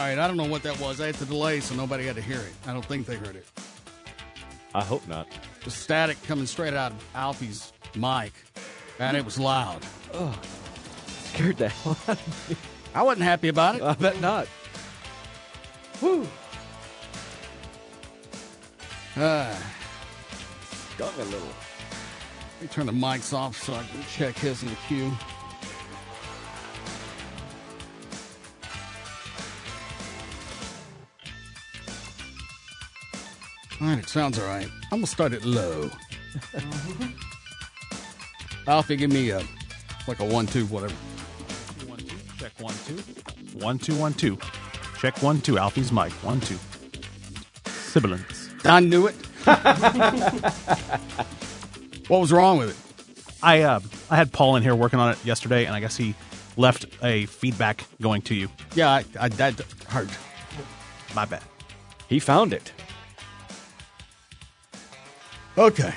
right, I don't know what that was. I hit the delay, so nobody had to hear it. I don't think they heard it. I hope not. The static coming straight out of Alfie's mic, and it was loud. Oh, scared the hell out of me. I wasn't happy about it. I bet not. Whew. Uh, Got me a little. Let me turn the mics off so I can check his in the queue. All right, it sounds all right. I'm going to start it low. Alfie, give me like a 1-2, whatever. 1-2, check 1-2. 1-2, 1-2. Check 1-2. Alfie's mic. 1-2. Sibilance. I knew it. What was wrong with it? I had Paul in here working on it yesterday, and I guess he left a feedback going to you. Yeah, that hurt. My bad. He found it. Okay.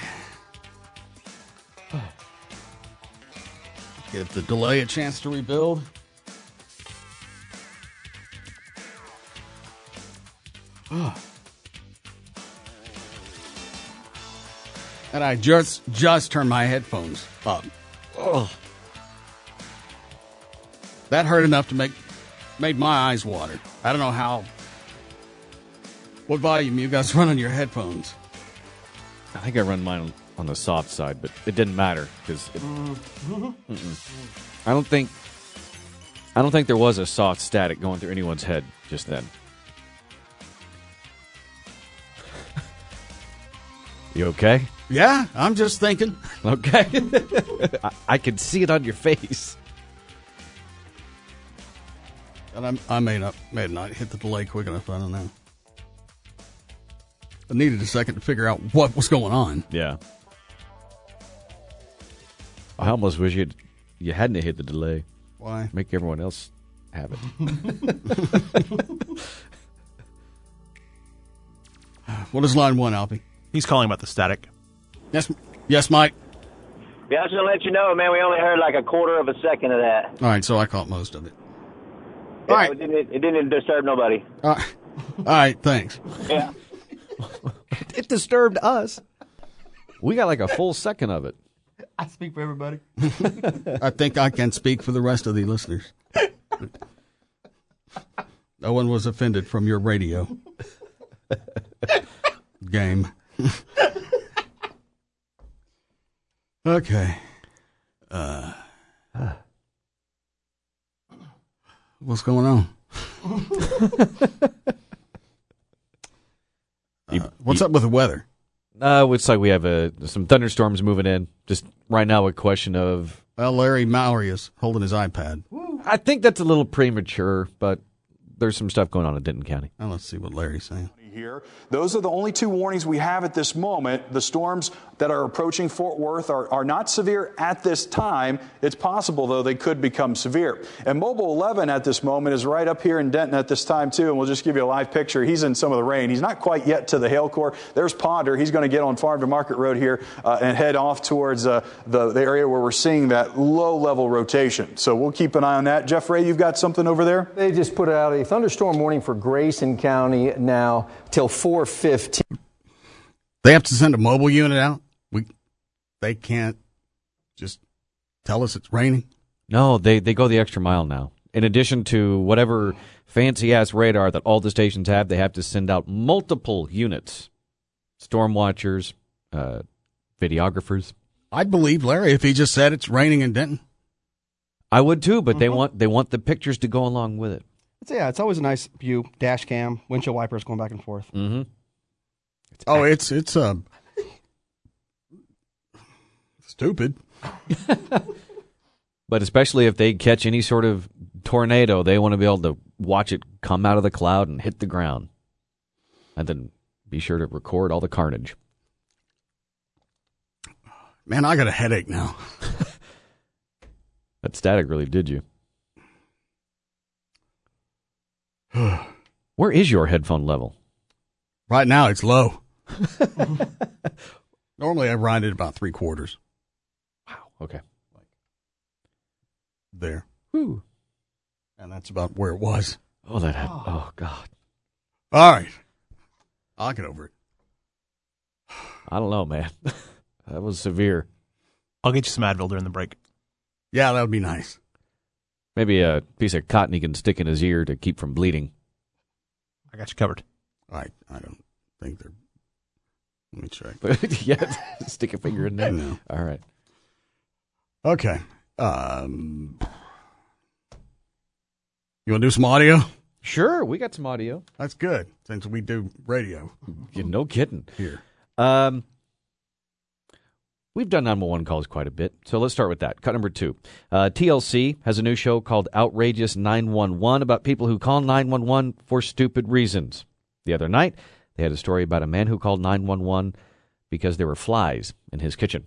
Give the delay a chance to rebuild. And I just turned my headphones up. Oh. That hurt enough to made my eyes water. I don't know how. What volume you guys run on your headphones? I think I run mine on the soft side, but it didn't matter because I don't think there was a soft static going through anyone's head just then. You okay? Yeah, I'm just thinking. Okay. I can see it on your face. And I may not hit the delay quick enough. I don't know. I needed a second to figure out what was going on. Yeah. I almost wish you hadn't hit the delay. Why? Make everyone else have it. What is line 1, Alfie? He's calling about the static. Yes, Mike? Yeah, I was going to let you know, man, we only heard like a quarter of a second of that. All right, so I caught most of it. Yeah, All right. It didn't disturb nobody. All right, thanks. Yeah. It disturbed us. We got like a full second of it. I speak for everybody. I think I can speak for the rest of the listeners. No one was offended from your radio game. Okay. What's going on? What's up with the weather? It's like we have some thunderstorms moving in. Just right now, a question of. Well, Larry Mowry is holding his iPad. I think that's a little premature, but there's some stuff going on in Denton County. Now let's see what Larry's saying. Here. Those are the only two warnings we have at this moment. The storms that are approaching Fort Worth are not severe at this time. It's possible, though, they could become severe. And Mobile 11 at this moment is right up here in Denton at this time, too. And we'll just give you a live picture. He's in some of the rain. He's not quite yet to the hail core. There's Ponder. He's going to get on Farm to Market Road here and head off towards the area where we're seeing that low-level rotation. So we'll keep an eye on that. Jeff Ray, you've got something over there? They just put out a thunderstorm warning for Grayson County now till 4:15. They have to send a mobile unit out? They can't just tell us it's raining? No, they go the extra mile now. In addition to whatever fancy-ass radar that all the stations have, they have to send out multiple units. Storm watchers, videographers. I'd believe Larry if he just said it's raining in Denton. I would too, but they want the pictures to go along with it. Yeah, it's always a nice view. Dash cam, windshield wipers going back and forth. Mm-hmm. It's stupid. But especially if they catch any sort of tornado, they want to be able to watch it come out of the cloud and hit the ground. And then be sure to record all the carnage. Man, I got a headache now. That static really did you. Where is your headphone level? Right now, it's low. Normally, I ride it about 3/4. Wow. Okay. There. Whew. And that's about where it was. Oh, God. All right. I'll get over it. I don't know, man. That was severe. I'll get you some Advil during the break. Yeah, that would be nice. Maybe a piece of cotton he can stick in his ear to keep from bleeding. I got you covered. I don't think they're... Let me check. Yeah, stick a finger in there. No. All right. Okay. You want to do some audio? Sure, we got some audio. That's good, since we do radio No kidding. here. We've done 911 calls quite a bit, so let's start with that. Cut number 2. TLC has a new show called Outrageous 911 about people who call 911 for stupid reasons. The other night, they had a story about a man who called 911 because there were flies in his kitchen.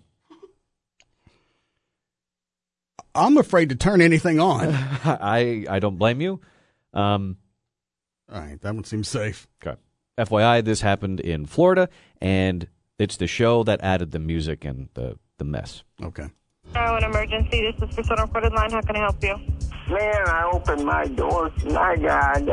I'm afraid to turn anything on. I don't blame you. All right, that one seems safe. Okay. FYI, this happened in Florida, and it's the show that added the music and the mess. Okay. An emergency. This is Persona Recorded Line. How can I help you? Man, I opened my door and I got,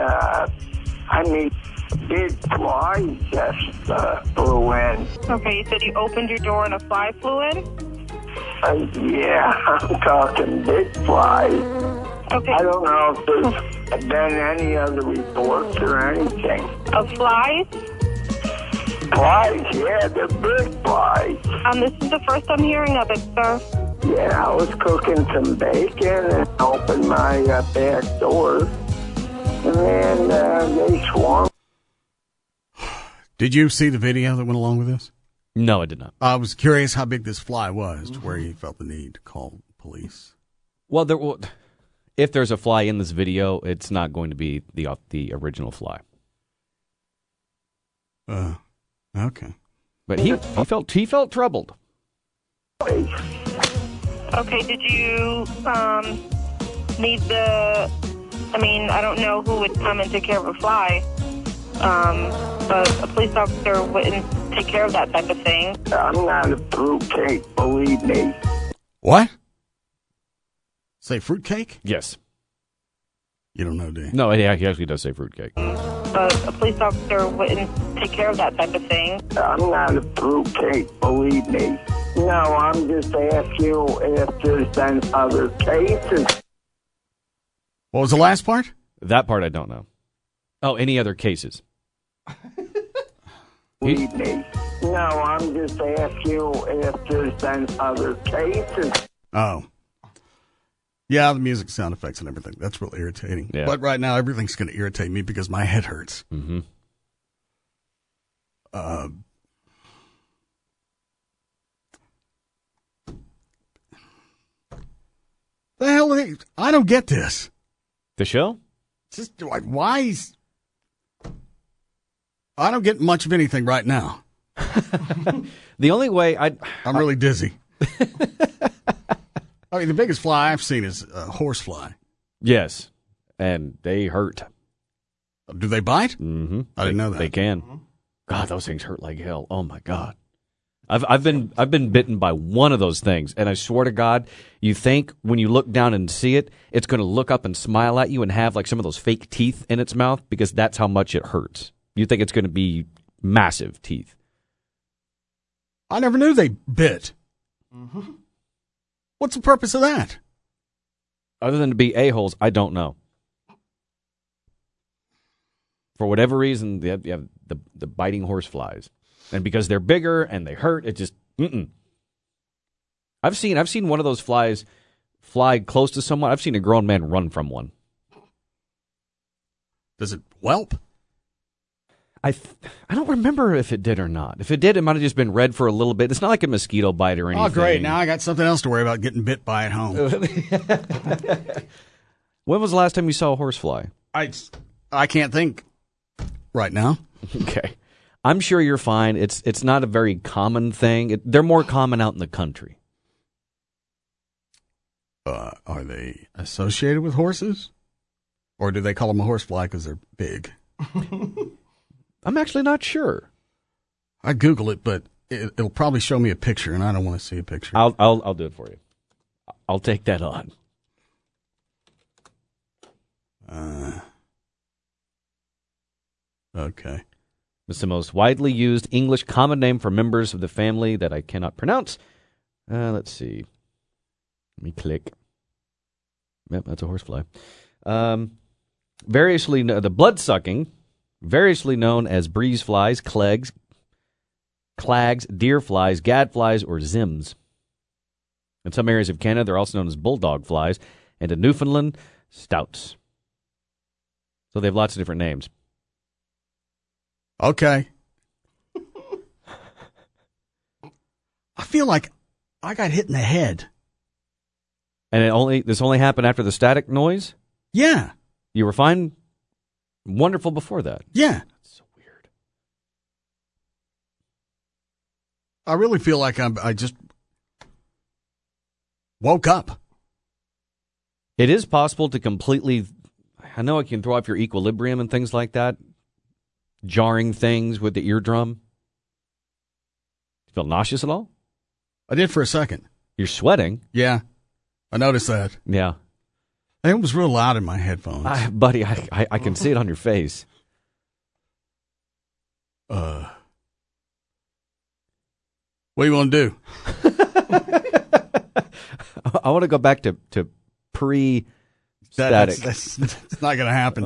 big fly just flew in. Okay, you said you opened your door and a fly flew in? Yeah, I'm talking big flies. Okay. I don't know if there's been any other reports or anything. Of flies? Flies, yeah, they're big flies. This is the first I'm hearing of it, sir. Yeah, I was cooking some bacon and opened my back door. And then they swarmed. Did you see the video that went along with this? No, I did not. I was curious how big this fly was to where you felt the need to call police. Well, if there's a fly in this video, it's not going to be the original fly. Okay. But he felt troubled. Okay, did you need the... I mean, I don't know who would come and take care of a fly, but a police officer wouldn't take care of that type of thing. I'm not a fruitcake, believe me. What? Say fruitcake? Yes. You don't know, do you? No, yeah, he actually does say fruitcake. But a police officer wouldn't take care of that type of thing. I'm not a fruitcake, believe me. No, I'm just asking you if there's been other cases. What was the last part? That part I don't know. Oh, any other cases? Believe me. No, I'm just asking you if there's been other cases. Oh. Yeah, the music, sound effects, and everything. That's real irritating. Yeah. But right now, everything's going to irritate me because my head hurts. Mm-hmm. The hell? I don't get this. The show? Just like, why is... I don't get much of anything right now. The only way I'm really dizzy. I mean, the biggest fly I've seen is a horsefly. Yes, and they hurt. Do they bite? Mm-hmm. I didn't know that. They can. God, those things hurt like hell. Oh my God. I've been bitten by one of those things, and I swear to God, you think when you look down and see it, it's going to look up and smile at you and have like some of those fake teeth in its mouth because that's how much it hurts. You think it's going to be massive teeth. I never knew they bit. Mm-hmm. What's the purpose of that? Other than to be a-holes, I don't know. For whatever reason, you have the biting horse flies. And because they're bigger and they hurt, it just I've seen one of those flies fly close to someone. I've seen a grown man run from one. Does it whelp? I don't remember if it did or not. If it did, it might have just been red for a little bit. It's not like a mosquito bite or anything. Oh, great. Now I got something else to worry about getting bit by at home. When was the last time you saw a horsefly? I can't think right now. Okay. I'm sure you're fine. It's not a very common thing. They're more common out in the country. Are they associated with horses? Or do they call them a horsefly because they're big? I'm actually not sure. I Google it, but it'll probably show me a picture, and I don't want to see a picture. I'll do it for you. I'll take that on. Okay. It's the most widely used English common name for members of the family that I cannot pronounce. Let's see. Let me click. Yep, that's a horsefly. The blood-sucking, variously known as breeze flies, clags, deer flies, gadflies, or zims. In some areas of Canada, they're also known as bulldog flies, and in Newfoundland, stouts. So they have lots of different names. Okay. I feel like I got hit in the head. And this only happened after the static noise? Yeah. You were fine, wonderful before that. Yeah. That's so weird. I really feel like I just woke up. It is possible to completely, I know it can throw off your equilibrium and things like that, jarring things with the eardrum. You feel nauseous at all? I did for a second. You're sweating? Yeah. I noticed that. Yeah. It was real loud in my headphones. Buddy, I can see it on your face. What do you want to do? I want to go back to pre-static. That's not going to happen.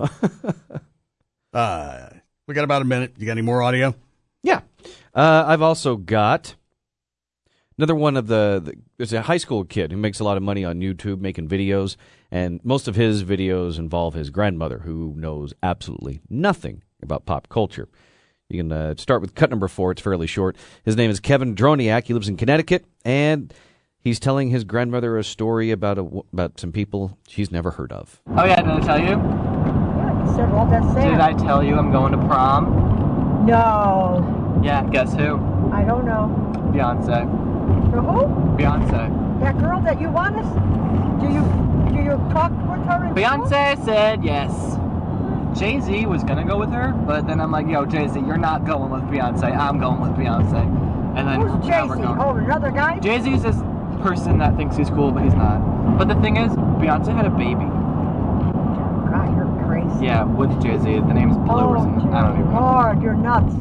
We got about a minute. You got any more audio? Yeah. I've also got another one of there's a high school kid who makes a lot of money on YouTube making videos, and most of his videos involve his grandmother, who knows absolutely nothing about pop culture. You can start with cut number 4. It's fairly short. His name is Kevin Droniak. He lives in Connecticut, and he's telling his grandmother a story about some people she's never heard of. Oh, yeah, did I tell you? Yeah, you said all that same. Did I tell you I'm going to prom? No. Yeah, guess who? I don't know. Beyonce. The who? Beyonce. That girl that you want us? Do you talk with her in Beyonce school? said yes. Jay-Z was going to go with her, but then I'm like, yo, Jay-Z, you're not going with Beyonce. I'm going with Beyonce. And then Who's Jay-Z? Oh, another guy? Jay-Z's this person that thinks he's cool, but he's not. But the thing is, Beyonce had a baby. God, you're crazy. Yeah, with Jay-Z. The name's Blue or something. I don't even know. Lord, you're nuts.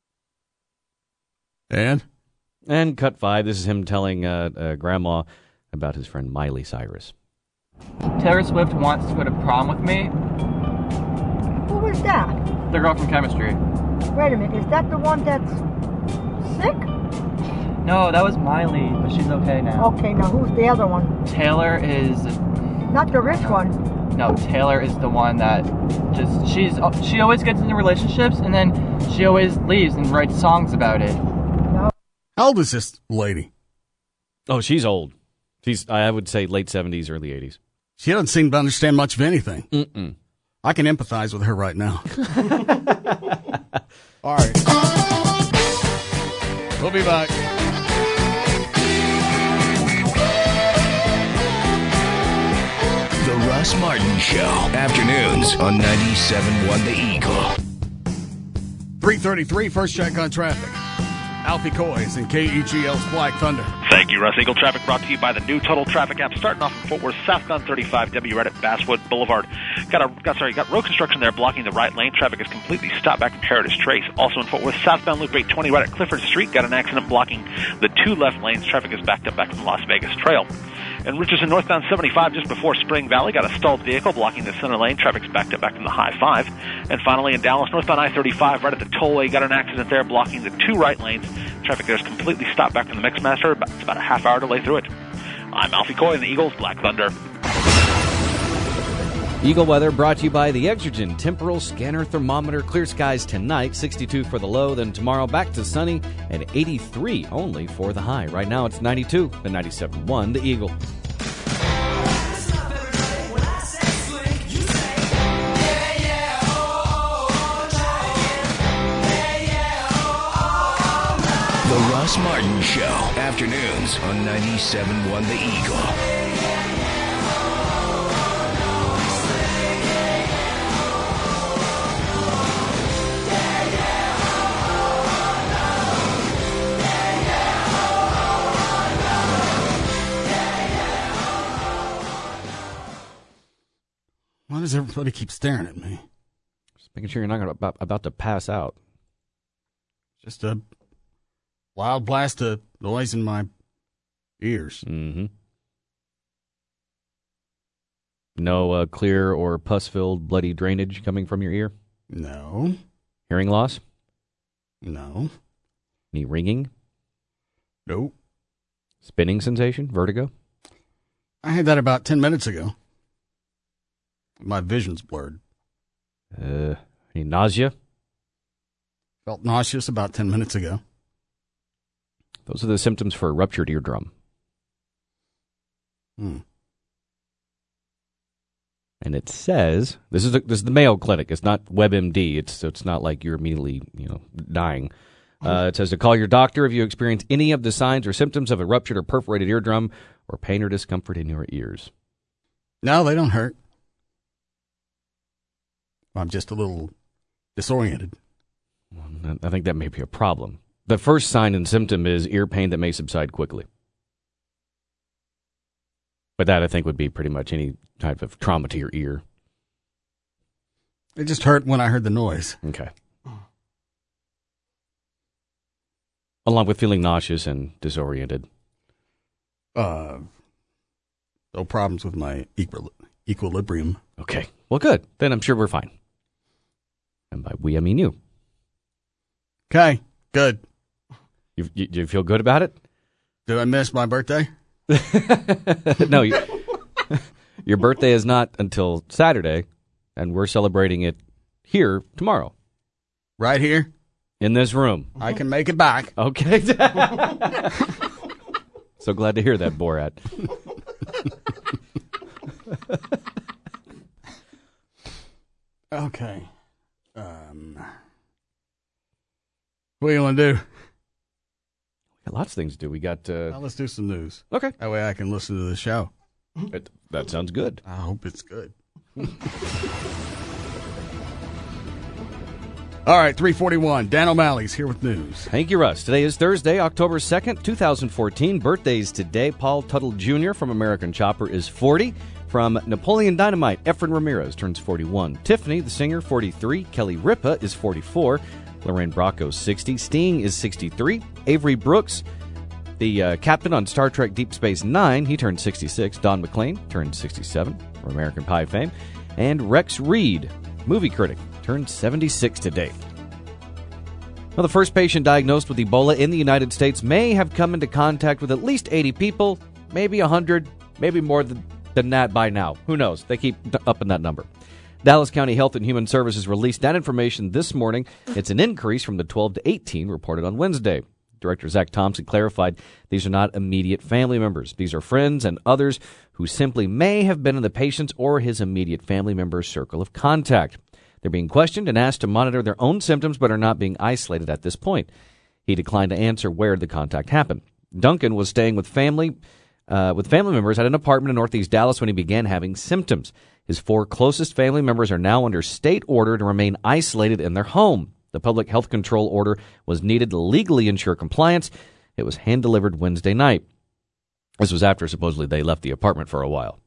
And cut 5. This is him telling Grandma about his friend Miley Cyrus. Taylor Swift wants to go to prom with me. Who is that? The girl from Chemistry. Wait a minute, is that the one that's sick? No, that was Miley, but she's okay now. Okay, now who's the other one? Taylor is... Not the rich one. No, Taylor is the one that she always gets into relationships and then she always leaves and writes songs about it. No. How old is this lady? Oh, she's old. She's, I would say, late 70s, early 80s. She doesn't seem to understand much of anything. Mm-mm. I can empathize with her right now. All right. We'll be back. The Russ Martin Show. Afternoons on 97.1 The Eagle. 3:33, first check on traffic. Alfie Coys and KEGL's Black Thunder. Thank you, Russ. Eagle Traffic brought to you by the new Total Traffic app. Starting off in Fort Worth, southbound 35, W right at Basswood Boulevard. Got road construction there blocking the right lane. Traffic is completely stopped back from Heritage Trace. Also in Fort Worth, southbound Loop 820 right at Clifford Street. Got an accident blocking the 2 left lanes. Traffic is backed up back from Las Vegas Trail. In Richardson, northbound 75, just before Spring Valley, got a stalled vehicle blocking the center lane. Traffic's backed up back from the High 5. And finally, in Dallas, northbound I-35, right at the tollway, got an accident there blocking the 2 right lanes. Traffic there is completely stopped back from the Mixmaster. It's about a half hour delay through it. I'm Alfie Coy in the Eagles Black Thunder. Eagle weather brought to you by the Exergen Temporal Scanner Thermometer. Clear skies tonight, 62 for the low. Then tomorrow back to sunny and 83 only for the high. Right now it's 92 and 97.1 the Eagle. The Russ Martin Show. Afternoons on 97.1 The Eagle. Why does everybody keep staring at me? Making sure you're not about to pass out. Just a loud blast of noise in my ears. Mm-hmm. No clear or pus-filled bloody drainage coming from your ear? No. Hearing loss? No. Any ringing? Nope. Spinning sensation? Vertigo? I had that about 10 minutes ago. My vision's blurred. Any nausea? Felt nauseous about 10 minutes ago. Those are the symptoms for a ruptured eardrum. And it says this is the Mayo Clinic. It's not WebMD. It's not like you're immediately dying. It says to call your doctor if you experience any of the signs or symptoms of a ruptured or perforated eardrum or pain or discomfort in your ears. No, they don't hurt. I'm just a little disoriented. I think that may be a problem. The first sign and symptom is ear pain that may subside quickly. But that, I think, would be pretty much any type of trauma to your ear. It just hurt when I heard the noise. Okay. Along with feeling nauseous and disoriented. No problems with my equilibrium. Okay. Well, good. Then I'm sure we're fine. And by we, I mean you. Okay. Good. You feel good about it? Did I miss my birthday? No. Your birthday is not until Saturday, and we're celebrating it here tomorrow. Right here? In this room. I can make it back. Okay. So glad to hear that, Borat. Okay. What do you want to do? Got lots of things to do. We got... Well, let's do some news. Okay. That way I can listen to the show. That sounds good. I hope it's good. All right, 3:41. Dan O'Malley's here with news. Thank you, Russ. Today is Thursday, October 2nd, 2014. Birthdays today. Paul Tuttle Jr. from American Chopper is 40. From Napoleon Dynamite, Efren Ramirez turns 41. Tiffany, the singer, 43. Kelly Ripa is 44. Lorraine Bracco, 60. Sting is 63. Avery Brooks, the captain on Star Trek Deep Space Nine, he turned 66. Don McLean turned 67 from American Pie fame. And Rex Reed, movie critic, turned 76 today. Well, the first patient diagnosed with Ebola in the United States may have come into contact with at least 80 people, maybe 100, maybe more than that by now. Who knows? They keep upping that number. Dallas County Health and Human Services released that information this morning. It's an increase from the 12 to 18 reported on Wednesday. Director Zach Thompson clarified these are not immediate family members. These are friends and others who simply may have been in the patient's or his immediate family member's circle of contact. They're being questioned and asked to monitor their own symptoms but are not being isolated at this point. He declined to answer where the contact happened. Duncan was staying with family members at an apartment in Northeast Dallas when he began having symptoms. His 4 closest family members are now under state order to remain isolated in their home. The public health control order was needed to legally ensure compliance. It was hand-delivered Wednesday night. This was after supposedly they left the apartment for a while.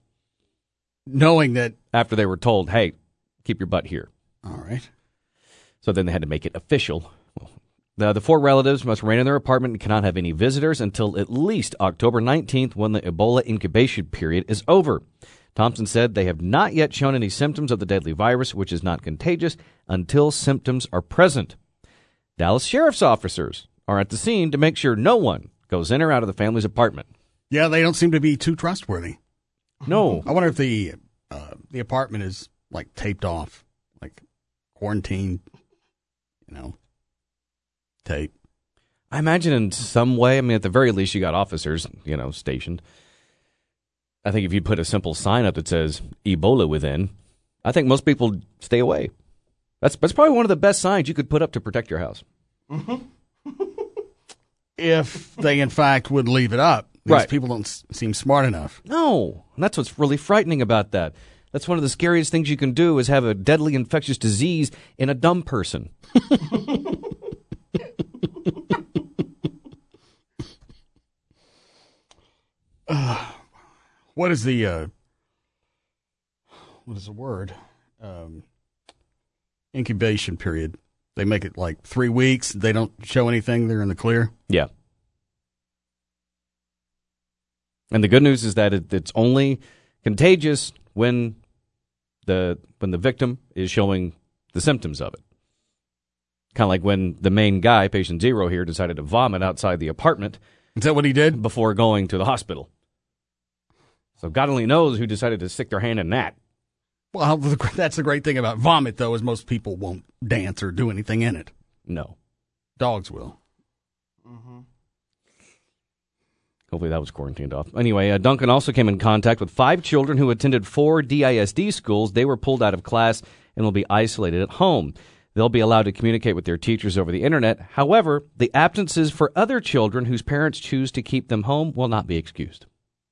Knowing that... After they were told, hey, keep your butt here. All right. So then they had to make it official. The 4 relatives must remain in their apartment and cannot have any visitors until at least October 19th when the Ebola incubation period is over. Thompson said they have not yet shown any symptoms of the deadly virus, which is not contagious, until symptoms are present. Dallas sheriff's officers are at the scene to make sure no one goes in or out of the family's apartment. Yeah, they don't seem to be too trustworthy. No. I wonder if the apartment is, like, taped off, like quarantined, tape. I imagine in some way, at the very least, you got officers, stationed. I think if you put a simple sign up that says Ebola within, I think most people stay away. That's probably one of the best signs you could put up to protect your house. If they, in fact, would leave it up. These people don't seem smart enough. No. And that's what's really frightening about that. That's one of the scariest things you can do is have a deadly infectious disease in a dumb person. What is the word? incubation period. They make it like 3 weeks. They don't show anything. They're in the clear. Yeah. And the good news is that it's only contagious when the victim is showing the symptoms of it. Kind of like when the main guy, patient 0 here, decided to vomit outside the apartment. Is that what he did? Before going to the hospital. So God only knows who decided to stick their hand in that. Well, that's the great thing about vomit, though, is most people won't dance or do anything in it. No. Dogs will. Mm-hmm. Hopefully that was quarantined off. Anyway, Duncan also came in contact with 5 children who attended 4 DISD schools. They were pulled out of class and will be isolated at home. They'll be allowed to communicate with their teachers over the internet. However, the absences for other children whose parents choose to keep them home will not be excused.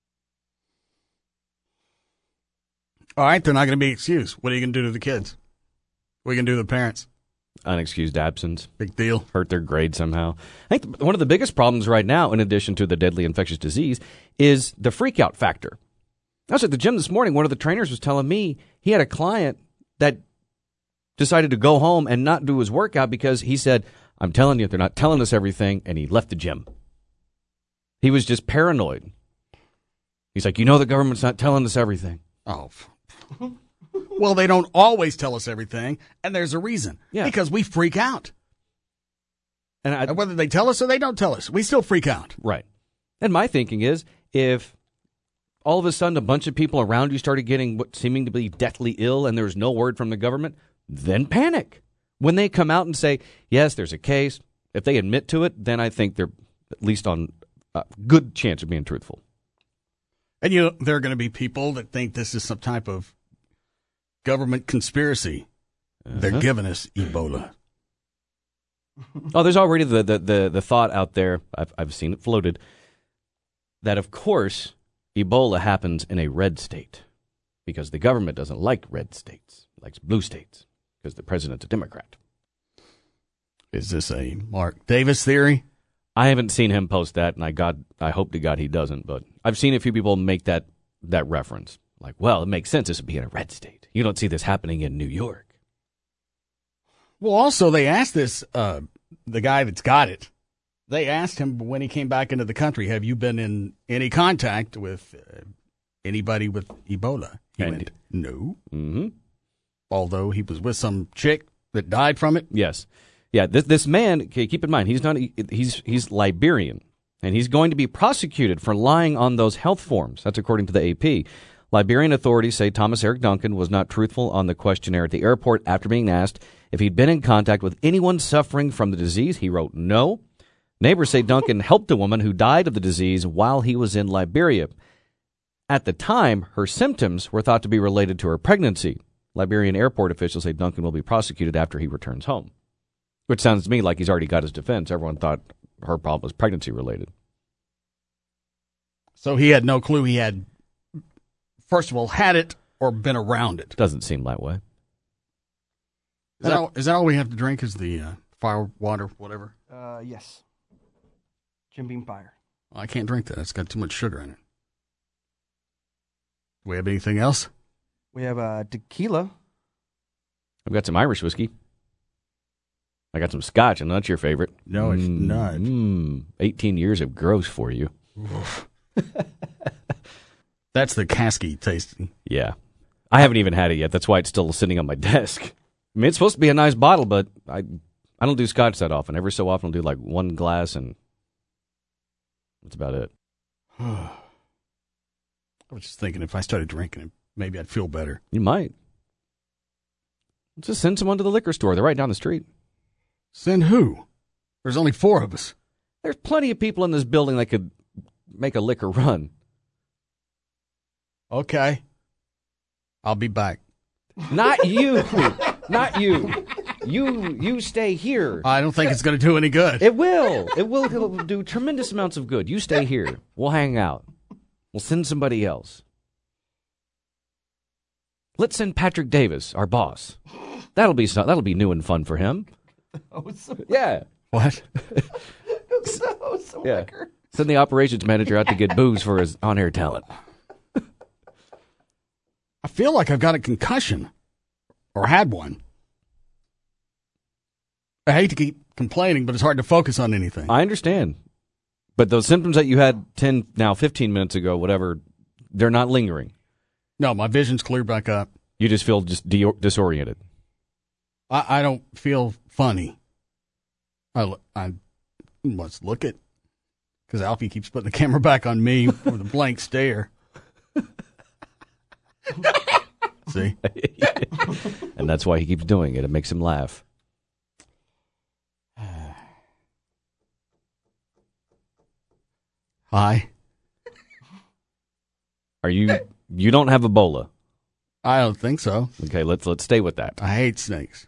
All right, they're not going to be excused. What are you going to do to the kids? What are you going to do to the parents? Unexcused absence. Big deal. Hurt their grade somehow. I think one of the biggest problems right now, in addition to the deadly infectious disease, is the freak-out factor. I was at the gym this morning. One of the trainers was telling me he had a client that decided to go home and not do his workout because he said, I'm telling you, they're not telling us everything, and he left the gym. He was just paranoid. He's like, the government's not telling us everything. Oh, well, they don't always tell us everything, and there's a reason. Yeah. Because we freak out. And whether they tell us or they don't tell us, we still freak out. Right. And my thinking is, if all of a sudden a bunch of people around you started getting what seeming to be deathly ill and there's no word from the government, then panic. When they come out and say, yes, there's a case, if they admit to it, then I think they're at least on a good chance of being truthful. And there are going to be people that think this is some type of government conspiracy. They're giving us Ebola. Oh, there's already the thought out there, I've seen it floated, that of course Ebola happens in a red state because the government doesn't like red states, it likes blue states because the president's a Democrat. Is this a Mark Davis theory? I haven't seen him post that, and I hope to God he doesn't, but I've seen a few people make that reference. Like, well, it makes sense this would be in a red state. You don't see this happening in New York. Well, also, they asked this, the guy that's got it, they asked him when he came back into the country, have you been in any contact with anybody with Ebola? He went, no. Mm-hmm. Although he was with some chick that died from it? Yes. Yeah, this man, okay, keep in mind, he's Liberian, and he's going to be prosecuted for lying on those health forms. That's according to the AP. Liberian authorities say Thomas Eric Duncan was not truthful on the questionnaire at the airport after being asked if he'd been in contact with anyone suffering from the disease. He wrote no. Neighbors say Duncan helped a woman who died of the disease while he was in Liberia. At the time, her symptoms were thought to be related to her pregnancy. Liberian airport officials say Duncan will be prosecuted after he returns home. Which sounds to me like he's already got his defense. Everyone thought her problem was pregnancy-related. So he had no clue he had, first of all, had it or been around it. Doesn't seem that way. Is that all we have to drink is the fire water, whatever? Yes. Jim Beam Fire. Well, I can't drink that. It's got too much sugar in it. Do we have anything else? We have tequila. I've got some Irish whiskey. I got some scotch, and that's your favorite. No, it's not. 18 years of gross for you. That's the Caskey tasting. Yeah. I haven't even had it yet. That's why it's still sitting on my desk. I mean, it's supposed to be a nice bottle, but I don't do scotch that often. Every so often I'll do like one glass, and that's about it. I was just thinking if I started drinking it, maybe I'd feel better. You might. Just send someone to the liquor store. They're right down the street. Send who? There's only 4 of us. There's plenty of people in this building that could make a liquor run. Okay. I'll be back. Not you. Not you. You stay here. I don't think it's going to do any good. It will. It will do tremendous amounts of good. You stay here. We'll hang out. We'll send somebody else. Let's send Patrick Davis, our boss. That'll be new and fun for him. Yeah. What? Yeah. Send the operations manager out to get booze for his on-air talent. I feel like I've got a concussion. Or had one. I hate to keep complaining, but it's hard to focus on anything. I understand. But those symptoms that you had 15 minutes ago, whatever, they're not lingering. No, my vision's clear back up. You just feel disoriented. I don't feel funny. I must look at, because Alfie keeps putting the camera back on me with a blank stare. See? And that's why he keeps doing it. It makes him laugh. Hi. You don't have Ebola? I don't think so. Okay, let's stay with that. I hate snakes.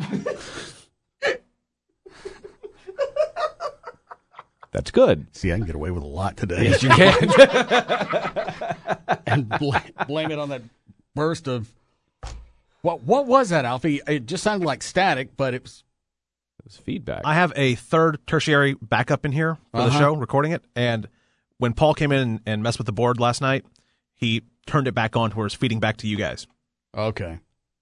That's good. See, I can get away with a lot today. Yes, you can. And blame it on that burst of... What was that, Alfie? It just sounded like static, but it was feedback. I have a third tertiary backup in here for the show, recording it. And when Paul came in and messed with the board last night, he turned it back on to where it's feeding back to you guys. Okay.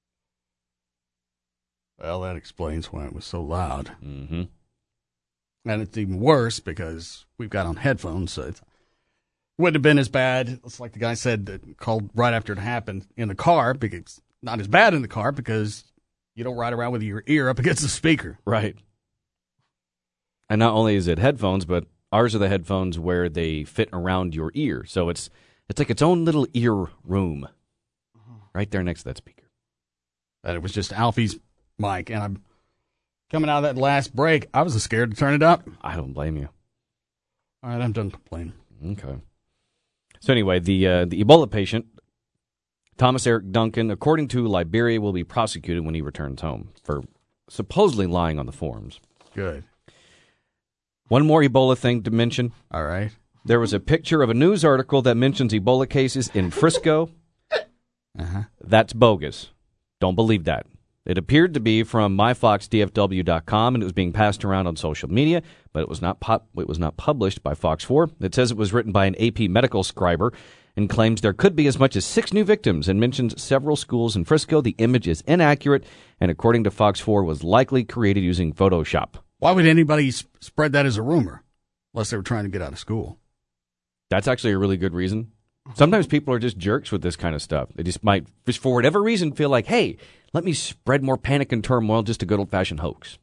Well, that explains why it was so loud. Mm-hmm. And it's even worse because we've got on headphones, so it wouldn't have been as bad. It's like the guy said that called right after it happened in the car, because it's not as bad in the car because you don't ride around with your ear up against the speaker. Right. And not only is it headphones, but ours are the headphones where they fit around your ear. So it's like its own little ear room right there next to that speaker. And it was just Alfie's mic, and I'm coming out of that last break. I was scared to turn it up. I don't blame you. All right, I'm done complaining. Okay. So anyway, the Ebola patient, Thomas Eric Duncan, according to Liberia, will be prosecuted when he returns home for supposedly lying on the forms. Good. One more Ebola thing to mention. All right. There was a picture of a news article that mentions Ebola cases in Frisco. That's bogus. Don't believe that. It appeared to be from myfoxdfw.com, and it was being passed around on social media, but it was not published by Fox 4. It says it was written by an AP medical scriber and claims there could be as much as 6 new victims and mentions several schools in Frisco. The image is inaccurate and, according to Fox 4, was likely created using Photoshop. Why would anybody spread that as a rumor unless they were trying to get out of school? That's actually a really good reason. Sometimes people are just jerks with this kind of stuff. They just might, just for whatever reason, feel like, hey, let me spread more panic and turmoil, just a good old-fashioned hoax.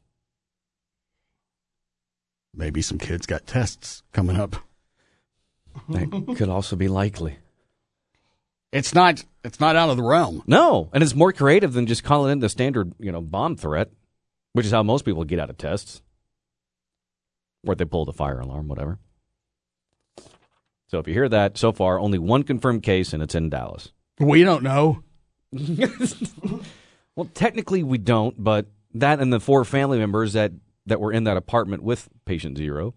Maybe some kids got tests coming up. That could also be likely. It's not out of the realm. No, and it's more creative than just calling in the standard, bomb threat, which is how most people get out of tests. Or they pull the fire alarm, whatever. So if you hear that, so far, only one confirmed case, and it's in Dallas. We don't know. Well, technically we don't, but that and the 4 family members that were in that apartment with patient 0.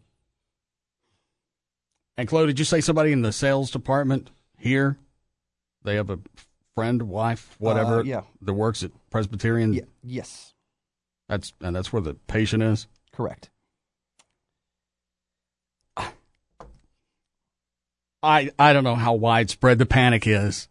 And Chloe, did you say somebody in the sales department here? They have a friend, wife, whatever, that works at Presbyterian? Yes. That's where the patient is? Correct. I don't know how widespread the panic is.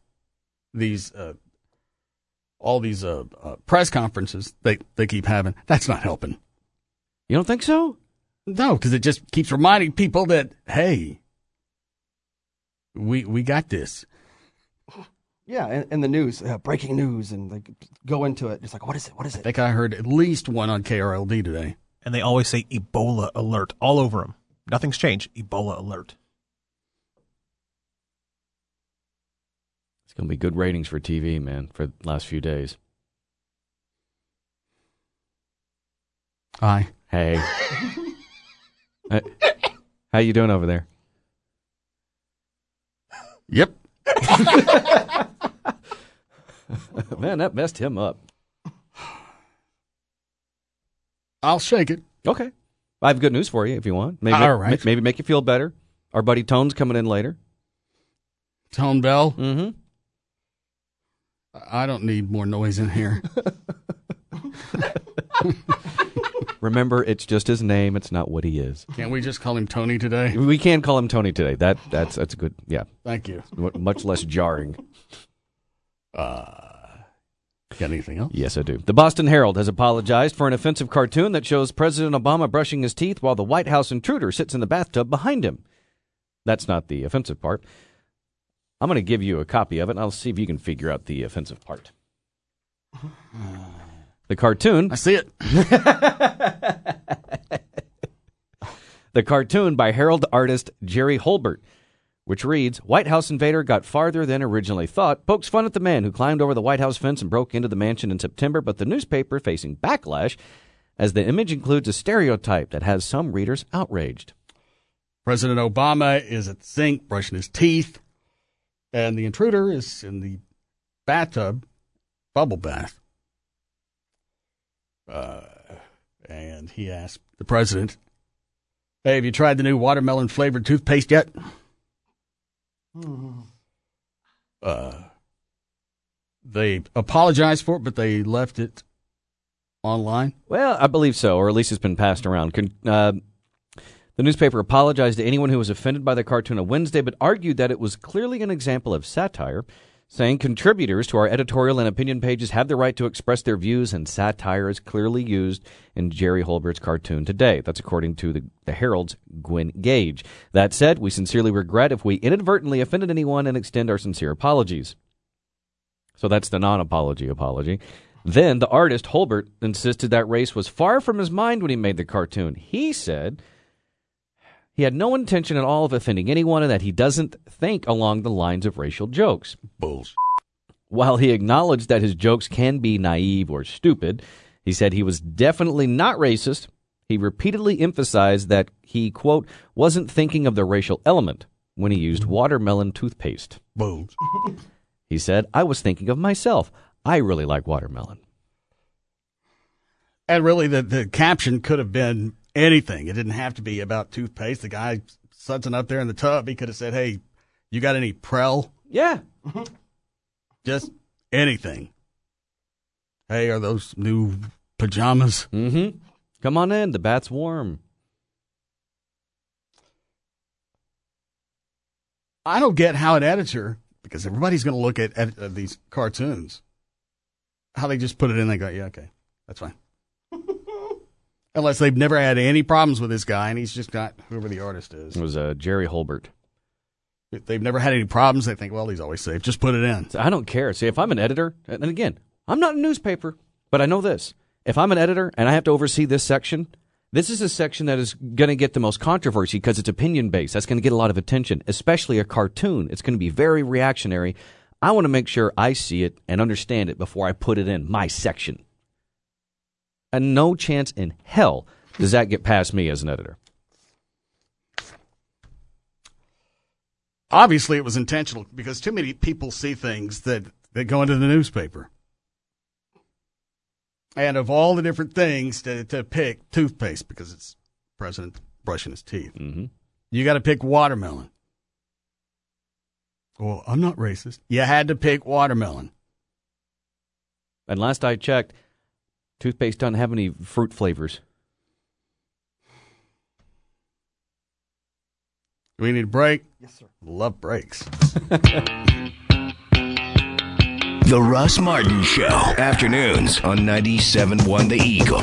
All these press conferences they keep having, that's not helping. You don't think so? No, because it just keeps reminding people that, hey, we got this. Yeah, and the news, breaking news, and they go into it. It's like, what is it? What is it? I think I heard at least one on KRLD today. And they always say Ebola alert all over them. Nothing's changed. Ebola alert. It's going to be good ratings for TV, man, for the last few days. Hi. Hey. How you doing over there? Yep. Man, that messed him up. I'll shake it. Okay. I have good news for you if you want. Maybe, all right. Maybe make you feel better. Our buddy Tone's coming in later. Tone Bell? Mm-hmm. I don't need more noise in here. Remember, it's just his name. It's not what he is. Can't we just call him Tony today? We can call him Tony today. That's a good, yeah. Thank you. Much less jarring. Got anything else? Yes, I do. The Boston Herald has apologized for an offensive cartoon that shows President Obama brushing his teeth while the White House intruder sits in the bathtub behind him. That's not the offensive part. I'm going to give you a copy of it, and I'll see if you can figure out the offensive part. The cartoon... I see it. The cartoon by Herald artist Jerry Holbert, which reads, White House invader got farther than originally thought, pokes fun at the man who climbed over the White House fence and broke into the mansion in September, but the newspaper facing backlash as the image includes a stereotype that has some readers outraged. President Obama is at the sink brushing his teeth, and the intruder is in the bathtub, bubble bath. And he asked the president, hey, have you tried the new watermelon-flavored toothpaste yet? They apologized for it, but they left it online. Well, I believe so, or at least it's been passed around. The newspaper apologized to anyone who was offended by the cartoon on Wednesday, but argued that it was clearly an example of satire, saying contributors to our editorial and opinion pages have the right to express their views, and satire is clearly used in Jerry Holbert's cartoon today. That's according to the Herald's Gwen Gage. That said, we sincerely regret if we inadvertently offended anyone and extend our sincere apologies. So that's the non-apology apology. Then the artist, Holbert, insisted that race was far from his mind when he made the cartoon. He said he had no intention at all of offending anyone and that he doesn't think along the lines of racial jokes. Bulls. While he acknowledged that his jokes can be naive or stupid, he said he was definitely not racist. He repeatedly emphasized that he, quote, wasn't thinking of the racial element when he used watermelon toothpaste. Bulls. He said, I was thinking of myself. I really like watermelon. And really, the caption could have been anything. It didn't have to be about toothpaste. The guy sudsing up there in the tub, he could have said, hey, you got any Prel? Yeah. Just anything. Hey, are those new pajamas? Mm-hmm. Come on in. The bath's warm. I don't get how an editor, because everybody's going to look at these cartoons, how they just put it in and they go, yeah, okay, that's fine. Unless they've never had any problems with this guy, and he's just got whoever the artist is. It was Jerry Holbert. If they've never had any problems, they think, well, he's always safe. Just put it in. I don't care. See, if I'm an editor, and again, I'm not a newspaper, but I know this. If I'm an editor and I have to oversee this section, this is a section that is going to get the most controversy because it's opinion-based. That's going to get a lot of attention, especially a cartoon. It's going to be very reactionary. I want to make sure I see it and understand it before I put it in my section. And no chance in hell does that get past me as an editor. Obviously, it was intentional because too many people see things that go into the newspaper. And of all the different things to pick, toothpaste, because it's President brushing his teeth. Mm-hmm. You got to pick watermelon. Well, I'm not racist. You had to pick watermelon. And last I checked, toothpaste doesn't have any fruit flavors. Do we need a break? Yes, sir. Love breaks. The Russ Martin Show. Afternoons on 97.1 The Eagle.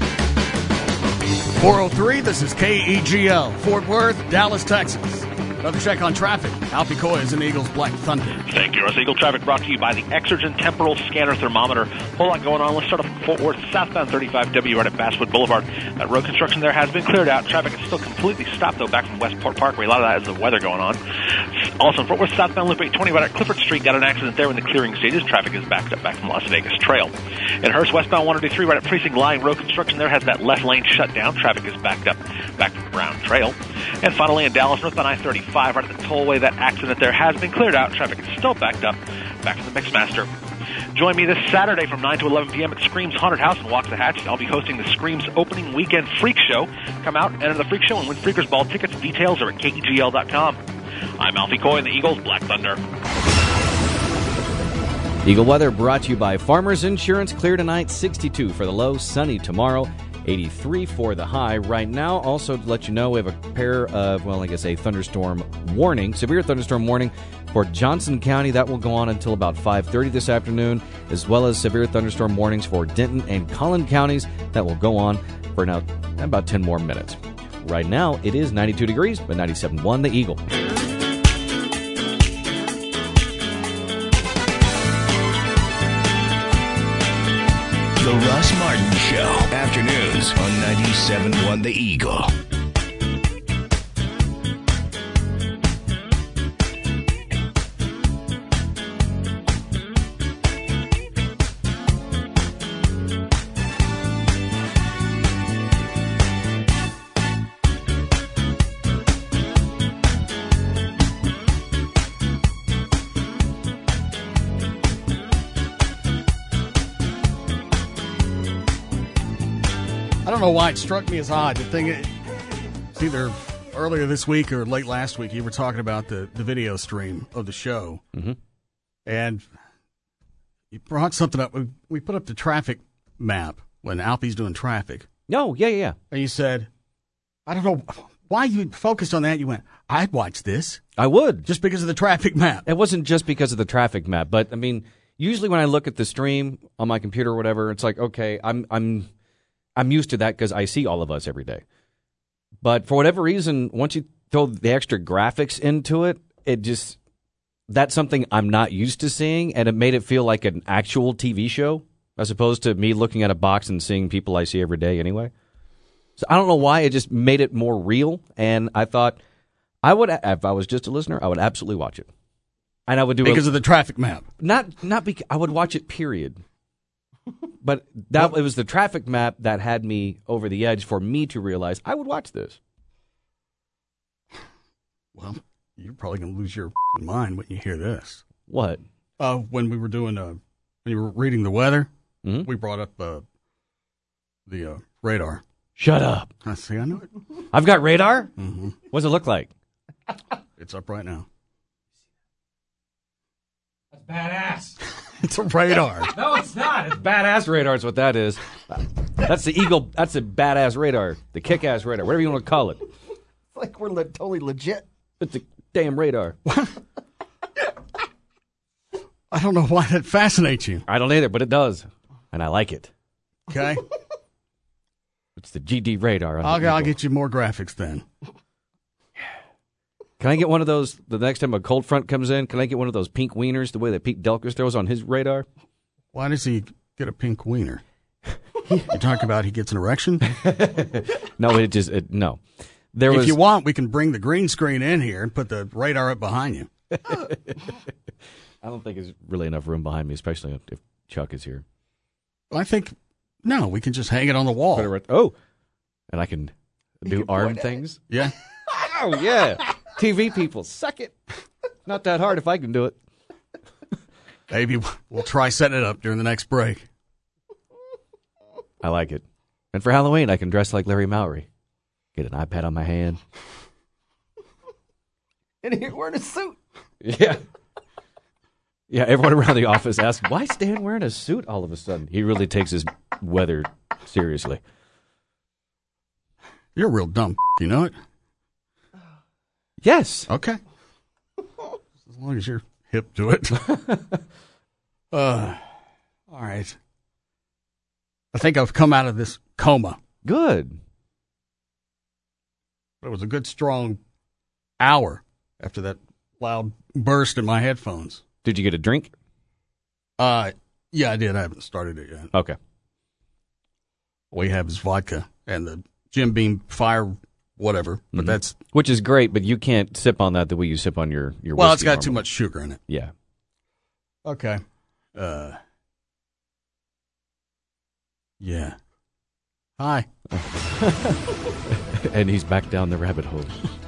403, this is KEGL, Fort Worth, Dallas, Texas. Another check on traffic. Alfie Coy is in Eagles Black Thunder. Thank you, Russ. Eagle traffic brought to you by the Exergen Temporal Scanner Thermometer. Whole lot going on. Let's start off in Fort Worth, southbound 35W right at Basswood Boulevard. That road construction there has been cleared out. Traffic is still completely stopped, though, back from Westport Parkway. A lot of that is the weather going on. Also in Fort Worth, southbound Loop 820 right at Clifford Street. Got an accident there in the clearing stages. Traffic is backed up back from Las Vegas Trail. In Hearst, westbound 183 right at Precinct Line. Road construction there has that left lane shut down. Traffic is backed up back from Brown Trail. And finally in Dallas, northbound I-35 right at the tollway. That accident there has been cleared out. Traffic is still backed up back from the Mixmaster. Join me this Saturday from 9 to 11 p.m. at Scream's Haunted House in Waxahachie. I'll be hosting the Scream's opening weekend Freak Show. Come out, enter the Freak Show, and win Freakers Ball tickets. Details are at KEGL.com. I'm Alfie Coy in the Eagles Black Thunder. Eagle weather brought to you by Farmers Insurance. Clear tonight, 62 for the low, sunny tomorrow, 83 for the high. Right now, also to let you know, we have a pair of, a thunderstorm warning, severe thunderstorm warning for Johnson County. That will go on until about 5:30 this afternoon, as well as severe thunderstorm warnings for Denton and Collin counties. That will go on for now about 10 more minutes. Right now, it is 92 degrees, but 97.1 the Eagle. The Russ Martin Show. Afternoons on 97.1 The Eagle. I don't know why it struck me as odd. The thing, it's either earlier this week or late last week, you were talking about the video stream of the show. Mm-hmm. And you brought something up. We put up the traffic map when Alfie's doing traffic. No, yeah. And you said, I don't know why you focused on that. You went, I'd watch this. I would. Just because of the traffic map. It wasn't just because of the traffic map, but I mean, usually when I look at the stream on my computer or whatever, it's like, okay, I'm used to that because I see all of us every day. But for whatever reason, once you throw the extra graphics into it, that's something I'm not used to seeing, and it made it feel like an actual TV show as opposed to me looking at a box and seeing people I see every day anyway. So I don't know why, it just made it more real, and I thought I would, if I was just a listener, I would absolutely watch it. And I would do because of the traffic map. Not because I would watch it, period. But it was the traffic map that had me over the edge for me to realize I would watch this. Well, you're probably going to lose your mind when you hear this. What? When we were doing, when you were reading the weather, we brought up the radar. Shut up. I see, I know it. I've got radar? Mm-hmm. What does it look like? It's up right now. That's badass. It's a radar. No, it's not. It's badass radar is what that is. That's the Eagle. That's a badass radar. The kick-ass radar. Whatever you want to call it. It's like we're totally legit. It's a damn radar. I don't know why that fascinates you. I don't either, but it does. And I like it. Okay. It's the GD radar. I'll get you more graphics then. Can I get one of those, the next time a cold front comes in, can I get one of those pink wieners the way that Pete Delkers throws on his radar? Why does he get a pink wiener? You talking about he gets an erection? No, no. If you want, we can bring the green screen in here and put the radar up behind you. I don't think there's really enough room behind me, especially if Chuck is here. I think, no, we can just hang it on the wall. And I can do arm things? Yeah. Oh, yeah. TV people, suck it. Not that hard if I can do it. Maybe we'll try setting it up during the next break. I like it. And for Halloween, I can dress like Larry Mowry. Get an iPad on my hand. And he's wearing a suit. Yeah. Yeah, everyone around the office asks, why is Stan wearing a suit all of a sudden? He really takes his weather seriously. You're real dumb. Do you know it? Yes. Okay. As long as you're hip to it. All right. I think I've come out of this coma. Good. It was a good, strong hour after that loud burst in my headphones. Did you get a drink? Yeah, I did. I haven't started it yet. Okay. All we have is vodka and the Jim Beam Fire whatever, but that's... Which is great, but you can't sip on that the way you sip on your whiskey. Well, it's got normally. too much sugar in it. Yeah. Okay. Yeah. Hi. And he's back down the rabbit hole.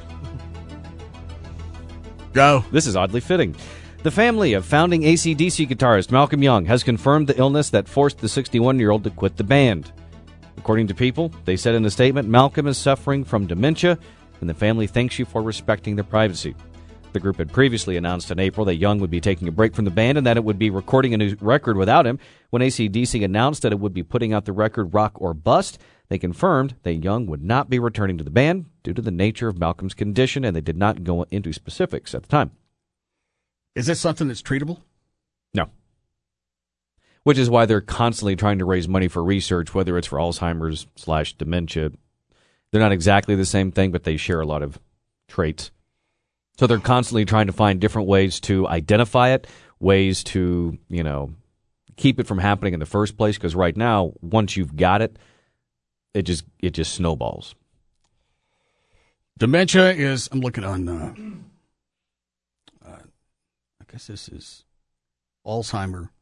Go. This is oddly fitting. The family of founding AC/DC guitarist Malcolm Young has confirmed the illness that forced the 61-year-old to quit the band. According to People, they said in a statement, Malcolm is suffering from dementia, and the family thanks you for respecting their privacy. The group had previously announced in April that Young would be taking a break from the band and that it would be recording a new record without him. When AC/DC announced that it would be putting out the record Rock or Bust, They confirmed that Young would not be returning to the band due to the nature of Malcolm's condition, and they did not go into specifics at the time. Is this something that's treatable? No. Which is why they're constantly trying to raise money for research, whether it's for Alzheimer's / dementia. They're not exactly the same thing, but they share a lot of traits. So they're constantly trying to find different ways to identify it, ways to, keep it from happening in the first place. Because right now, once you've got it, it just snowballs. Dementia is, I'm looking on, I guess this is Alzheimer.org.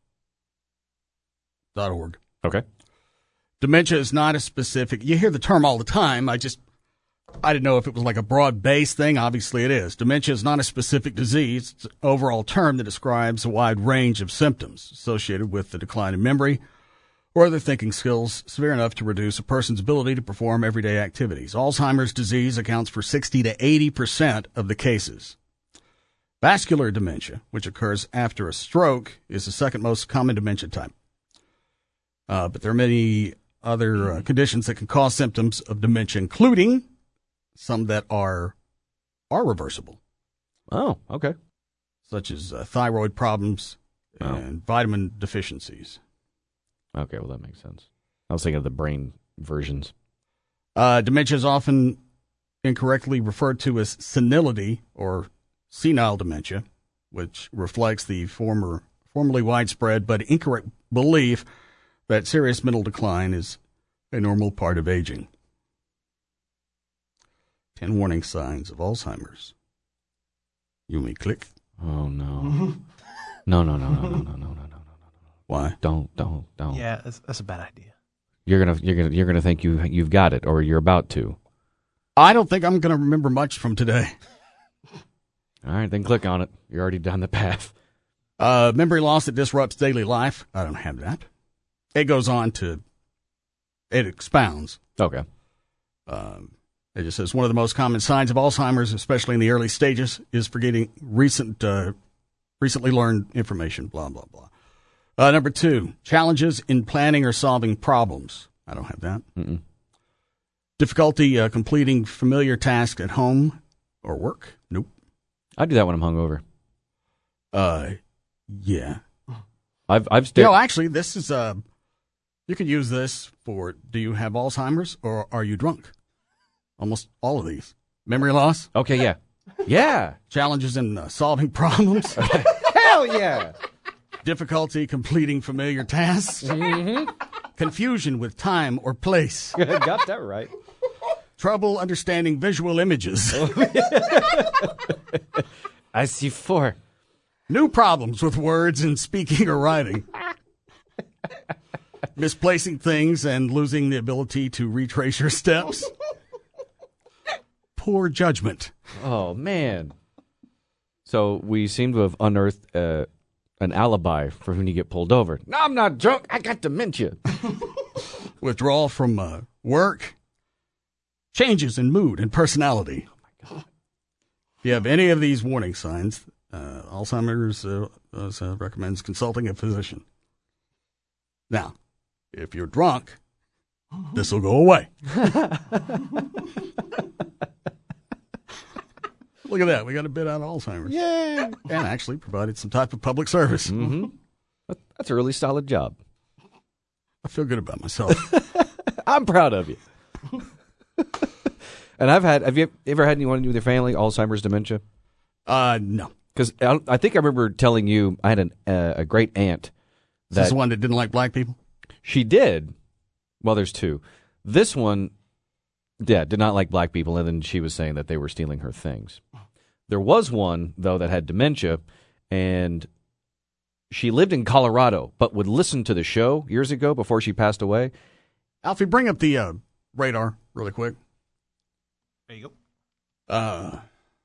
Okay. Dementia is not a specific, you hear the term all the time. I didn't know if it was like a broad-based thing. Obviously it is. Dementia is not a specific disease. It's an overall term that describes a wide range of symptoms associated with the decline in memory or other thinking skills severe enough to reduce a person's ability to perform everyday activities. Alzheimer's disease accounts for 60 to 80% of the cases. Vascular dementia, which occurs after a stroke, is the second most common dementia type. But there are many other conditions that can cause symptoms of dementia, including some that are reversible. Oh, okay. Such as thyroid problems and vitamin deficiencies. Okay, well, that makes sense. I was thinking of the brain versions. Dementia is often incorrectly referred to as senility or senile dementia, which reflects the formerly widespread but incorrect belief that serious mental decline is a normal part of aging. 10 warning signs of Alzheimer's. You may click. Oh, no. No. Why? Don't. Yeah, that's a bad idea. You're gonna think you've got it, or you're about to. I don't think I'm gonna remember much from today. All right, then click on it. You're already down the path. Memory loss that disrupts daily life. I don't have that. It goes on to. It expounds. Okay. It just says one of the most common signs of Alzheimer's, especially in the early stages, is forgetting recently learned information. Blah blah blah. Number 2, challenges in planning or solving problems. I don't have that. Mm-mm. Difficulty completing familiar tasks at home or work. Nope. I do that when I'm hungover. Yeah. I've stared. Actually, this is you could use this for. Do you have Alzheimer's or are you drunk? Almost all of these. Memory loss. Okay. Yeah. Yeah. Challenges in solving problems. Hell yeah. Difficulty completing familiar tasks. Mm-hmm. Confusion with time or place. Got that right. Trouble understanding visual images. I see 4. New problems with words in speaking or writing. Misplacing things and losing the ability to retrace your steps. Poor judgment. Oh, man. So we seem to have unearthed an alibi for when you get pulled over. No, I'm not drunk. I got dementia. Withdrawal from work. Changes in mood and personality. Oh, my God. If you have any of these warning signs, Alzheimer's recommends consulting a physician. Now, if you're drunk, this will go away. Look at that. We got a bit on Alzheimer's. Yay! And actually provided some type of public service. Mm-hmm. That's a really solid job. I feel good about myself. I'm proud of you. And have you ever had anyone with your family, Alzheimer's, dementia? No. Because I think I remember telling you I had a great aunt. This is the one that didn't like black people? She did. Well, there's 2. This one, did not like black people, and then she was saying that they were stealing her things. There was one, though, that had dementia, and she lived in Colorado, but would listen to the show years ago before she passed away. Alfie, bring up the radar really quick. There you go.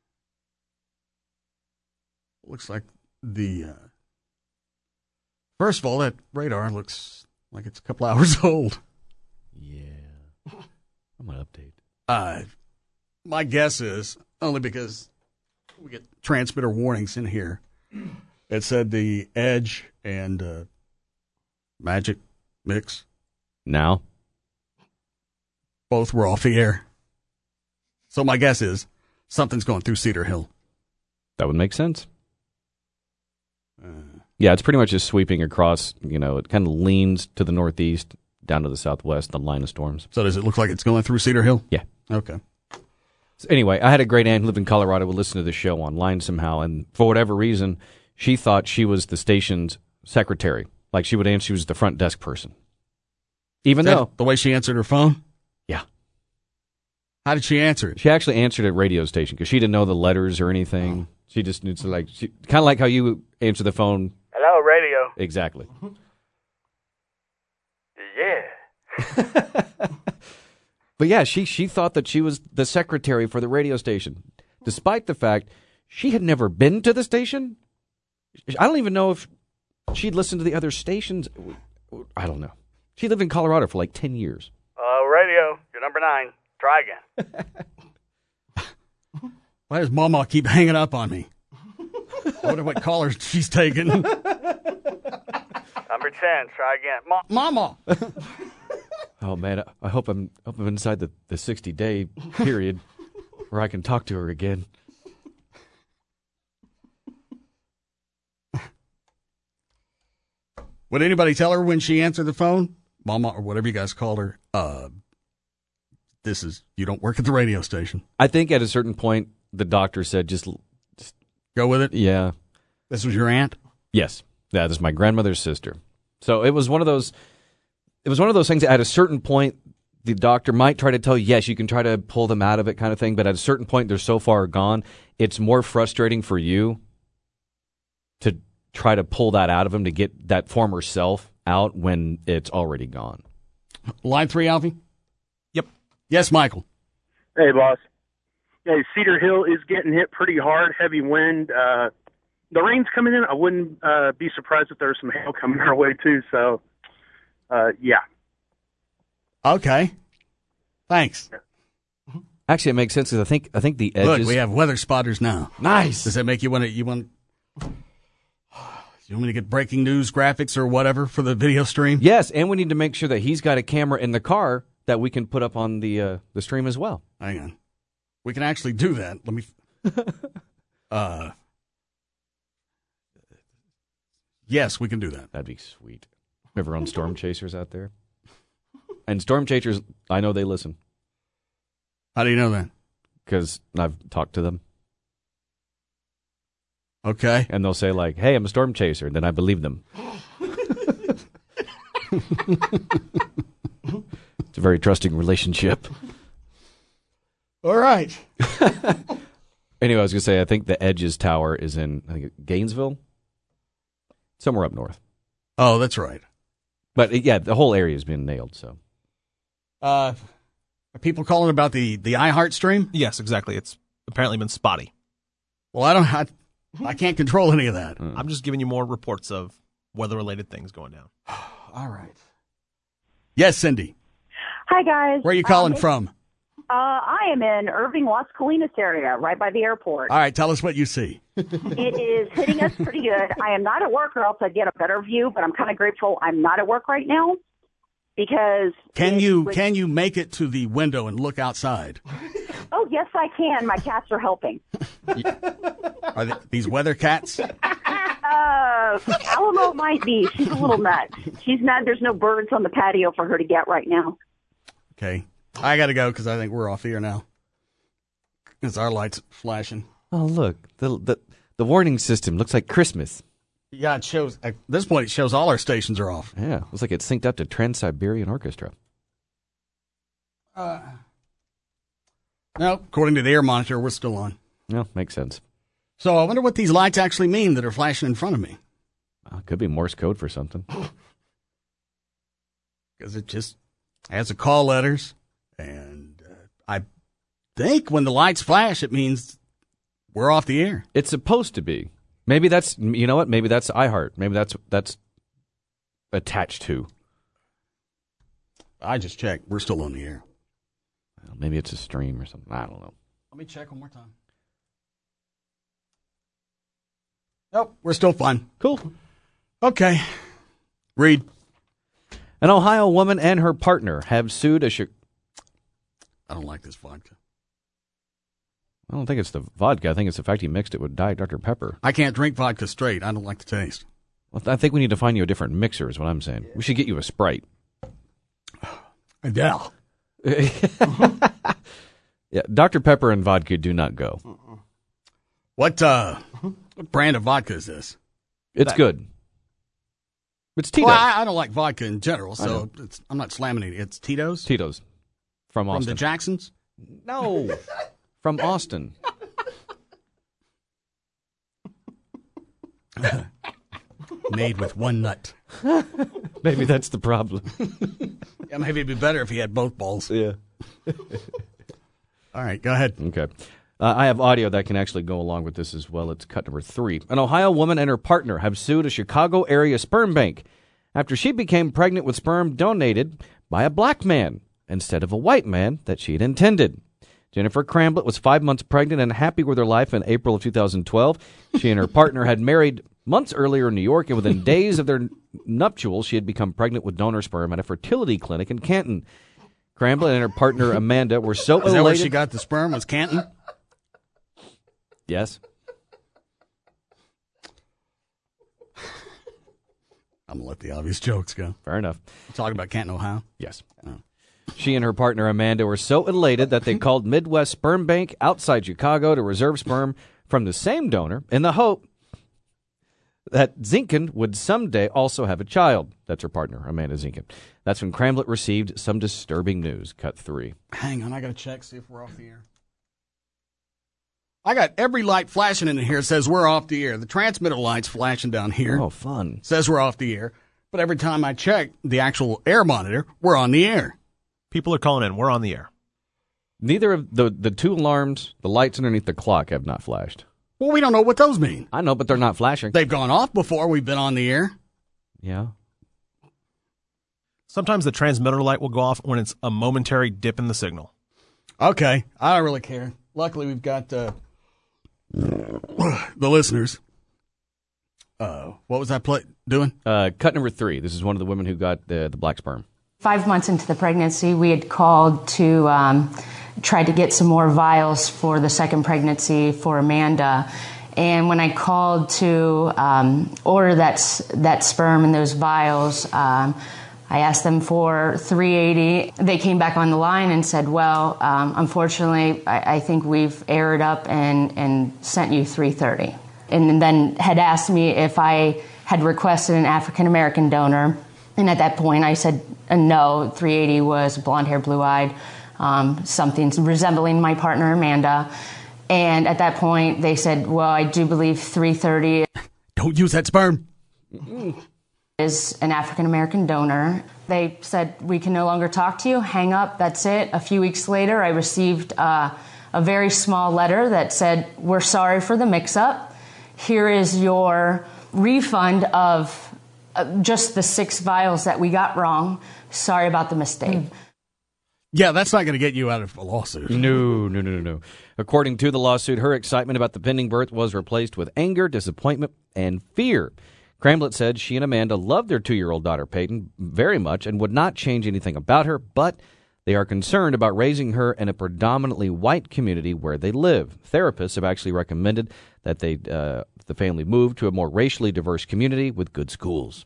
Looks like the... First of all, that radar looks like it's a couple hours old. Yeah. I'm going to update. My guess is, only because we get transmitter warnings in here, it said the Edge and Magic Mix. Now? both were off the air. So my guess is something's going through Cedar Hill. That would make sense. Yeah, it's pretty much just sweeping across. It kind of leans to the northeast, down to the southwest, the line of storms. So does it look like it's going through Cedar Hill? Yeah. Okay. So anyway, I had a great aunt who lived in Colorado, would listen to the show online somehow, and for whatever reason, she thought she was the station's secretary. Like she would answer, she was the front desk person. Even though the way she answered her phone? Yeah. How did she answer it? She actually answered at radio station because she didn't know the letters or anything. Oh. She just knew kind of like how you answer the phone. Hello, radio. Exactly. Yeah. But yeah, she thought that she was the secretary for the radio station, despite the fact she had never been to the station. I don't even know if she'd listened to the other stations. I don't know. She lived in Colorado for like 10 years. Radio, you're number 9. Try again. Why does Mama keep hanging up on me? I wonder what callers she's taking. Number 10. Try again. Mama. Oh man, I hope I'm inside the 60-day period where I can talk to her again. Would anybody tell her when she answered the phone? Mama, or whatever you guys called her, you don't work at the radio station. I think at a certain point, the doctor said, just go with it? Yeah. This was your aunt? Yes. Yeah, this is my grandmother's sister. So it was one of those things that at a certain point, the doctor might try to tell you, yes, you can try to pull them out of it kind of thing, but at a certain point, they're so far gone, it's more frustrating for you to try to pull that out of them to get that former self out when it's already gone. Line 3, Alfie? Yep. Yes, Michael. Hey, boss. Hey, Cedar Hill is getting hit pretty hard, heavy wind. The rain's coming in. I wouldn't be surprised if there's some hail coming our way, too. So, yeah. Okay. Thanks. Actually, it makes sense because I think the edges. Look, we have weather spotters now. Nice. Does that make you want me to get breaking news graphics or whatever for the video stream? Yes, and we need to make sure that he's got a camera in the car that we can put up on the stream as well. Hang on. We can actually do that. Let me. Yes, we can do that. That'd be sweet. We have our own storm chasers out there. And storm chasers, I know they listen. How do you know that? Because I've talked to them. Okay. And they'll say like, hey, I'm a storm chaser. And then I believe them. It's a very trusting relationship. All right. Anyway, I was going to say, I think the Edges Tower is in Gainesville. Somewhere up north. Oh, that's right. But yeah, the whole area has been nailed, so. Are people calling about the iHeart stream? Yes, exactly. It's apparently been spotty. Well, I can't control any of that. I'm just giving you more reports of weather-related things going down. All right. Yes, Cindy. Hi, guys. Where are you calling from? I am in Irving, Las Colinas area, right by the airport. All right, tell us what you see. It is hitting us pretty good. I am not at work, or else I'd get a better view, but I'm kind of grateful I'm not at work right now because... Can you make it to the window and look outside? Oh, yes, I can. My cats are helping. Are these weather cats? Alamo might be. She's a little nuts. She's not. There's no birds on the patio for her to get right now. Okay. I got to go because I think we're off here now. It's our lights flashing. Oh, look. The warning system looks like Christmas. Yeah, it shows. At this point, it shows all our stations are off. Yeah. Looks like it's synced up to Trans-Siberian Orchestra. No, according to the air monitor, we're still on. Yeah, makes sense. So I wonder what these lights actually mean that are flashing in front of me. Could be Morse code for something. Because it just has the call letters. And I think when the lights flash, it means we're off the air. It's supposed to be. Maybe that's, you know what? Maybe that's iHeart. Maybe that's attached to. I just checked. We're still on the air. Well, maybe it's a stream or something. I don't know. Let me check one more time. Nope, we're still fine. Cool. Okay. Read. An Ohio woman and her partner have sued I don't like this vodka. I don't think it's the vodka. I think it's the fact he mixed it with Diet Dr. Pepper. I can't drink vodka straight. I don't like the taste. Well, I think we need to find you a different mixer is what I'm saying. We should get you a Sprite. Adele. Yeah, Dr. Pepper and vodka do not go. What brand of vodka is this? It's good. It's Tito's. Well, I don't like vodka in general, so I'm not slamming it. It's Tito's? Tito's. From Austin. From the Jacksons? No. From Austin. Made with one nut. Maybe that's the problem. Yeah, maybe it'd be better if he had both balls. Yeah. All right, go ahead. Okay. I have audio that can actually go along with this as well. It's cut number 3. An Ohio woman and her partner have sued a Chicago area sperm bank after she became pregnant with sperm donated by a black man instead of a white man that she had intended. Jennifer Cramblett was 5 months pregnant and happy with her life in April of 2012. She and her partner had married months earlier in New York, and within days of their nuptials, she had become pregnant with donor sperm at a fertility clinic in Canton. Cramblett and her partner Amanda were so elated. Is that where she got the sperm? Was Canton? Yes. I'm going to let the obvious jokes go. Fair enough. We're talking about Canton, Ohio? Yes. Oh. She and her partner Amanda were so elated that they called Midwest Sperm Bank outside Chicago to reserve sperm from the same donor in the hope that Zinkin would someday also have a child. That's her partner, Amanda Zinkin. That's when Cramblett received some disturbing news. Cut 3. Hang on, I got to check, see if we're off the air. I got every light flashing in here says we're off the air. The transmitter light's flashing down here. Oh, fun. Says we're off the air. But every time I check the actual air monitor, we're on the air. People are calling in. We're on the air. Neither of the two alarms, the lights underneath the clock, have not flashed. Well, we don't know what those mean. I know, but they're not flashing. They've gone off before we've been on the air. Yeah. Sometimes the transmitter light will go off when it's a momentary dip in the signal. Okay. I don't really care. Luckily, we've got the listeners. What was that doing? Cut number 3. This is one of the women who got the black sperm. 5 months into the pregnancy, we had called to try to get some more vials for the second pregnancy for Amanda. And when I called to order that sperm and those vials, I asked them for $380. They came back on the line and said, well, unfortunately, I think we've aired up and sent you $330. And then had asked me if I had requested an African-American donor. And at that point, I said, no, $380 was blonde-haired, blue-eyed, something resembling my partner, Amanda. And at that point, they said, well, I do believe $330 Don't use that sperm. Is an African-American donor. They said, we can no longer talk to you. Hang up. That's it. A few weeks later, I received a very small letter that said, we're sorry for the mix-up. Here is your refund of just the 6 vials that we got wrong. Sorry about the mistake. Yeah, that's not going to get you out of a lawsuit. No. According to the lawsuit, her excitement about the pending birth was replaced with anger, disappointment, and fear. Cramblett said she and Amanda loved their 2-year-old daughter, Peyton, very much and would not change anything about her, but they are concerned about raising her in a predominantly white community where they live. Therapists have actually recommended that the family move to a more racially diverse community with good schools.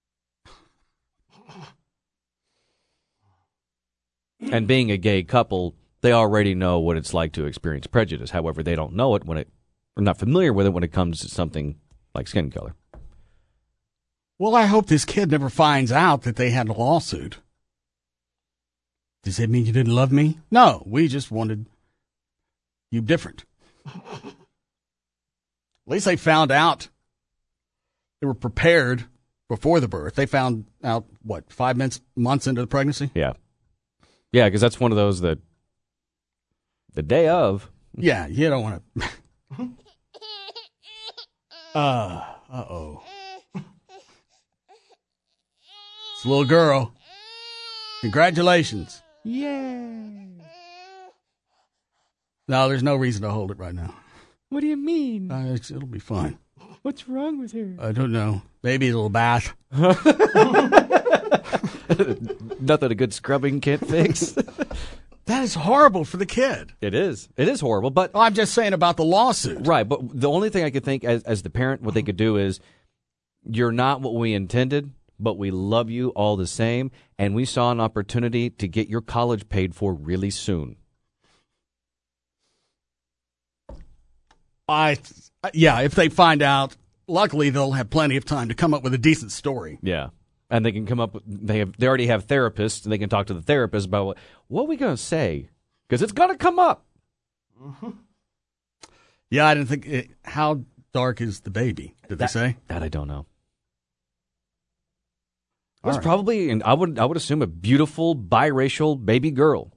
And being a gay couple, they already know what it's like to experience prejudice. However, they don't know it or not familiar with it when it comes to something like skin color. Well, I hope this kid never finds out that they had a lawsuit. Does that mean you didn't love me? No, we just wanted you different. At least they found out. They were prepared before the birth. They found out, 5 months into the pregnancy? Yeah. Yeah, because that's one of those that the day of. Yeah, you don't want to. Uh-oh. It's a little girl. Congratulations. Yay. No, there's no reason to hold it right now. What do you mean? It'll be fine. What's wrong with her? I don't know. Maybe a little bath. Nothing a good scrubbing can't fix. That is horrible for the kid. It is. It is horrible, but I'm just saying about the lawsuit. Right, but the only thing I could think as the parent, what they could do is, you're not what we intended, but we love you all the same, and we saw an opportunity to get your college paid for really soon. If they find out, luckily they'll have plenty of time to come up with a decent story. Yeah. And they can come up with, they already have therapists, and they can talk to the therapist about what are we going to say? Because it's going to come up. Mm-hmm. Yeah, I didn't think, how dark is the baby? Did they say? That I don't know. It All was right. probably, and I would assume, a beautiful biracial baby girl.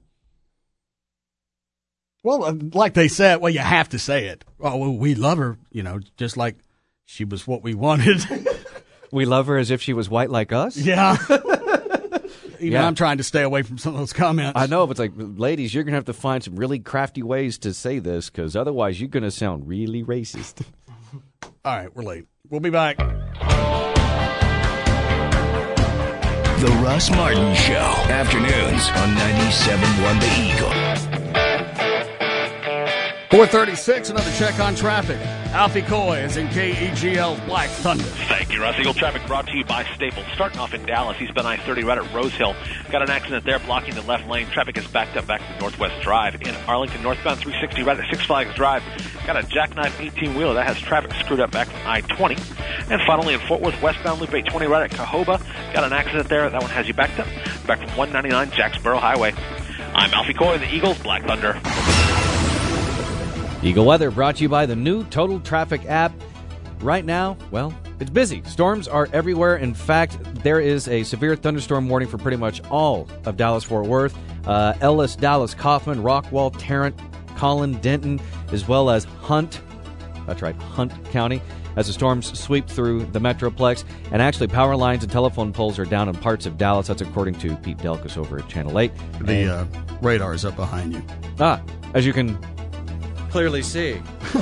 Well, like they said, well, you have to say it. Oh, well, we love her, just like she was what we wanted. We love her as if she was white like us? Yeah. I'm trying to stay away from some of those comments. I know, but it's like, ladies, you're going to have to find some really crafty ways to say this, because otherwise you're going to sound really racist. All right, we're late. We'll be back. The Russ Martin Show. Afternoons on 97.1 The Eagle. 4:36, another check on traffic. Alfie Coy is in KEGL's Black Thunder. Thank you, Russ. Eagle traffic brought to you by Staples. Starting off in Dallas, eastbound I-30 right at Rose Hill. Got an accident there blocking the left lane. Traffic is backed up back to Northwest Drive. In Arlington, northbound 360 right at Six Flags Drive. Got a jackknife 18-wheeler that has traffic screwed up back from I-20. And finally in Fort Worth, westbound Loop 820 right at Cahoba. Got an accident there. That one has you backed up. Back from 199 Jacksboro Highway. I'm Alfie Coy, the Eagles Black Thunder. Eagle Weather brought to you by the new Total Traffic app. Right now, well, it's busy. Storms are everywhere. In fact, there is a severe thunderstorm warning for pretty much all of Dallas-Fort Worth. Ellis, Dallas, Kaufman, Rockwall, Tarrant, Collin, Denton, as well as Hunt. That's right, Hunt County, as the storms sweep through the Metroplex. And actually, power lines and telephone poles are down in parts of Dallas. That's according to Pete Delkus over at Channel 8. The radar is up behind you. As you can clearly see.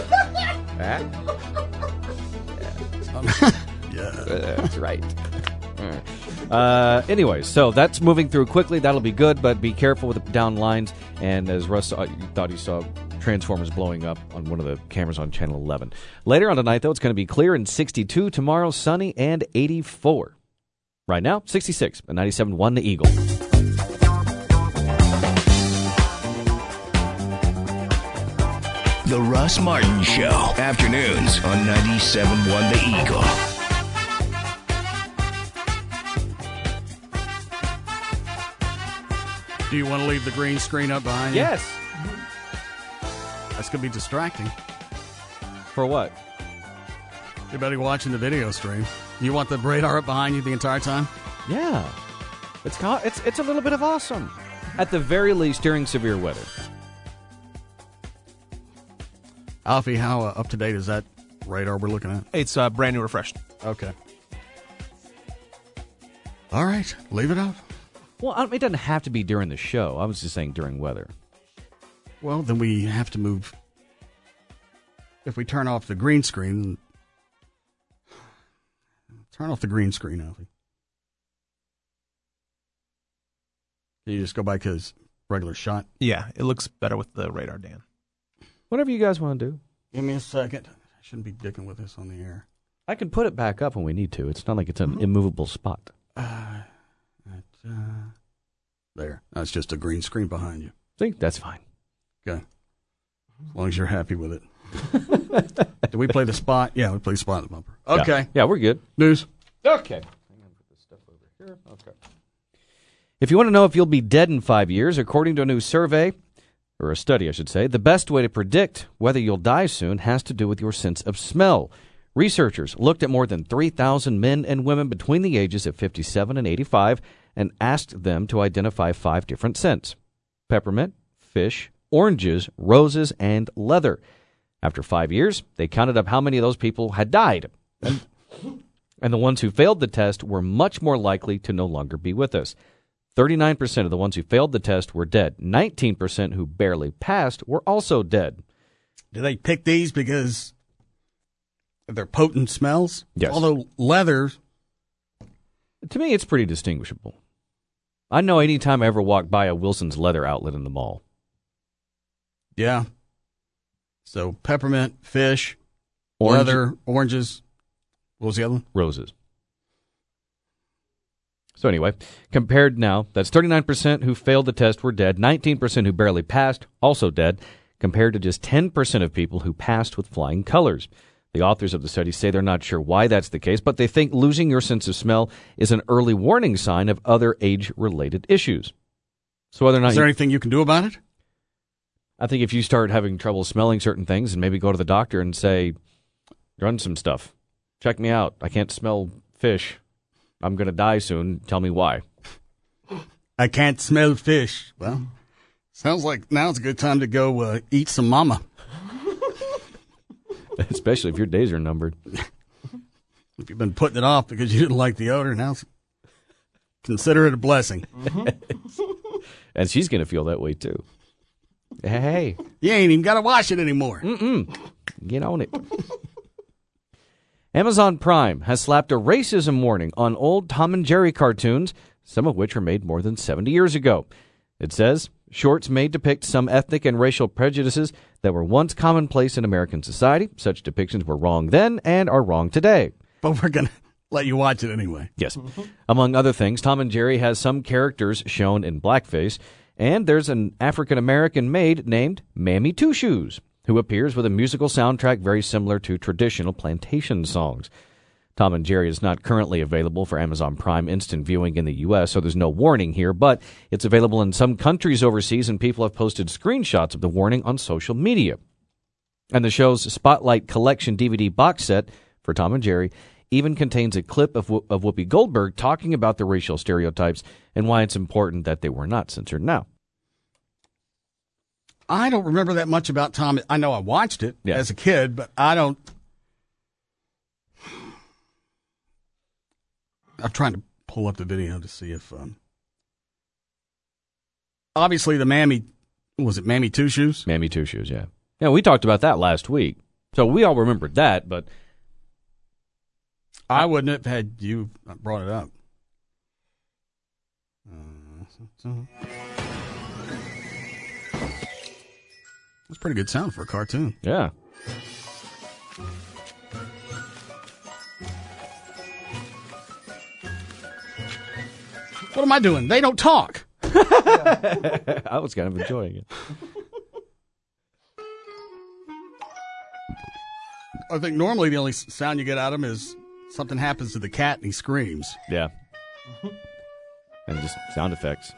That's right. Anyway, so that's moving through quickly. That'll be good, but be careful with the down lines. And as Russ thought he saw transformers blowing up on one of the cameras on Channel 11. Later on tonight, though, it's going to be clear and 62. Tomorrow, sunny and 84. Right now, 66 and 97.1 The Eagle. The Russ Martin Show. Afternoons on 97.1 The Eagle. Do you want to leave the green screen up behind you? Yes. That's going to be distracting. For what? Everybody watching the video stream. You want the radar up behind you the entire time? Yeah. It's a little bit of awesome. At the very least, during severe weather. Alfie, how up to date is that radar we're looking at? It's brand new, refreshed. Okay. All right, leave it up. Well, it doesn't have to be during the show. I was just saying during weather. Well, then we have to move. If we turn off the green screen, turn off the green screen, Alfie. You just go back to his regular shot? Yeah, it looks better with the radar, Dan. Whatever you guys want to do. Give me a second. I shouldn't be dicking with this on the air. I can put it back up when we need to. It's not like it's an immovable spot. There. That's just a green screen behind you. See? That's fine. Okay. As long as you're happy with it. Did we play the spot? Yeah, we played the spot in the bumper. Okay. Yeah, we're good. News. Okay. I'm going to put this stuff over here. Okay. If you want to know if you'll be dead in 5 years, according to a new survey, or a study, I should say, the best way to predict whether you'll die soon has to do with your sense of smell. Researchers looked at more than 3,000 men and women between the ages of 57 and 85 and asked them to identify 5 different scents: peppermint, fish, oranges, roses, and leather. After 5 years, they counted up how many of those people had died. And the ones who failed the test were much more likely to no longer be with us. 39% of the ones who failed the test were dead. 19% who barely passed were also dead. Do they pick these because of their potent smells? Yes. Although leather... To me, it's pretty distinguishable. I know anytime I ever walk by a Wilson's Leather outlet in the mall. Yeah. So peppermint, fish, Orange. leather, oranges. What was the other one? Roses. So anyway, compared now, that's 39% who failed the test were dead, 19% who barely passed, also dead, compared to just 10% of people who passed with flying colors. The authors of the study say they're not sure why that's the case, but they think losing your sense of smell is an early warning sign of other age-related issues. So whether or not is there anything you can do about it? I think if you start having trouble smelling certain things and maybe go to the doctor and say, run some stuff, check me out, I can't smell fish, I'm going to die soon, tell me why. I can't smell fish. Well, sounds like now's a good time to go eat some mama. Especially if your days are numbered. If you've been putting it off because you didn't like the odor, now consider it a blessing. And she's going to feel that way too. Hey. You ain't even got to wash it anymore. Get on it. Amazon Prime has slapped a racism warning on old Tom and Jerry cartoons, some of which were made more than 70 years ago. It says, shorts may depict some ethnic and racial prejudices that were once commonplace in American society. Such depictions were wrong then and are wrong today. But we're going to let you watch it anyway. Yes. Among other things, Tom and Jerry has some characters shown in blackface, and there's an African-American maid named Mammy Two Shoes, who appears with a musical soundtrack very similar to traditional plantation songs. Tom and Jerry is not currently available for Amazon Prime instant viewing in the U.S., so there's no warning here, but it's available in some countries overseas, and people have posted screenshots of the warning on social media. And the show's Spotlight Collection DVD box set for Tom and Jerry even contains a clip of Whoopi Goldberg talking about the racial stereotypes and why it's important that they were not censored now. I don't remember that much about Tom. I know I watched it as a kid, but I don't. I'm trying to pull up the video to see if. Obviously, the Mammy. Was it Mammy Two Shoes? Mammy Two Shoes, yeah. Yeah, we talked about that last week. So we all remembered that, but. I wouldn't have had you brought it up. That's pretty good sound for a cartoon. Yeah. What am I doing? They don't talk. I was kind of enjoying it. I think normally the only sound you get out of him is something happens to the cat and he screams. Yeah. And just sound effects.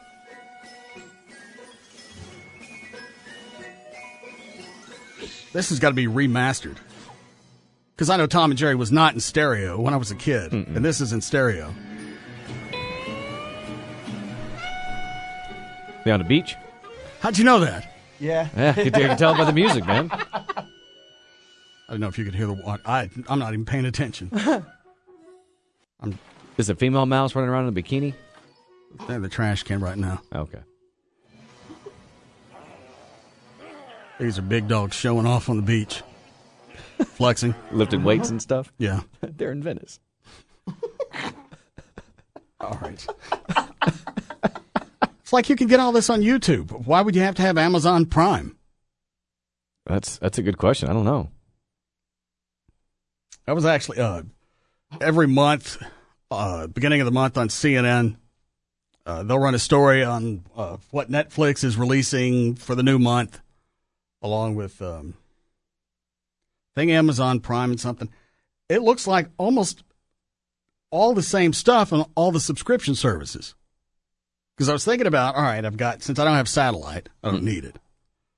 This has got to be remastered. Because I know Tom and Jerry was not in stereo when I was a kid. And this is in stereo. They on the beach? How'd you know that? Yeah. You can tell by the music, man. I don't know if you could hear the water. I'm not even paying attention. Is a female mouse running around in a bikini? They're in the trash can right now. Okay. These are big dogs showing off on the beach. Flexing. Lifting weights and stuff? Yeah. They're in Venice. All right. It's like you can get all this on YouTube. Why would you have to have Amazon Prime? That's a good question. I don't know. That was actually every month, beginning of the month on CNN, they'll run a story on what Netflix is releasing for the new month, along with Amazon Prime and something. It looks like almost all the same stuff on all the subscription services. Because I was thinking about, all right, since I don't have satellite, I don't need it.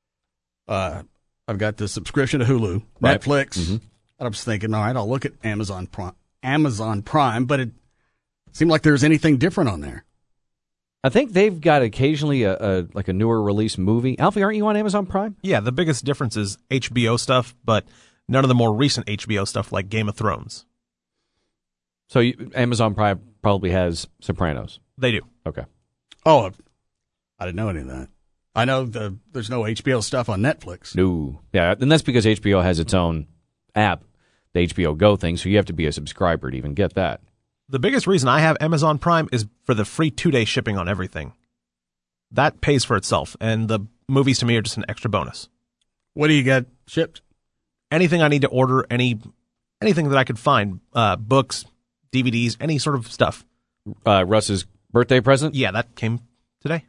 I've got the subscription to Hulu, right. Netflix. And I was thinking, all right, I'll look at Amazon Prime, but it seemed like there's anything different on there. I think they've got occasionally a newer release movie. Alfie, aren't you on Amazon Prime? Yeah, the biggest difference is HBO stuff, but none of the more recent HBO stuff like Game of Thrones. So Amazon Prime probably has Sopranos. They do. Okay. Oh, I didn't know any of that. I know there's no HBO stuff on Netflix. No. Yeah, and that's because HBO has its own app, the HBO Go thing, so you have to be a subscriber to even get that. The biggest reason I have Amazon Prime is for the free 2-day shipping on everything. That pays for itself, and the movies to me are just an extra bonus. What do you get shipped? Anything I need to order, anything that I could find, books, DVDs, any sort of stuff. Russ's birthday present? Yeah, that came today.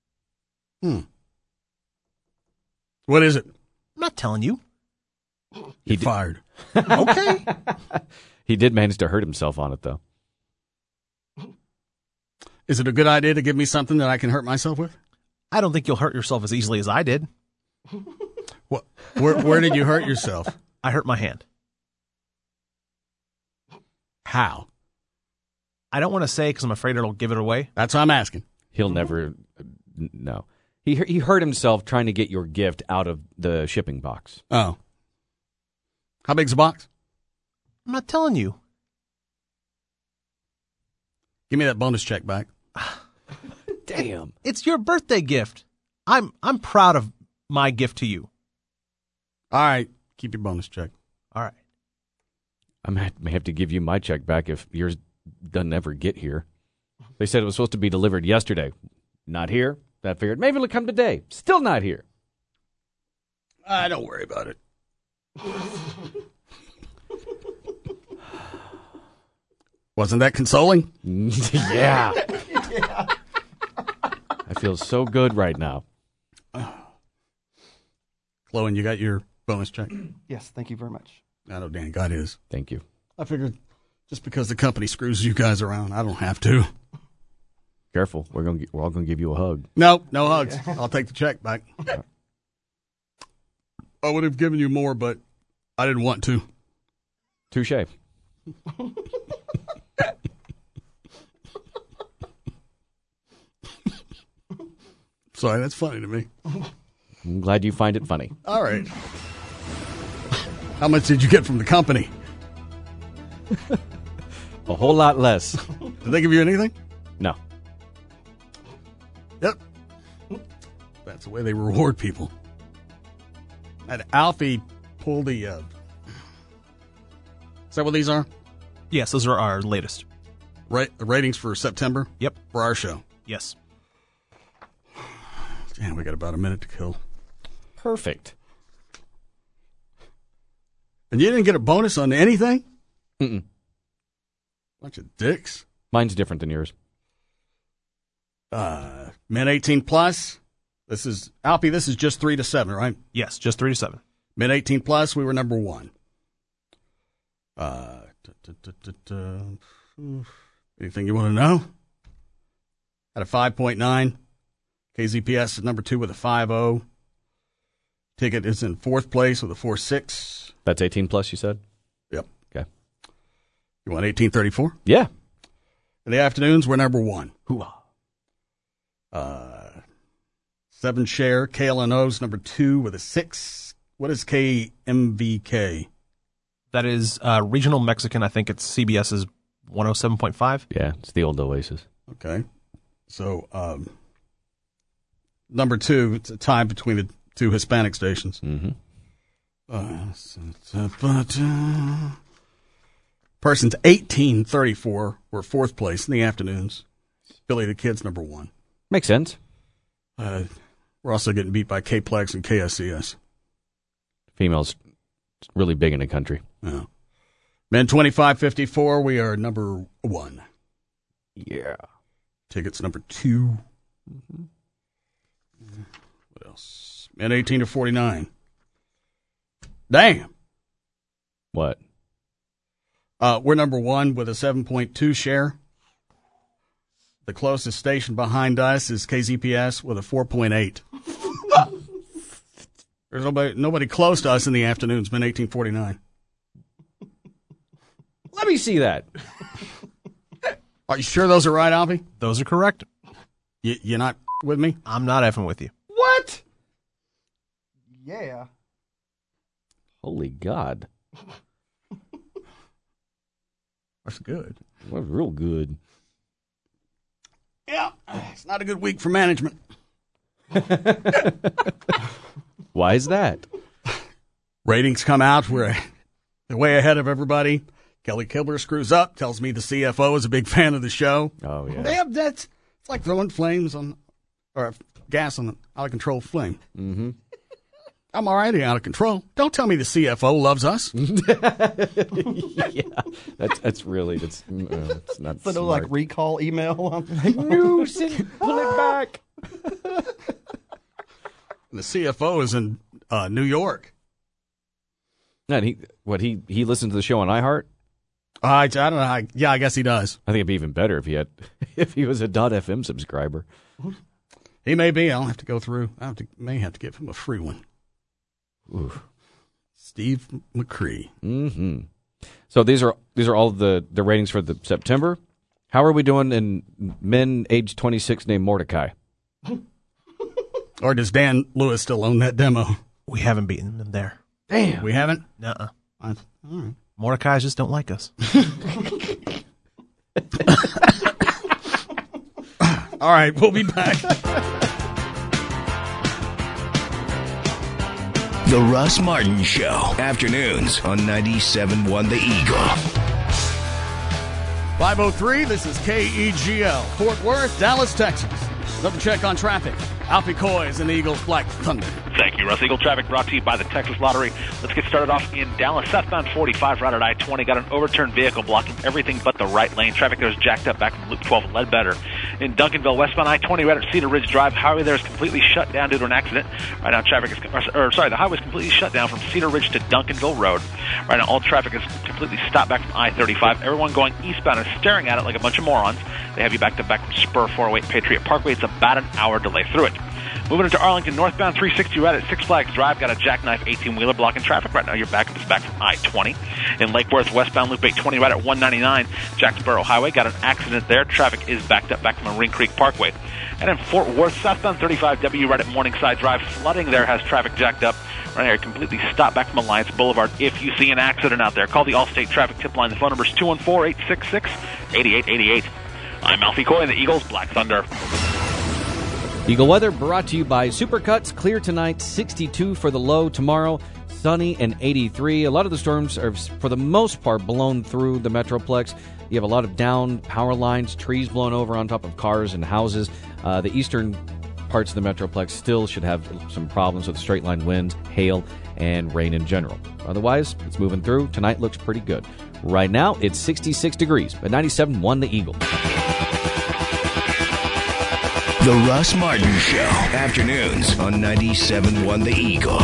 What is it? I'm not telling you. You're fired. Okay. He did manage to hurt himself on it, though. Is it a good idea to give me something that I can hurt myself with? I don't think you'll hurt yourself as easily as I did. What? Where did you hurt yourself? I hurt my hand. How? I don't want to say because I'm afraid it'll give it away. That's what I'm asking. He'll never... No. He hurt himself trying to get your gift out of the shipping box. Oh. How big's the box? I'm not telling you. Give me that bonus check back. Damn. It's your birthday gift. I'm proud of my gift to you. All right. Keep your bonus check. All right. I may have to give you my check back if yours doesn't ever get here. They said it was supposed to be delivered yesterday. Not here. I figured maybe it'll come today. Still not here. Don't worry about it. Wasn't that consoling? Yeah. I feel so good right now. Chloe, you got your bonus check? Yes, thank you very much. I know Dan got his. Thank you. I figured just because the company screws you guys around, I don't have to. Careful. We're all gonna give you a hug. No hugs. I'll take the check back. I would have given you more, but I didn't want to. Touche. Sorry, that's funny to me. I'm glad you find it funny. All right. How much did you get from the company? A whole lot less. Did they give you anything? No. Yep. That's the way they reward people. And Alfie pulled the... Is that what these are? Yes, those are our latest. The ratings for September? Yep. For our show? Yes. Damn, we got about a minute to kill. Perfect. And you didn't get a bonus on anything? Mm-mm. Bunch of dicks. Mine's different than yours. Men 18 plus. This is Alfie. This is just 3 to 7, right? Yes, just 3 to 7. Men 18 plus. We were number 1. Anything you want to know? At a 5.9. KZPS is number 2 with a 5.0. Ticket is in 4th place with a 4.6. That's 18 plus, you said? Yep. Okay. You want 1834? Yeah. In the afternoons, we're number 1. Hoo-ah. 7 share. KLNO's number 2 with a 6. What is KMVK? That is regional Mexican. I think it's CBS's 107.5. Yeah, it's the old Oasis. Okay. So, number 2, it's a tie between the 2 Hispanic stations. Mm-hmm. Persons 1834 were 4th place in the afternoons. Billy the Kid's number 1. Makes sense. We're also getting beat by K-Plex and KSCS. Females really big in the country. Yeah. Men 25-54, we are number 1. Yeah. Tickets number 2. Mm-hmm. What else? Men 18 to 49. Damn. What? We're number 1 with a 7.2 share. The closest station behind us is KZPS with a 4.8. There's nobody close to us in the afternoons, men 1849. Let me see that. Are you sure those are right, Alfie? Those are correct. You're not with me? I'm not effing with you. What? Yeah. Holy God. That's good. That's real good. Yeah, it's not a good week for management. Why is that? Ratings come out. We're way ahead of everybody. Kelly Kilber screws up, tells me the CFO is a big fan of the show. Oh, yeah. It's like throwing gas on an out-of-control flame. Mm-hmm. I'm already out of control. Don't tell me the CFO loves us. Yeah, that's really it's not It's a smart. like recall email. No, pull it back. The CFO is in New York. And he listens to the show on iHeart? I don't know. I guess he does. I think it'd be even better if he was a .fm subscriber. He may be. I'll have to go through. May have to give him a free one. Ooh. Steve McCree. Mm-hmm. So these are all the ratings for the September. How are we doing in men age 26 named Mordecai? Or does Dan Lewis still own that demo? We haven't beaten them there. Damn. We haven't? Nuh-uh. All right. Mordecai just don't like us. All right, we'll be back. The Russ Martin Show. Afternoons on 97.1 The Eagle. 5:03, this is KEGL, Fort Worth, Dallas, Texas. Another check on traffic. Alfie Coy is in the Eagles Black Thunder. Thank you, Russ. Eagle traffic brought to you by the Texas Lottery. Let's get started off in Dallas. Southbound 45 right at I-20. Got an overturned vehicle blocking everything but the right lane. Traffic there is jacked up back from Loop 12 at Ledbetter. In Duncanville, westbound I-20 right at Cedar Ridge Drive. Highway there is completely shut down due to an accident. Right now, the highway is completely shut down from Cedar Ridge to Duncanville Road. Right now, all traffic is completely stopped back from I-35. Everyone going eastbound is staring at it like a bunch of morons. They have you backed up back from Spur 408 Patriot Parkway. It's about an hour delay through it. Moving into Arlington, northbound 360 right at Six Flags Drive. Got a jackknife 18-wheeler blocking traffic. Right now, your backup is back from I-20. In Lake Worth, westbound Loop 820 right at 199 Jacksboro Highway. Got an accident there. Traffic is backed up back from Marine Creek Parkway. And in Fort Worth, southbound 35W right at Morningside Drive. Flooding there has traffic jacked up. Right here, completely stopped back from Alliance Boulevard. If you see an accident out there, call the Allstate Traffic Tip Line. The phone number is 214-866-8888. I'm Alfie Coy in the Eagles Black Thunder. Eagle weather brought to you by Supercuts. Clear tonight, 62 for the low. Tomorrow, sunny and 83. A lot of the storms are, for the most part, blown through the Metroplex. You have a lot of down power lines, trees blown over on top of cars and houses. The eastern parts of the Metroplex still should have some problems with straight line winds, hail, and rain in general. Otherwise, it's moving through. Tonight looks pretty good. Right now, it's 66 degrees at 97.1 The Eagle. The Russ Martin Show. Afternoons on 97.1 The Eagle.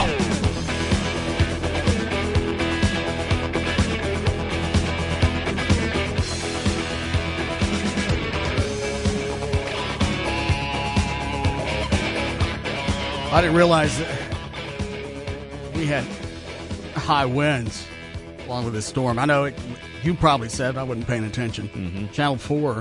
I didn't realize that we had high winds along with this storm. I know you probably said, I wasn't paying attention. Mm-hmm. Channel 4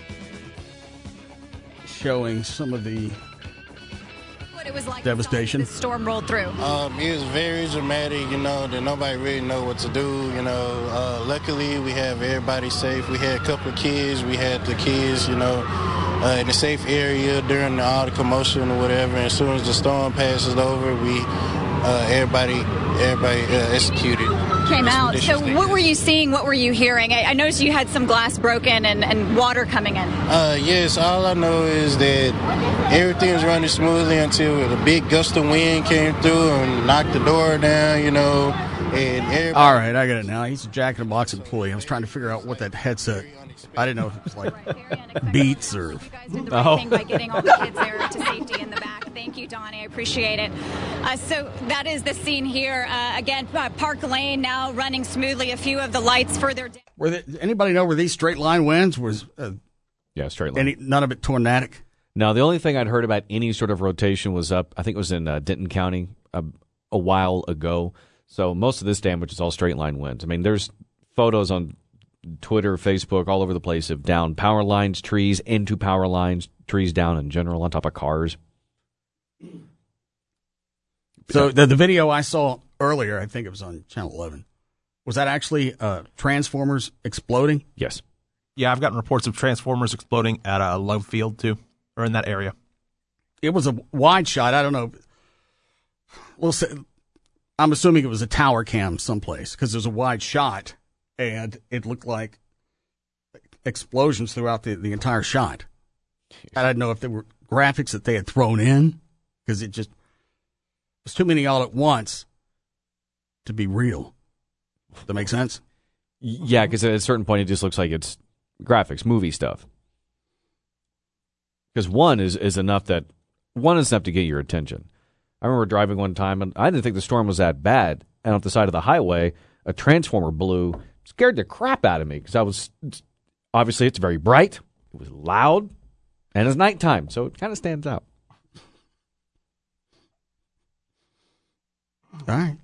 showing some of the what it was like devastation. The storm rolled through. It was very dramatic, that nobody really know what to do, Luckily, we have everybody safe. We had a couple of kids. We had the kids, in a safe area during all the commotion or whatever. And as soon as the storm passes over, everybody executed. Came out. So what were you seeing? What were you hearing? I noticed you had some glass broken and water coming in. Yes, all I know is that everything was running smoothly until a big gust of wind came through and knocked the door down, And all right, I got it now. He's a Jack in the Box employee. I was trying to figure out what that headset. I didn't know if it was like Beats or. You guys did the right thing by getting all the kids there to safety in the back. Thank you, Donnie. I appreciate it. So that is the scene here. Again, Park Lane now running smoothly. A few of the lights further down. Anybody know where these straight line winds was? Yeah, straight line. None of it tornadic? No, the only thing I'd heard about any sort of rotation was up, I think it was in Denton County a while ago. So most of this damage is all straight line winds. I mean, there's photos on Twitter, Facebook, all over the place of down power lines, trees into power lines, trees down in general on top of cars. So the video I saw earlier, I think it was on Channel 11, was that actually transformers exploding? Yes. Yeah, I've gotten reports of transformers exploding at Love Field, too, or in that area. It was a wide shot. I don't know. I'm assuming it was a tower cam someplace because there's a wide shot. and it looked like explosions throughout the entire shot. I didn't know if there were graphics that they had thrown in, because it just was too many all at once to be real. Does that make sense? Yeah, because at a certain point, it just looks like it's graphics, movie stuff. Because one is enough to get your attention. I remember driving one time, and I didn't think the storm was that bad. And off the side of the highway, a transformer blew, scared the crap out of me, because obviously it's very bright, it was loud, and it's nighttime, so it kind of stands out. All right.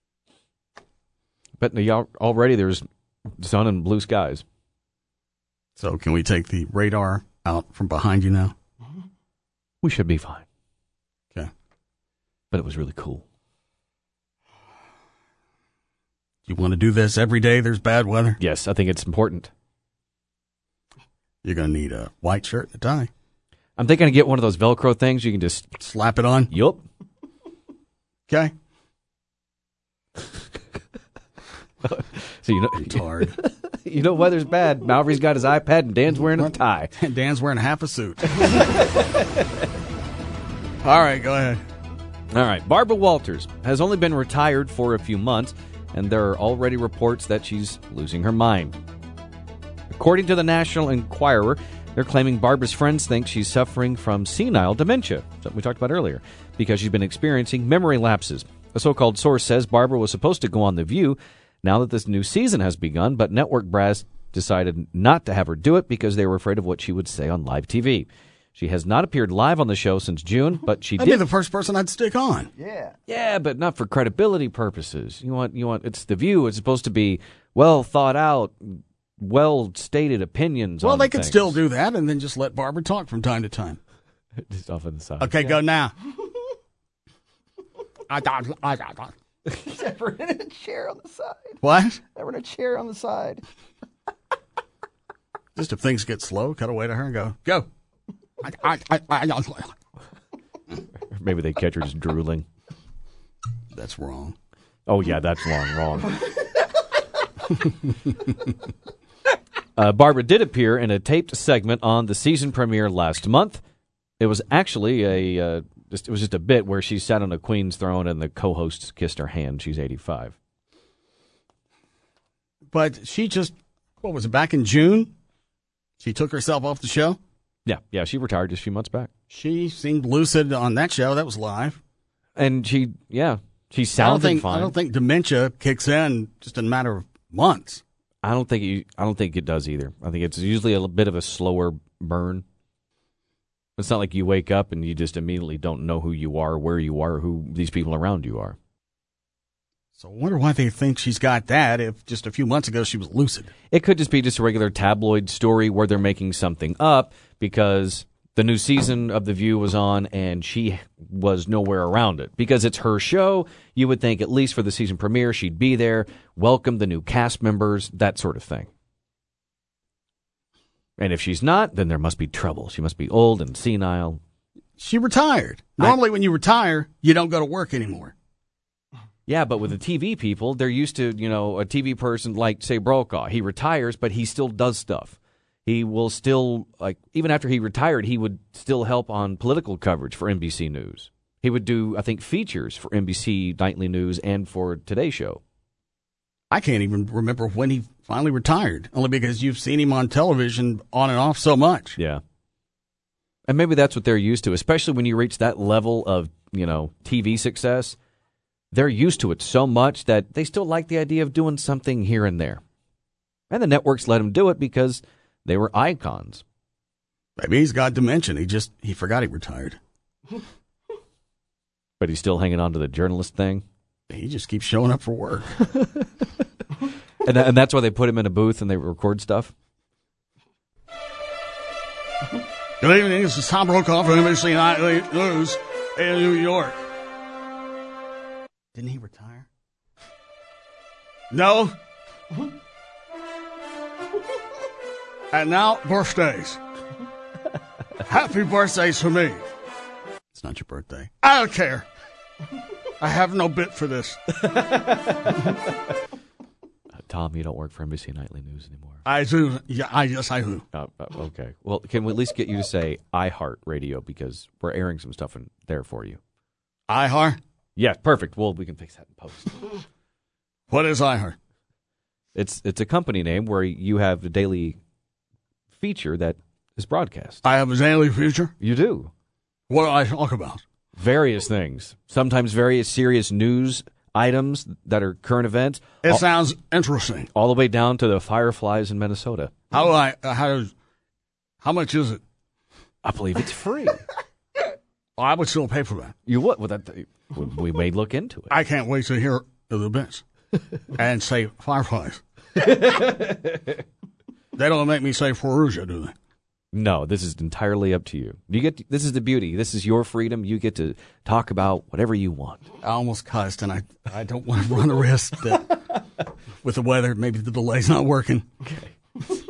But already there's sun and blue skies. So can we take the radar out from behind you now? We should be fine. Okay. But it was really cool. You want to do this every day there's bad weather? Yes, I think it's important. You're going to need a white shirt and a tie. I'm thinking to get one of those Velcro things. You can just slap it on? Yup. Okay. So it's hard. You know weather's bad. Mallory's got his iPad and Dan's wearing a tie. And Dan's wearing half a suit. All right, go ahead. All right. Barbara Walters has only been retired for a few months, and there are already reports that she's losing her mind. According to the National Enquirer, they're claiming Barbara's friends think she's suffering from senile dementia, something we talked about earlier, because she's been experiencing memory lapses. A so-called source says Barbara was supposed to go on The View now that this new season has begun, but network brass decided not to have her do it because they were afraid of what she would say on live TV. She has not appeared live on the show since June, but she I'd did. be the first person I'd stick on. Yeah, but not for credibility purposes. You want it's The View. It's supposed to be well thought out, well stated opinions. Well, on they could things. still do that and then just let Barbara talk from time to time. Just off on the side. Okay, go now. Except we're in a chair on the side. What? We're in a chair on the side. Just if things get slow, cut away to her and go. Maybe they catch her just drooling. That's wrong. Oh, yeah, that's wrong. Barbara did appear in a taped segment on the season premiere last month. It was actually it was just a bit where she sat on a queen's throne and the co-hosts kissed her hand. She's 85. But she just, what was it, back in June? She took herself off the show? Yeah, she retired just a few months back. She seemed lucid on that show. That was live. And she sounded fine. I don't think dementia kicks in just in a matter of months. I don't think it does either. I think it's usually a bit of a slower burn. It's not like you wake up and you just immediately don't know who you are, where you are, who these people around you are. So I wonder why they think she's got that if just a few months ago she was lucid. It could just be just a regular tabloid story where they're making something up because the new season of The View was on and she was nowhere around it. Because it's her show, you would think at least for the season premiere she'd be there, welcome the new cast members, that sort of thing. And if she's not, then there must be trouble. She must be old and senile. She retired. Normally when you retire, you don't go to work anymore. Yeah, but with the TV people, they're used to, a TV person like, say, Brokaw. He retires, but he still does stuff. He will still, even after he retired, he would still help on political coverage for NBC News. He would do, I think, features for NBC Nightly News and for Today Show. I can't even remember when he finally retired, only because you've seen him on television on and off so much. Yeah. And maybe that's what they're used to, especially when you reach that level of, TV success. They're used to it so much that they still like the idea of doing something here and there. And the networks let him do it because they were icons. Maybe he's got dementia. He forgot he retired. But he's still hanging on to the journalist thing. He just keeps showing up for work. And that's why they put him in a booth and they record stuff? Good evening. This is Tom Brokaw from NBC Nightly News in New York. Didn't he retire? No. And now, birthdays. Happy birthdays to me. It's not your birthday. I don't care. I have no bit for this. Tom, you don't work for NBC Nightly News anymore. I do. Yeah, yes, I do. Okay. Well, can we at least get you to say iHeart Radio because we're airing some stuff in there for you? iHeart? Yeah, perfect. Well, we can fix that in post. What is iHeart? It's a company name where you have a daily feature that is broadcast. I have a daily feature? You do. What do I talk about? Various things. Sometimes various serious news items that are current events. It sounds interesting. All the way down to the fireflies in Minnesota. How much is it? I believe it's free. I would still pay for that. You would? Well, we may look into it. I can't wait to hear the bits and say fireflies. They don't make me say Fallujah, do they? No, this is entirely up to you. This is the beauty. This is your freedom. You get to talk about whatever you want. I almost cussed, and I don't want to run the risk that with the weather, maybe the delay's not working. Okay.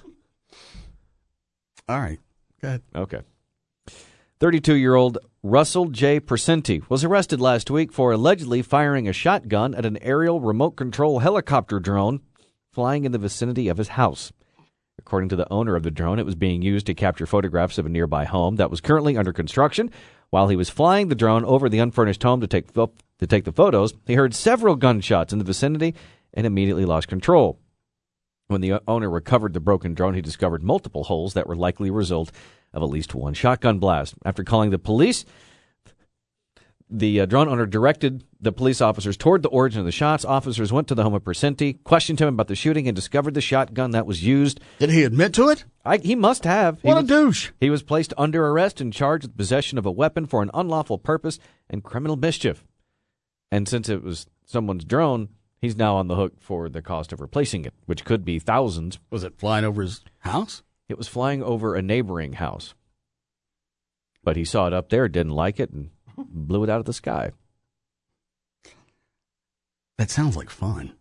All right. Go ahead. Okay. 32-year-old Russell J. Percenti was arrested last week for allegedly firing a shotgun at an aerial remote-control helicopter drone flying in the vicinity of his house. According to the owner of the drone, it was being used to capture photographs of a nearby home that was currently under construction. While he was flying the drone over the unfurnished home to take the photos, he heard several gunshots in the vicinity and immediately lost control. When the owner recovered the broken drone, he discovered multiple holes that were likely a result of at least one shotgun blast. After calling the police, the drone owner directed the police officers toward the origin of the shots. Officers went to the home of Percenti, questioned him about the shooting, and discovered the shotgun that was used. Did he admit to it? He must have. What a douche. He was placed under arrest and charged with possession of a weapon for an unlawful purpose and criminal mischief. And since it was someone's drone, he's now on the hook for the cost of replacing it, which could be thousands. Was it flying over his house? It was flying over a neighboring house. But he saw it up there, didn't like it, and blew it out of the sky. That sounds like fun.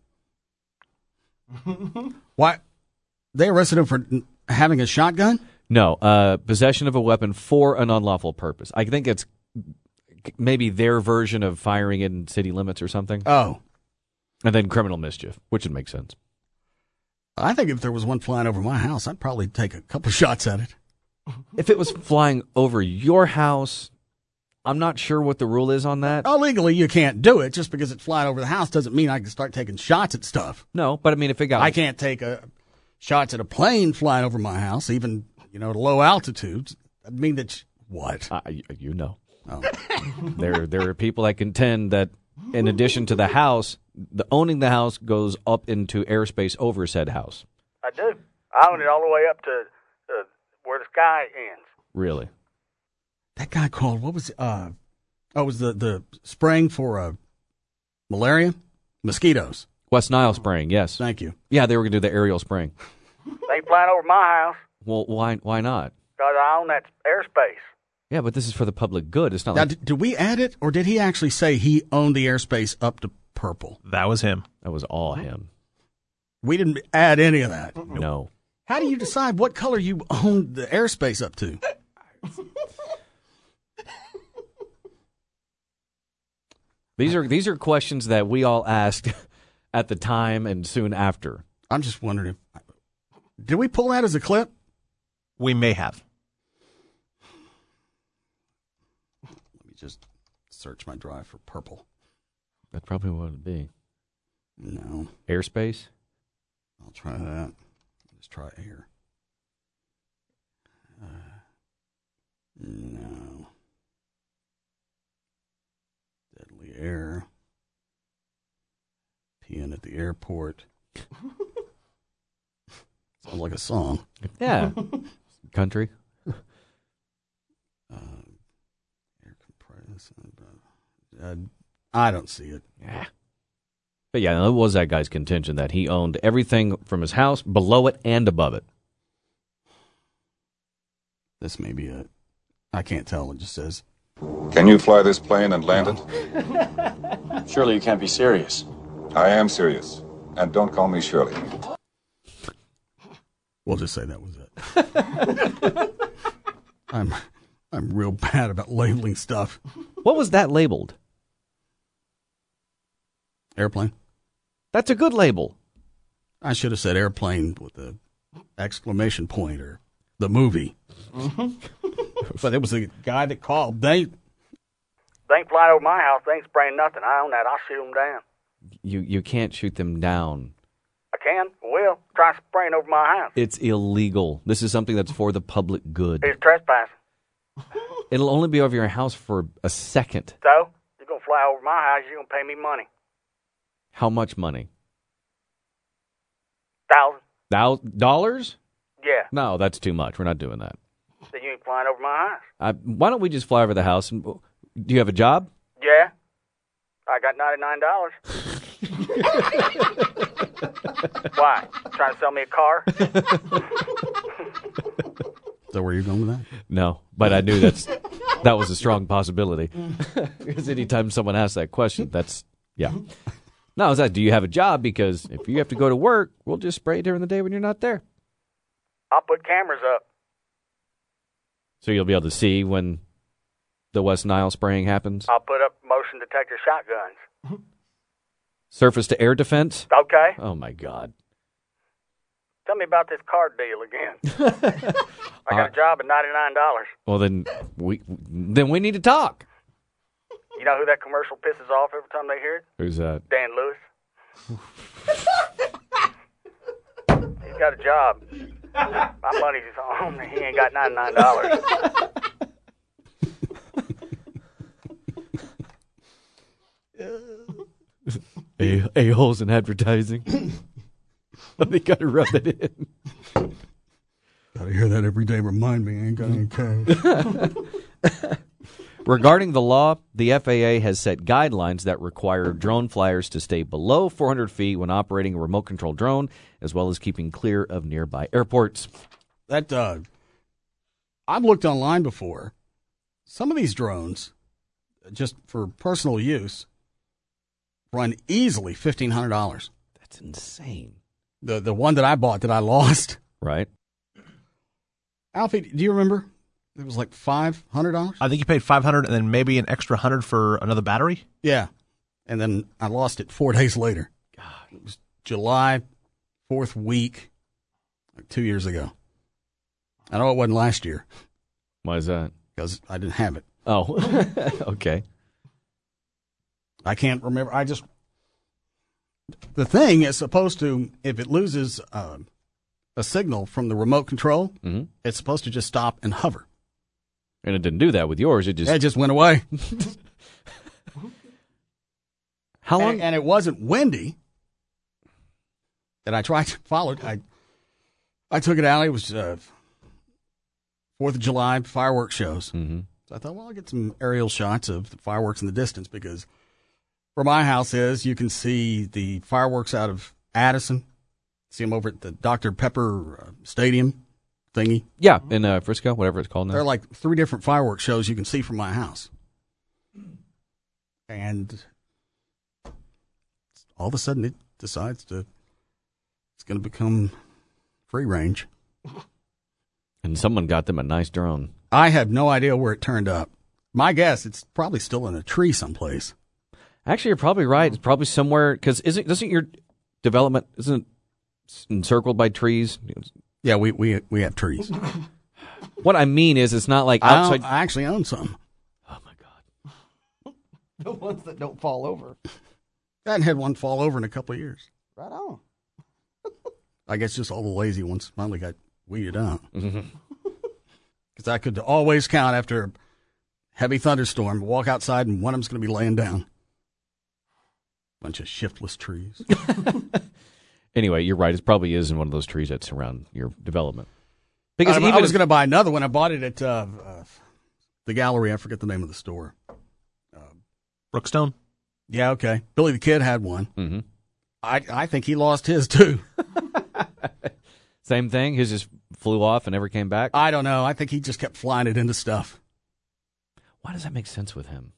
Why? They arrested him for having a shotgun? No, possession of a weapon for an unlawful purpose. I think it's maybe their version of firing in city limits or something. Oh. And then criminal mischief, which would make sense. I think if there was one flying over my house, I'd probably take a couple shots at it. If it was flying over your house, I'm not sure what the rule is on that. Oh, legally, you can't do it. Just because it's flying over the house doesn't mean I can start taking shots at stuff. No, but I mean, if it got... I can't take shots at a plane flying over my house, even, at low altitudes. I mean that... What? You know. Oh. There are people that contend that in addition to the house, owning the house goes up into airspace over said house. I do. I own it all the way up to where the sky ends. Really? That guy called, what was it? It was the spraying for malaria? Mosquitoes. West Nile spraying, yes. Thank you. Yeah, they were going to do the aerial spraying. They ain't flying over my house. Well, why not? Because I own that airspace. Yeah, but this is for the public good. It's not now, like... Did we add it, or did he actually say he owned the airspace up to purple? That was him. That was all him. We didn't add any of that. No. How do you decide what color you own the airspace up to? These are questions that we all asked at the time and soon after. I'm just wondering did we pull that as a clip? We may have. Let me just search my drive for purple. That's probably what it'd be. No. Airspace? I'll try that. Let's try air. No. Deadly air. Peeing at the airport. Sounds like a song. Yeah. Country. Air compressor. I don't see it. Yeah. But yeah, it was that guy's contention that he owned everything from his house, below it, and above it. This may be it. I can't tell. It just says. Can you fly this plane and land it? Surely you can't be serious. I am serious. And don't call me Shirley. We'll just say that was it. I'm real bad about labeling stuff. What was that labeled? Airplane. That's a good label. I should have said airplane with the exclamation point or the movie. But it was a guy that called. They ain't flying over my house. They ain't spraying nothing. I own that. I'll shoot them down. You can't shoot them down. I can. Will. Try spraying over my house. It's illegal. This is something that's for the public good. It's trespassing. It'll only be over your house for a second. So, you're going to fly over my house, you're going to pay me money. How much money? $1,000. Yeah. No, that's too much. We're not doing that. So you ain't flying over my house. Why don't we just fly over the house? And, do you have a job? Yeah. I got $99. Why? Trying to sell me a car? Is that where you're going with that? No, but I knew that was a strong possibility. Because anytime someone asks that question, yeah. No, it's that, do you have a job? Because if you have to go to work, we'll just spray during the day when you're not there. I'll put cameras up. So you'll be able to see when the West Nile spraying happens? I'll put up motion detector shotguns. Surface to air defense? Okay. Oh, my God. Tell me about this card deal again. I got a job at $99. Well, then we need to talk. You know who that commercial pisses off every time they hear it? Who's that? Dan Lewis. He's got a job. My money's on. He ain't got $99. A-holes in advertising. They got to rub it in. Gotta hear that every day. Remind me, I ain't got any cash. Regarding the law, the FAA has set guidelines that require drone flyers to stay below 400 feet when operating a remote-controlled drone, as well as keeping clear of nearby airports. That I've looked online before. Some of these drones, just for personal use, run easily $1,500. That's insane. The one that I bought that I lost. Right. Alfie, do you remember? It was like $500. I think you paid $500 and then maybe an extra $100 for another battery. Yeah, and then I lost it 4 days later. God, it was July 4th week, like 2 years ago. I know it wasn't last year. Why is that? Because I didn't have it. Oh, okay. I can't remember. The thing is supposed to, if it loses a signal from the remote control, it's supposed to just stop and hover. And it didn't do that with yours. It just went away. How long? And it wasn't windy. And I tried to follow it. I took it out. It was 4th of July fireworks shows. Mm-hmm. So I thought, well, I'll get some aerial shots of the fireworks in the distance because where my house is, you can see the fireworks out of Addison. See them over at the Dr. Pepper Stadium thingy. Yeah, in Frisco, whatever it's called now. There are like 3 different fireworks shows you can see from my house. And all of a sudden it decides it's going to become free range. And someone got them a nice drone. I have no idea where it turned up. My guess, it's probably still in a tree someplace. Actually, you're probably right. It's probably somewhere, because doesn't your development, isn't it encircled by trees? Yeah, we have trees. What I mean is, it's not like outside. I actually own some. Oh, my God. The ones that don't fall over. I hadn't had one fall over in a couple of years. Right on. I guess just all the lazy ones finally got weeded out. Because I could always count after a heavy thunderstorm, walk outside, and one of them's going to be laying down. Bunch of shiftless trees. Anyway, you're right. It probably is in one of those trees that surround your development. Because I was going to buy another one. I bought it at the gallery. I forget the name of the store. Brookstone? Yeah, okay. Billy the Kid had one. Mm-hmm. I think he lost his, too. Same thing? His just flew off and never came back? I don't know. I think he just kept flying it into stuff. Why does that make sense with him?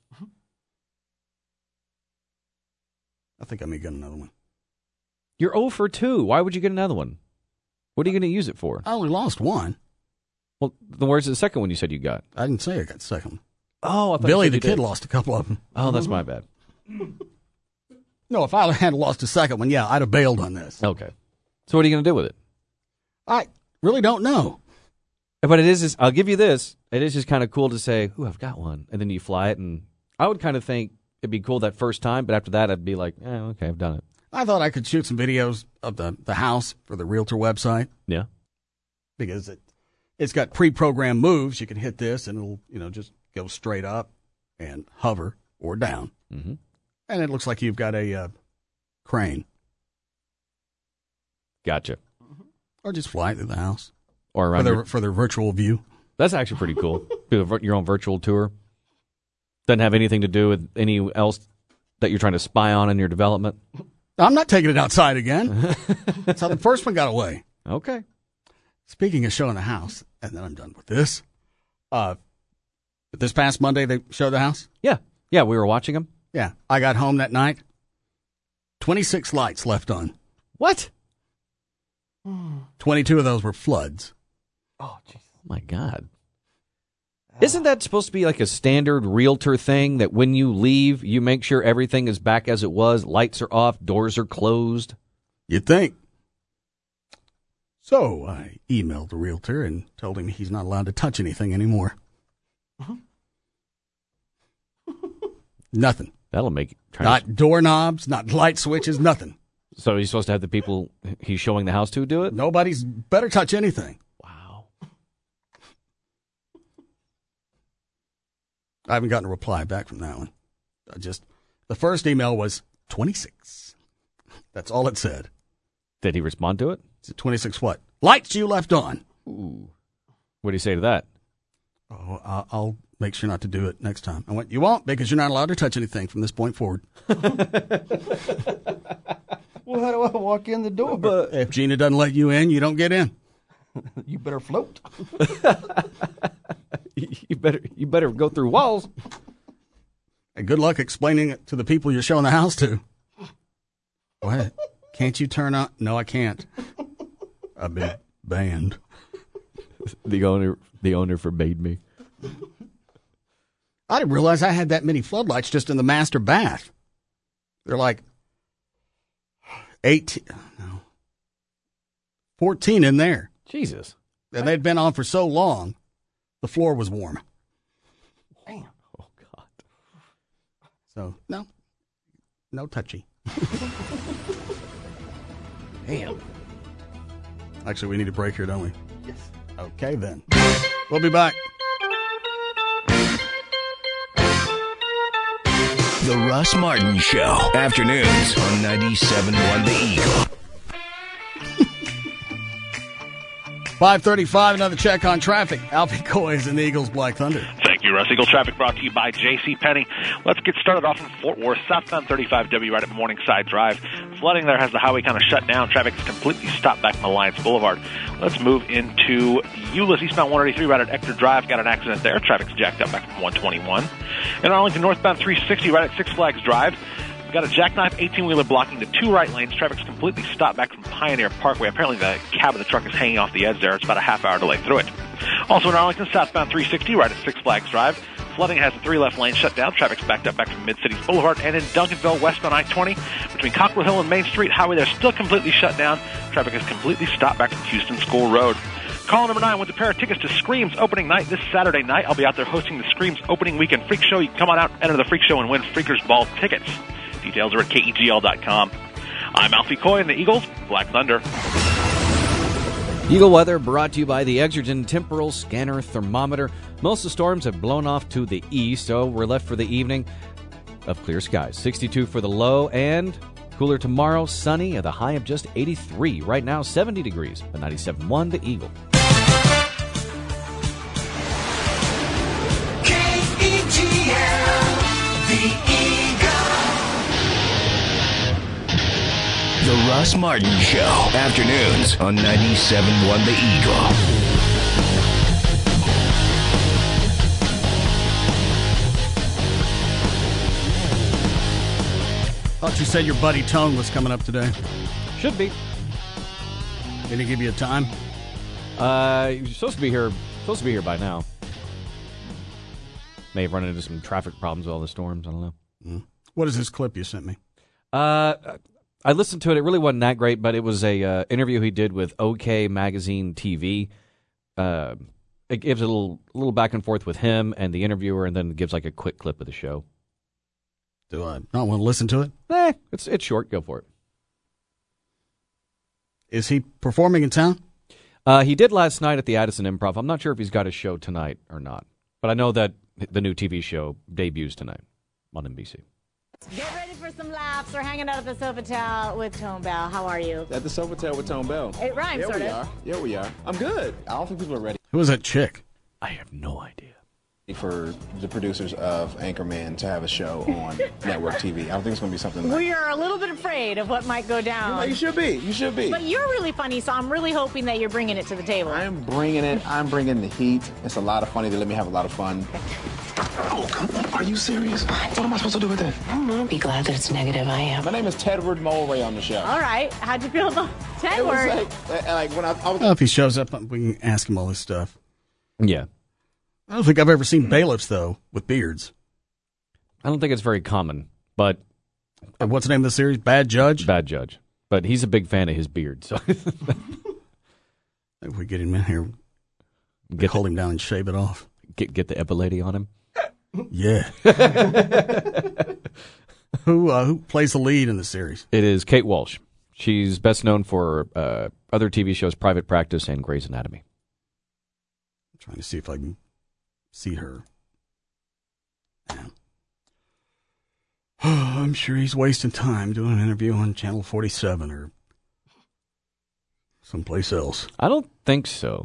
I think I may get another one. You're 0 for 2. Why would you get another one? What are you going to use it for? I only lost one. Well, then where's the second one you said you got? I didn't say I got the second one. Oh, I thought Billy you the said you Kid did. lost a couple of them. Oh, that's my bad. No, if I had lost a second one, yeah, I'd have bailed on this. Okay. So what are you going to do with it? I really don't know. But it is, I'll give you this. It is just kind of cool to say, ooh, I've got one. And then you fly it. And I would kind of think it'd be cool that first time. But after that, I'd be like, okay, I've done it. I thought I could shoot some videos of the house for the Realtor website. Yeah. Because it's got pre-programmed moves. You can hit this and it'll, just go straight up and hover or down. Mm-hmm. And it looks like you've got a crane. Gotcha. Or just fly through the house. Or around for their virtual view. That's actually pretty cool. Do your own virtual tour. Doesn't have anything to do with any else that you're trying to spy on in your development. I'm not taking it outside again. That's how the first one got away. Okay. Speaking of showing the house, and then I'm done with this. This past Monday, they showed the house? Yeah. Yeah, we were watching them. Yeah. I got home that night. 26 lights left on. What? 22 of those were floods. Oh, jeez. Oh, my God. Isn't that supposed to be like a standard realtor thing that when you leave, you make sure everything is back as it was, lights are off, doors are closed? You'd think. So I emailed the realtor and told him he's not allowed to touch anything anymore. Nothing. That'll make it. Not doorknobs, not light switches, nothing. So he's supposed to have the people he's showing the house to do it? Nobody's better touch anything. Wow. I haven't gotten a reply back from that one. The first email was 26. That's all it said. Did he respond to it? 26 what? Lights you left on. Ooh. What do you say to that? Oh, I'll make sure not to do it next time. I went, you won't because you're not allowed to touch anything from this point forward. Well, how do I walk in the door? But if Gina doesn't let you in, you don't get in. You better float. You better go through walls. And good luck explaining it to the people you're showing the house to. What? Can't you turn on? No, I can't. I've been banned. The owner forbade me. I didn't realize I had that many floodlights just in the master bath. They're like 14 in there. Jesus. And they'd been on for so long, the floor was warm. Damn. Oh, God. So, no touchy. Damn. Actually, we need a break here, don't we? Yes. Okay, then. We'll be back. The Russ Martin Show. Afternoons on 97.1 The Eagle. 5:35, another check on traffic. Alfie Coy is in the Eagles Black Thunder. Thank you, Russ. Eagle traffic brought to you by J.C. Penney. Let's get started off in Fort Worth, southbound 35W right at Morningside Drive. Flooding there has the highway kind of shut down. Traffic is completely stopped back from Alliance Boulevard. Let's move into Euless, eastbound 183 right at Ector Drive. Got an accident there. Traffic's jacked up back from 121. In Arlington, northbound 360 right at Six Flags Drive. Got a jackknife 18-wheeler blocking the two right lanes. Traffic's completely stopped back from Pioneer Parkway. Apparently the cab of the truck is hanging off the edge there. It's about a half-hour delay through it. Also in Arlington, southbound 360 right at Six Flags Drive. Flooding has the three left lanes shut down. Traffic's backed up back from Mid-Cities Boulevard. And in Duncanville, westbound I-20, between Cockrell Hill and Main Street, highway there still completely shut down. Traffic is completely stopped back from Houston School Road. Call number 9 with a pair of tickets to Screams opening night this Saturday night. I'll be out there hosting the Screams opening weekend freak show. You can come on out, enter the freak show, and win Freakers Ball tickets. Details are at KEGL.com. I'm Alfie Coy in the Eagles Black Thunder. Eagle weather brought to you by the Exergen Temporal Scanner Thermometer. Most of the storms have blown off to the east, so we're left for the evening of clear skies. 62 for the low and cooler tomorrow, sunny at the high of just 83. Right now, 70 degrees at 97.1 The Eagle. KEGL, The Eagle. The Russ Martin Show. Afternoons on 97.1 The Eagle. Thought you said your buddy Tone was coming up today. Should be. Did he give you a time? You're supposed to be here by now. May have run into some traffic problems with all the storms. I don't know. What is this clip you sent me? I listened to it. It really wasn't that great, but it was a interview he did with OK Magazine TV. It gives a little back and forth with him and the interviewer, and then it gives like a quick clip of the show. Do I not want to listen to it? It's short. Go for it. Is he performing in town? He did last night at the Addison Improv. I'm not sure if he's got a show tonight or not, but I know that the new TV show debuts tonight on NBC. Get ready for some laughs. We're hanging out at the Sofitel with Tone Bell. How are you? At the Sofitel with Tone Bell. It rhymes, sort of. Yeah, we are. I'm good. I don't think people are ready. Who is that chick? I have no idea. For the producers of Anchorman to have a show on network TV. I don't think it's going to be something like... We are a little bit afraid of what might go down. You should be. You should be. But you're really funny, so I'm really hoping that you're bringing it to the table. I'm bringing it. I'm bringing the heat. It's a lot of funny. They let me have a lot of fun. Oh, come on. Are you serious? What am I supposed to do with it? I'm going to be glad that it's negative. I am. My name is Tedward Mulray on the show. All right. How'd you feel about Tedward? When I was... Well, if he shows up, we can ask him all this stuff. Yeah. I don't think I've ever seen bailiffs, though, with beards. I don't think it's very common, but... What's the name of the series? Bad Judge? Bad Judge. But he's a big fan of his beard, so... If we get him in here, hold him down and shave it off. Get the epilady on him? Yeah. Who plays the lead in the series? It is Kate Walsh. She's best known for other TV shows, Private Practice and Grey's Anatomy. I'm trying to see if I can see her. Yeah. I'm sure he's wasting time doing an interview on Channel 47 or someplace else. I don't think so.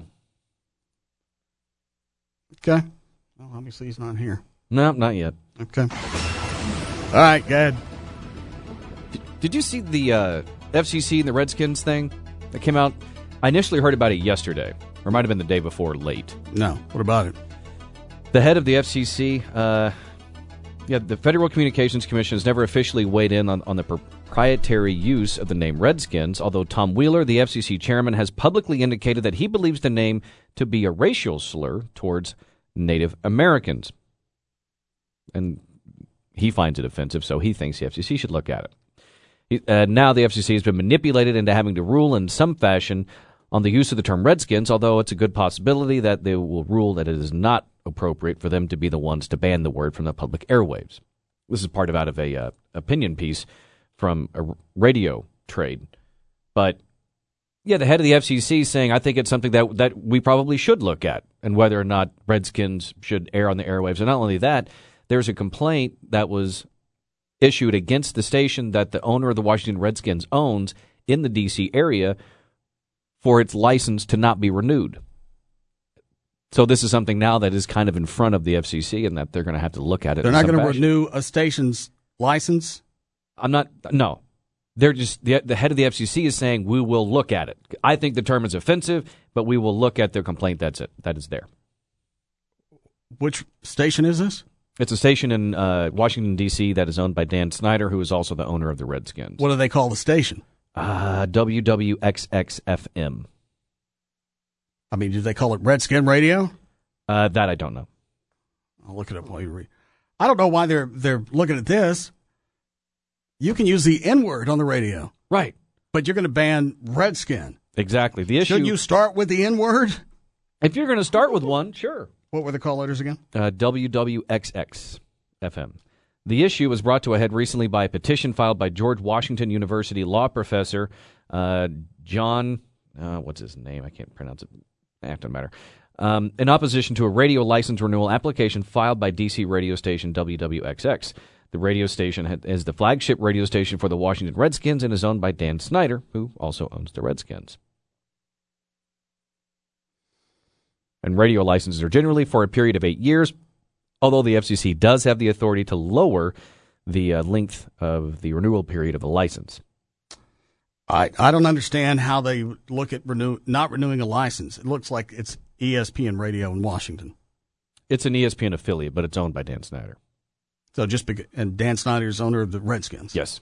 Okay. Well, obviously he's not here. No, not yet. Okay. All right, go ahead. Did you see the FCC and the Redskins thing that came out? I initially heard about it yesterday, or it might have been the day before late. No. What about it? The head of the FCC, the Federal Communications Commission has never officially weighed in on the proprietary use of the name Redskins, although Tom Wheeler, the FCC chairman, has publicly indicated that he believes the name to be a racial slur towards Native Americans. And he finds it offensive, so he thinks the FCC should look at it. Now the FCC has been manipulated into having to rule in some fashion on the use of the term Redskins, although it's a good possibility that they will rule that it is not appropriate for them to be the ones to ban the word from the public airwaves. This is part of out of a opinion piece from a radio trade. But, yeah, the head of the FCC is saying, I think it's something that we probably should look at, and whether or not Redskins should air on the airwaves. And not only that, there's a complaint that was issued against the station that the owner of the Washington Redskins owns in the D.C. area for its license to not be renewed. So this is something now that is kind of in front of the FCC, and that they're going to have to look at it. They're not going to renew a station's license? No. They're just, the head of the FCC is saying, we will look at it. I think the term is offensive, but we will look at their complaint. That's it. That is there. Which station is this? It's a station in Washington, D.C. that is owned by Dan Snyder, who is also the owner of the Redskins. What do they call the station? WWXX-FM. I mean, do they call it Redskin Radio? That I don't know. I'll look it up while you read. I don't know why they're looking at this. You can use the N-word on the radio. Right. But you're going to ban Redskin. Exactly. The issue. Should you start with the N-word? If you're going to start with one, sure. What were the call letters again? WWXX-FM. The issue was brought to a head recently by a petition filed by George Washington University law professor John, what's his name? I can't pronounce it. It doesn't matter. In opposition to a radio license renewal application filed by D.C. radio station WWXX. The radio station is the flagship radio station for the Washington Redskins and is owned by Dan Snyder, who also owns the Redskins. And radio licenses are generally for a period of 8 years, although the FCC does have the authority to lower the length of the renewal period of a license. I don't understand how they look at not renewing a license. It looks like it's ESPN Radio in Washington. It's an ESPN affiliate, but it's owned by Dan Snyder. So and Dan Snyder is owner of the Redskins. Yes.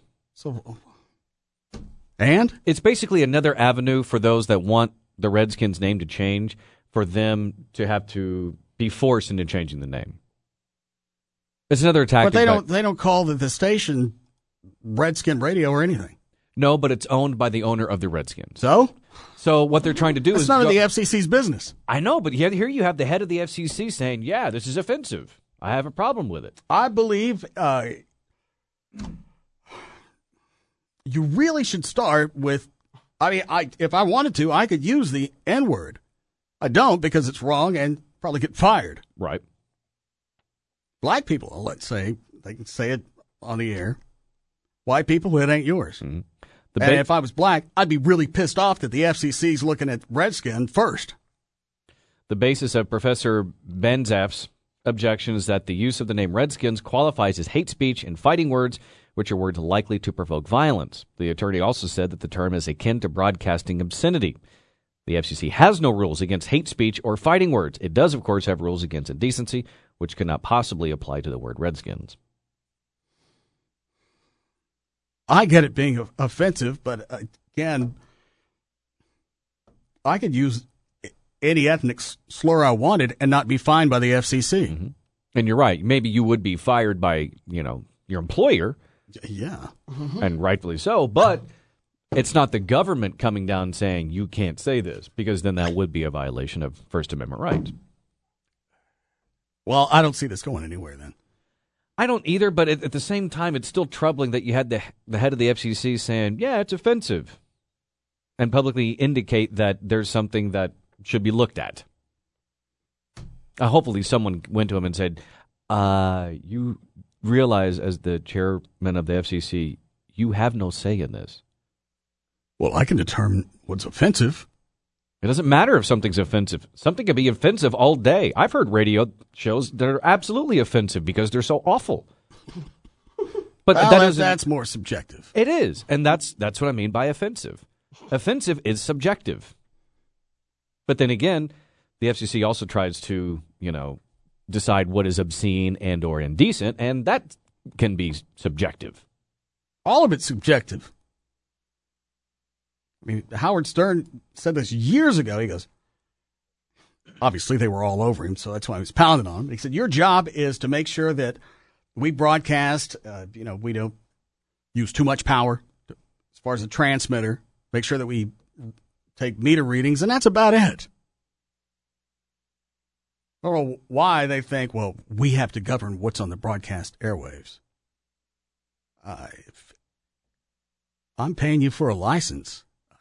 And it's basically another avenue for those that want the Redskins name to change, for them to have to be forced into changing the name. It's another tactic. But they don't call the station Redskin Radio or anything. No, but it's owned by the owner of the Redskins. So what they're trying to do That's is... none of the FCC's business. I know, but here you have the head of the FCC saying, yeah, this is offensive. I have a problem with it. I believe you really should start with, if I wanted to, I could use the N-word. I don't because it's wrong and probably get fired. Right. Black people, let's say, they can say it on the air. White people, it ain't yours. Mm-hmm. And if I was black, I'd be really pissed off that the FCC's looking at Redskin first. The basis of Professor Benzaf's objection is that the use of the name Redskins qualifies as hate speech and fighting words, which are words likely to provoke violence. The attorney also said that the term is akin to broadcasting obscenity. The FCC has no rules against hate speech or fighting words. It does, of course, have rules against indecency, which cannot possibly apply to the word Redskins. I get it being offensive, but again, I could use any ethnic slur I wanted and not be fined by the FCC. Mm-hmm. And you're right. Maybe you would be fired by, your employer. Yeah. And rightfully so. But it's not the government coming down saying you can't say this, because then that would be a violation of First Amendment rights. Well, I don't see this going anywhere then. I don't either, but at the same time, it's still troubling that you had the head of the FCC saying, yeah, it's offensive, and publicly indicate that there's something that should be looked at. Hopefully someone went to him and said, you realize as the chairman of the FCC, you have no say in this. Well, I can determine what's offensive. It doesn't matter if something's offensive. Something can be offensive all day. I've heard radio shows that are absolutely offensive because they're so awful. But that's more subjective. It is, and that's what I mean by offensive. Offensive is subjective. But then again, the FCC also tries to, decide what is obscene and or indecent, and that can be subjective. All of it's subjective. I mean, Howard Stern said this years ago. He goes, obviously they were all over him, so that's why he was pounding on him. He said, your job is to make sure that we broadcast, we don't use too much power as far as the transmitter, make sure that we take meter readings, and that's about it. I don't know why they think, well, we have to govern what's on the broadcast airwaves. If I'm paying you for a license,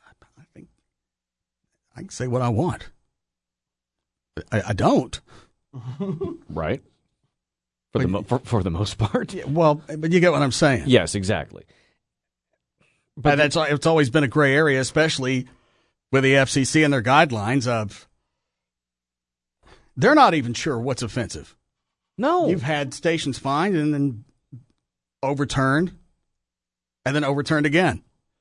I can say what I want. I don't. Right. For the most part. Yeah, well, but you get what I'm saying. Yes, exactly. But it's always been a gray area, especially with the FCC and their guidelines of they're not even sure what's offensive. No. You've had stations fined and then overturned and then overturned again.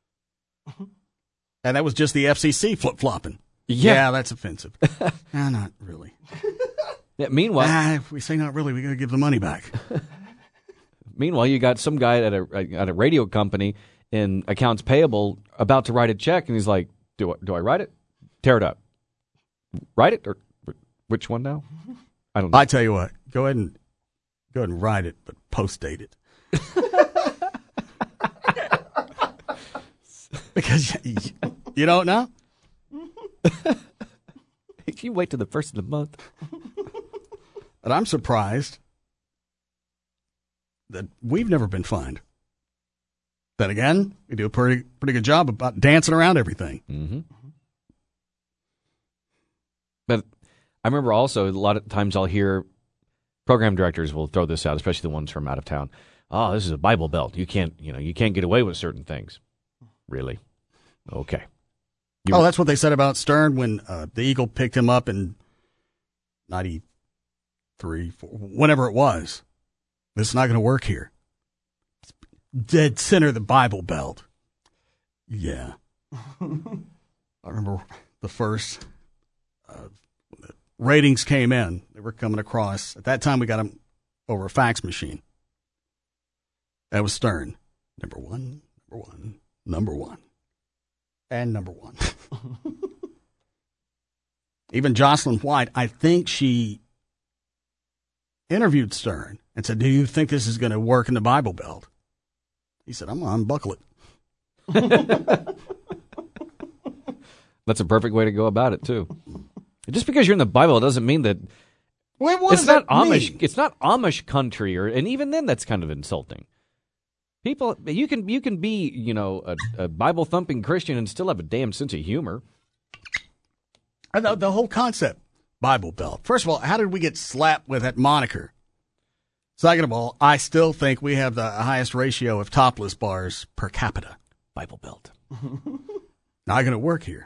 And that was just the FCC flip-flopping. Yeah, that's offensive. Not really. Yeah, meanwhile, if we say not really, we got to give the money back. Meanwhile, you got some guy at a radio company in accounts payable about to write a check, and he's like, "Do I write it? Tear it up. Write it, or which one now? I don't know." I tell you what, go ahead and write it, but post date it. Because you don't know. If you wait till the first of the month. And I'm surprised that we've never been fined. Then again, we do a pretty good job about dancing around everything. Mm-hmm. But I remember also a lot of times I'll hear program directors will throw this out, especially the ones from out of town. Oh, this is a Bible Belt. You can't get away with certain things. Really? Okay. That's what they said about Stern when the Eagle picked him up in 93, 4, whenever it was. This is not going to work here. Dead center of the Bible Belt. Yeah. I remember the first ratings came in. They were coming across. At that time, we got them over a fax machine. That was Stern. Number one. And number one. Even Jocelyn White, I think she interviewed Stern and said, do you think this is going to work in the Bible Belt? He said, I'm going to unbuckle it. That's a perfect way to go about it, too. Just because you're in the Bible doesn't mean that What it's does not that Amish. mean? It's not Amish country, and even then, that's kind of insulting. People, you can be, a Bible thumping Christian and still have a damn sense of humor. The whole concept, Bible Belt. First of all, how did we get slapped with that moniker? Second of all, I still think we have the highest ratio of topless bars per capita. Bible Belt. Not going to work here.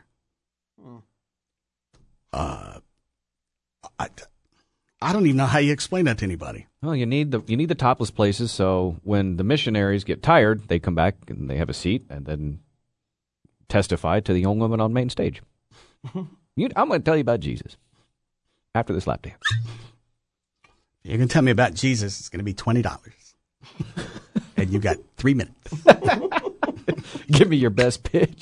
I don't even know how you explain that to anybody. Well, you need the topless places, so when the missionaries get tired, they come back and they have a seat and then testify to the young woman on main stage. I'm going to tell you about Jesus after this lap dance. You can tell me about Jesus. It's going to be $20. And you got 3 minutes. Give me your best pitch.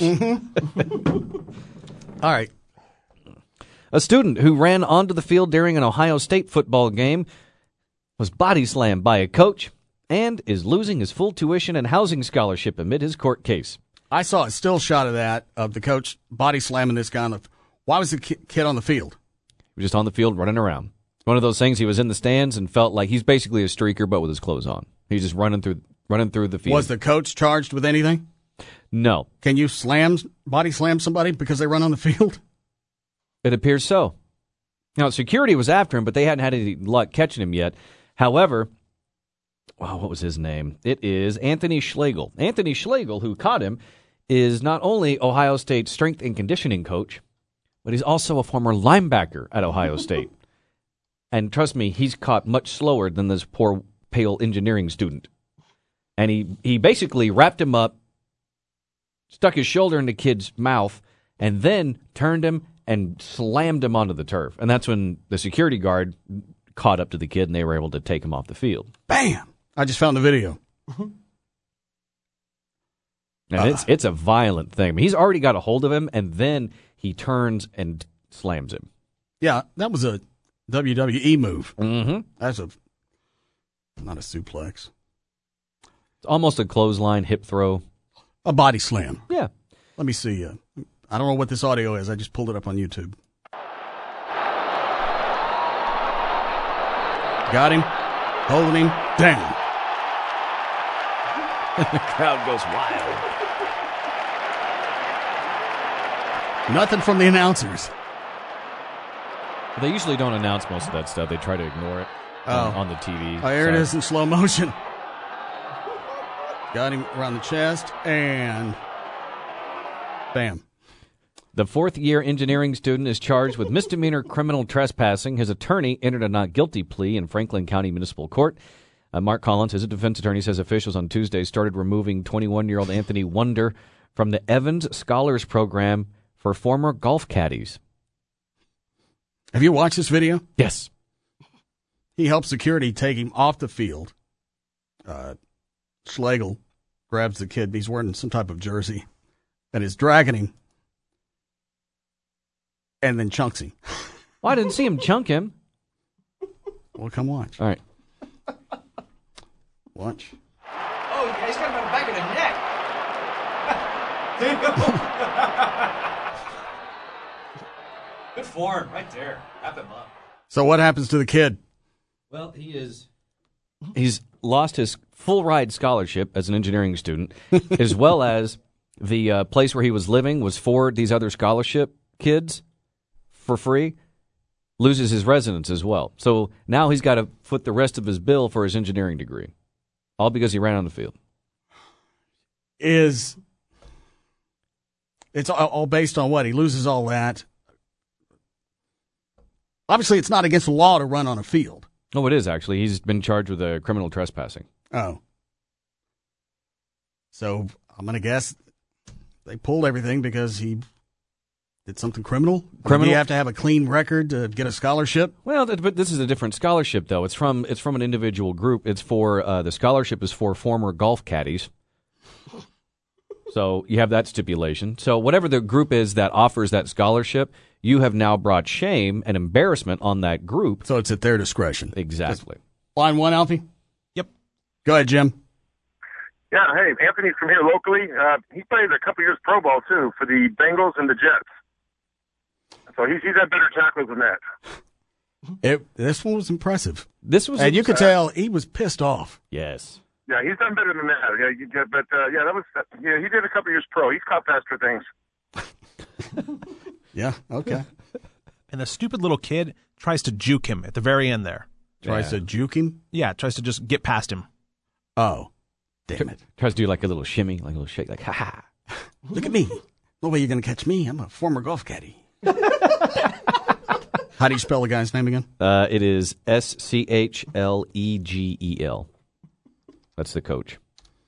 All right. A student who ran onto the field during an Ohio State football game was body slammed by a coach and is losing his full tuition and housing scholarship amid his court case. I saw a still shot of that, of the coach body slamming this guy. Why was the kid on the field? He was just on the field running around. One of those things, he was in the stands and felt like he's basically a streaker, but with his clothes on. He's just running through the field. Was the coach charged with anything? No. Can you body slam somebody because they run on the field? It appears so. Now, security was after him, but they hadn't had any luck catching him yet. However, what was his name? It is Anthony Schlegel. Anthony Schlegel, who caught him, is not only Ohio State's strength and conditioning coach, but he's also a former linebacker at Ohio State. And trust me, he's caught much slower than this poor, pale engineering student. And he basically wrapped him up, stuck his shoulder in the kid's mouth, and then turned him and slammed him onto the turf. And that's when the security guard caught up to the kid, and they were able to take him off the field. Bam! I just found the video. And it's a violent thing. I mean, he's already got a hold of him, and then he turns and slams him. Yeah, that was a WWE move. Mm-hmm. That's not a suplex. It's almost a clothesline, hip throw. A body slam. Yeah. Let me see. I don't know what this audio is. I just pulled it up on YouTube. Got him. Holding him down. The crowd goes wild. Nothing from the announcers. They usually don't announce most of that stuff. They try to ignore it on the TV. Oh, here it is in slow motion. Got him around the chest, and bam. The fourth-year engineering student is charged with misdemeanor criminal trespassing. His attorney entered a not guilty plea in Franklin County Municipal Court. Mark Collins, his defense attorney, says officials on Tuesday started removing 21-year-old Anthony Wonder from the Evans Scholars Program for former golf caddies. Have you watched this video? Yes. He helped security take him off the field. Schlegel grabs the kid. He's wearing some type of jersey and is dragging him and then chunks him. Well, I didn't see him chunk him. Well, come watch. All right. Watch. Oh, yeah, he's got him on the back of the neck. Good form, right there. Wrap him up. So what happens to the kid? Well, he's lost his full ride scholarship as an engineering student, as well as the place where he was living was for these other scholarship kids for free. Loses his residence as well. So now he's got to foot the rest of his bill for his engineering degree, all because he ran on the field. It's all based on what? He loses all that. Obviously, it's not against the law to run on a field. Oh, it is, actually. He's been charged with criminal trespassing. Oh. So I'm going to guess they pulled everything because he did something criminal? Do you have to have a clean record to get a scholarship? Well, but this is a different scholarship, though. It's from an individual group. It's for the scholarship is for former golf caddies. So you have that stipulation. So whatever the group is that offers that scholarship, you have now brought shame and embarrassment on that group. So it's at their discretion. Exactly. Line one, Alfie? Yep. Go ahead, Jim. Yeah, hey, Anthony's from here locally. He played a couple years pro ball, too, for the Bengals and the Jets. So he's had better tackles than that. This one was impressive. And you could tell he was pissed off. Yes. Yeah, he's done better than that. He did a couple years pro. He's caught faster things. Yeah, okay. And the stupid little kid tries to juke him at the very end there. Tries to juke him? Yeah, tries to just get past him. Oh, damn it. Tries to do like a little shimmy, like a little shake, like, ha-ha. Look at me. No way you're going to catch me. I'm a former golf caddy. How do you spell the guy's name again? It is Schlegel. That's the coach.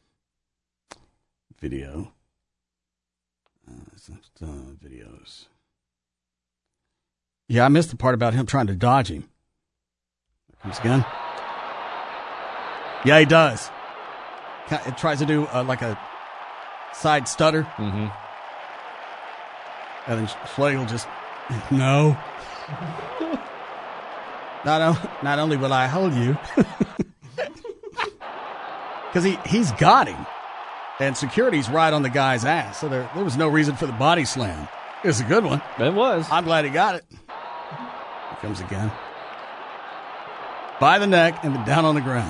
Video. Videos. Yeah, I missed the part about him trying to dodge him. Here comes again. Yeah, he does. It tries to do like a side stutter. Mm-hmm. And then Schlegel just, no. Not only will I hold you, because he's got him, and security's right on the guy's ass, so there was no reason for the body slam. It was a good one. It was. I'm glad he got it. Here comes again. By the neck and then down on the ground.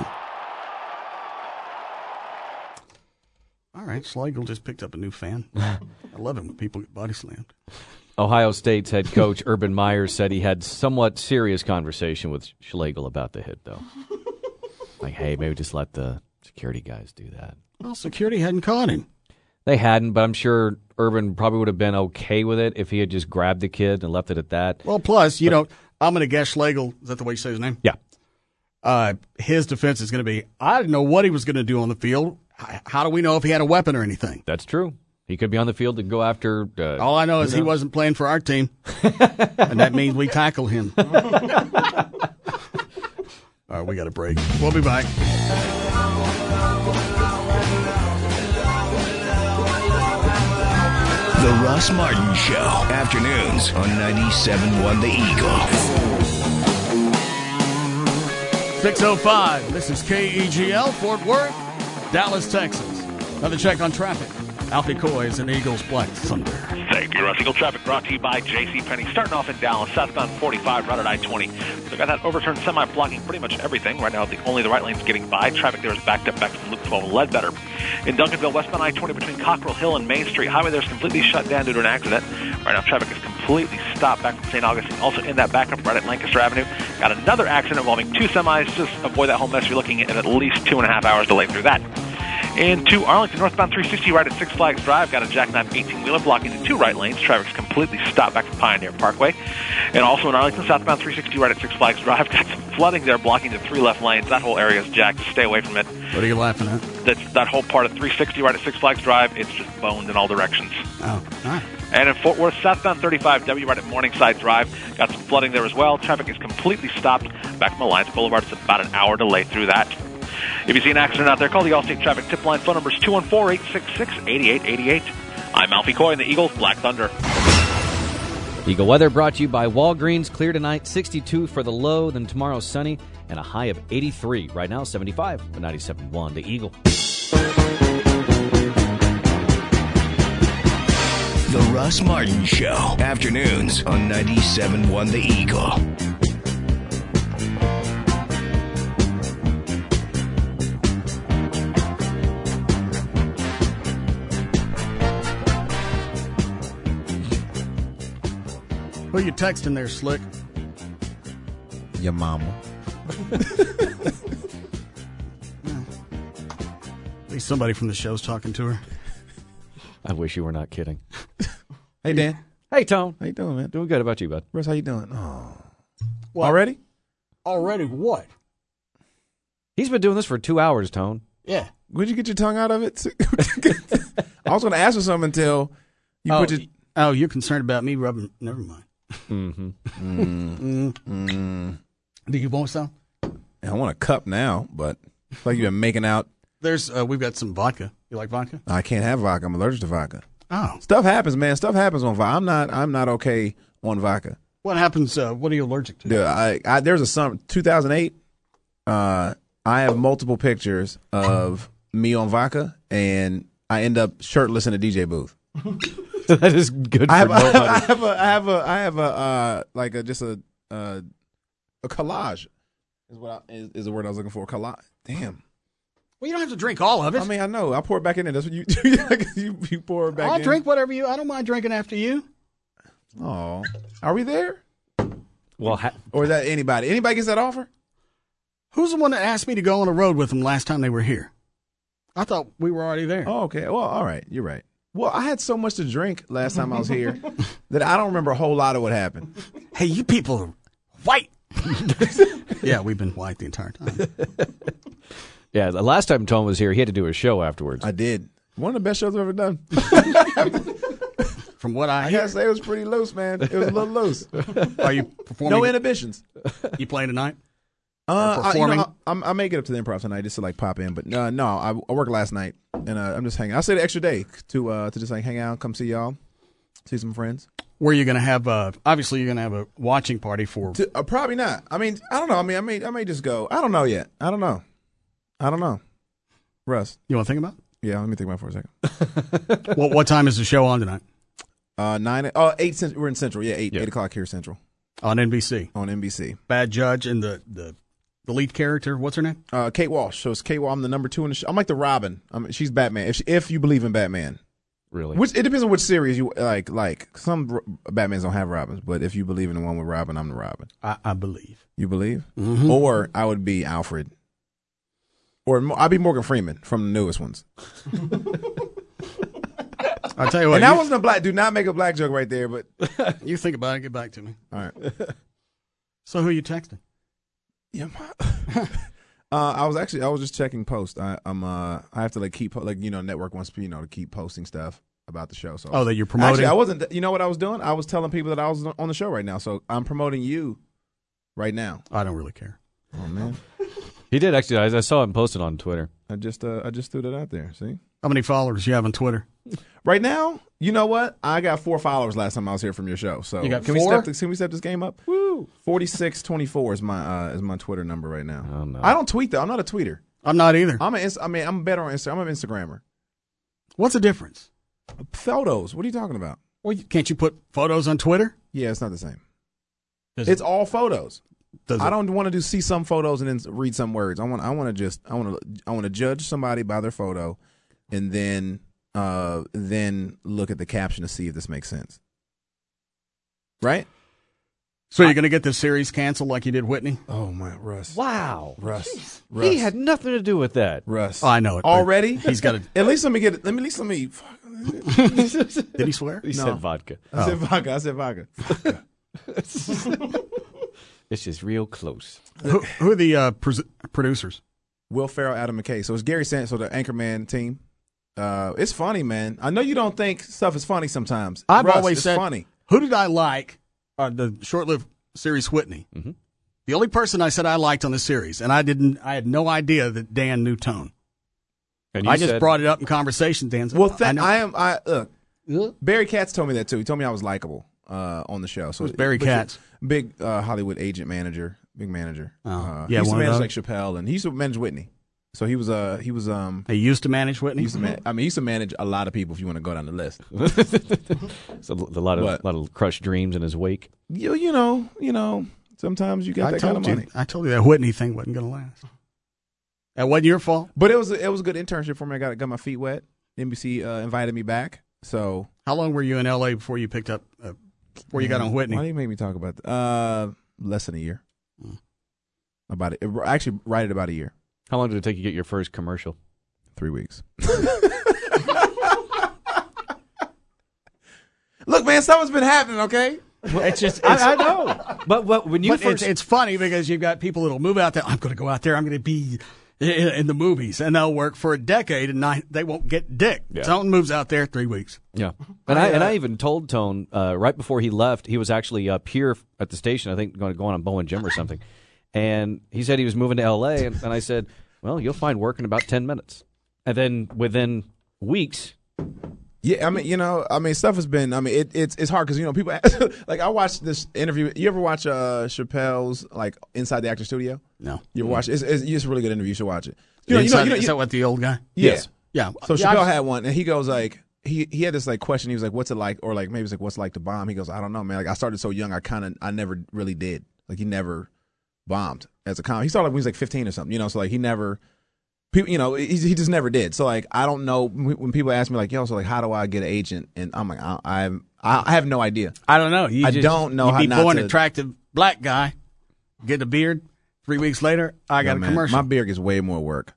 All right, Schlegel just picked up a new fan. I love it when people get body slammed. Ohio State's head coach Urban Meyer said he had somewhat serious conversation with Schlegel about the hit, though. Like, hey, maybe just let the security guys do that. Well, security hadn't caught him. They hadn't, but I'm sure Urban probably would have been okay with it if he had just grabbed the kid and left it at that. Well, plus, I'm going to guess Schlegel. Is that the way you say his name? Yeah. His defense is going to be, I didn't know what he was going to do on the field. How do we know if he had a weapon or anything? That's true. He could be on the field and go after... all I know is he wasn't playing for our team, and that means we tackle him. All right, we got a break. We'll be back. The Russ Martin Show. Afternoons on 97.1 The Eagle. 6:05. This is KEGL, Fort Worth, Dallas, Texas. Another check on traffic. Alfie Coy is an Eagles Black Thunder. Thank you, Russ. Eagle traffic brought to you by JCPenney. Starting off in Dallas, southbound 45, right at I-20. We've got that overturned semi blocking pretty much everything. Right now, only the right lane's getting by. Traffic there is backed up back from Loop 12 Ledbetter. In Duncanville, westbound I-20 between Cockrell Hill and Main Street. Highway there is completely shut down due to an accident. Right now, traffic is completely stopped back from St. Augustine. Also in that backup right at Lancaster Avenue. Got another accident involving two semis. Just avoid that whole mess. You're looking at least 2.5 hours delay through that. Into Arlington, northbound 360 right at Six Flags Drive. Got a jackknife 18-wheeler blocking the two right lanes. Traffic's completely stopped back from Pioneer Parkway. And also in Arlington, southbound 360 right at Six Flags Drive. Got some flooding there blocking the three left lanes. That whole area is jacked. Stay away from it. What are you laughing at? That whole part of 360 right at Six Flags Drive, it's just boned in all directions. Oh, all right. And in Fort Worth, southbound 35W right at Morningside Drive. Got some flooding there as well. Traffic is completely stopped back from Alliance Boulevard. It's about an hour delay through that. If you see an accident out there, call the Allstate Traffic Tip Line. Phone number is 214-866-8888. I'm Alfie Coy in the Eagles Black Thunder. Eagle weather brought to you by Walgreens. Clear tonight, 62 for the low. Then tomorrow, sunny and a high of 83. Right now, 75 for 97.1 The Eagle. The Russ Martin Show. Afternoons on 97.1 The Eagle. Who you texting there, Slick? Your mama. At least somebody from the show's talking to her. I wish you were not kidding. Hey, Dan. Hey, Tone. How you doing, man? Doing good. How about you, bud? Russ, how you doing? Oh. What? Already? Already what? He's been doing this for 2 hours, Tone. Yeah. Where'd you get your tongue out of it? I was going to ask you something until you put your... Oh, you're concerned about me rubbing... Never mind. Mm-hmm. Do you want some? I want a cup now, but it's like you've been making out. There's, we've got some vodka. You like vodka? I can't have vodka. I'm allergic to vodka. Oh. Stuff happens, man. Stuff happens on vodka. I'm not okay on vodka. What happens? What are you allergic to? There's a summer, 2008. I have multiple pictures of me on vodka, and I end up shirtless in a DJ booth. That is good for nobody. I have a collage. Is the word I was looking for. Collage. Damn. Well, you don't have to drink all of it. I mean, I know. I'll pour it back in there. That's what you you pour it back in. I'll drink whatever I don't mind drinking after you. Oh, are we there? Well, or is that anybody? Anybody gets that offer? Who's the one that asked me to go on the road with them last time they were here? I thought we were already there. Oh, okay. Well, all right. You're right. Well, I had so much to drink last time I was here that I don't remember a whole lot of what happened. Hey, you people are white. Yeah, we've been white the entire time. Yeah, the last time Tone was here, he had to do a show afterwards. I did. One of the best shows I've ever done. From what I gotta say, it was pretty loose, man. It was a little loose. Are you performing? No inhibitions. You playing tonight? Performing? I may get up to the Improv tonight just to like pop in, but no, I worked last night and I'm just hanging. I stayed an extra day to just like hang out, come see y'all, see some friends. Where you gonna have? Obviously, you're gonna have a watching party for. Probably not. I mean, I don't know. I mean, I may just go. I don't know yet. I don't know. Russ, you want to think about it? Yeah, let me think about it for a second. What time is the show on tonight? 9. 8. We're in Central. Yeah, 8 o'clock here Central. On NBC. On NBC. Bad Judge and the lead character. What's her name? Kate Walsh. So it's Kate Walsh. I'm the number 2 in the show. I'm like the Robin. She's Batman. If you believe in Batman. Really? It depends on which series you like. Like some Batmans don't have Robins, but if you believe in the one with Robin, I'm the Robin. I believe. You believe? Mm-hmm. Or I would be Alfred. Or I'd be Morgan Freeman from the newest ones. I'll tell you what. And that wasn't a black. Do not make a black joke right there. But you think about it. Get back to me. All right. So who are you texting? Yeah. I was just checking post. I have to keep network wants to keep posting stuff about the show. So that you're promoting. Actually, I wasn't. You know what I was doing? I was telling people that I was on the show right now. So I'm promoting you right now. I don't really care. Oh man. He did actually. I saw him posted on Twitter. I just threw that out there. See how many followers you have on Twitter right now? You know what? I got 4 followers last time I was here from your show. So you got can 4? Can we step this game up? Woo! 4624 is my Twitter number right now. Oh, no. I don't tweet though. I'm not a tweeter. I'm not either. I'm better on Instagram. I'm an Instagrammer. What's the difference? Photos. What are you talking about? Well, can't you put photos on Twitter? Yeah, it's not the same. It's all photos. I don't want to see some photos and then read some words. I want to judge somebody by their photo, and then look at the caption to see if this makes sense. Right? So you're going to get this series canceled like you did Whitney? Oh my, Russ! Wow, Russ. He had nothing to do with that. Russ. Oh, I know it already. He's got to. At least let me get it. Let me. Did he swear? He said vodka. I said vodka. It's just real close. Who are the producers? Will Ferrell, Adam McKay. So it's Gary Sant, so the Anchorman team. It's funny, man. I know you don't think stuff is funny sometimes. I've Russ, always said, funny. Who did I like on the short-lived series Whitney? Mm-hmm. The only person I said I liked on the series, and I had no idea that Dan knew Tone. And I just brought it up in conversation, Dan. Well, look, Barry Katz told me that too. He told me I was likable on the show. So who's Barry Katz? Big Hollywood agent manager, big manager. Yeah, he used to manage like Chappelle, and he used to manage Whitney. So he was He used to manage Whitney. He used to manage a lot of people. If you want to go down the list, so a lot of crushed dreams in his wake. You know. Sometimes you got that kind of money. I told you that Whitney thing wasn't going to last. That wasn't your fault. But it was a good internship for me. I got my feet wet. NBC invited me back. So how long were you in LA before you picked up? Before you got on Whitney? Why do you make me talk about that? Less than a year. About it. Actually, right at about a year. How long did it take you to get your first commercial? 3 weeks. Look, man, something's been happening. Okay. It's just I know, but when you first, it's funny because you've got people that'll move out there. I'm going to go out there. I'm going to be in the movies, and they'll work for a decade, and they won't get dick. Yeah. Tone moves out there 3 weeks. Yeah, and I even told Tone right before he left, he was actually up here at the station. I think going on Bowen Gym or something, and he said he was moving to L.A. And I said, well, you'll find work in about 10 minutes, and then within weeks. Yeah, stuff has been. It's hard because people ask, like I watched this interview. You ever watch Chappelle's like Inside the Actor Studio? No. You ever watch? It's a really good interview. You should watch it. Is that what the old guy? Yes. Yeah. So Yeah, Chappelle I've- had one, and he goes like, he had this like question. He was like, "What's it like?" Or like maybe it's like, "What's it like to bomb?" He goes, "I don't know, man. Like I started so young, I never really did. Like he never bombed as a comic. He started when he was like 15 or something, you know. So like he never, people, you know, he just never did. So like I don't know when people ask me like, "Yo, so like how do I get an agent?" And I'm like, I have no idea. I don't know. I don't know how you'd be not born to. attractive black guy, get a beard. 3 weeks later, I got a man, commercial. My beard gets way more work.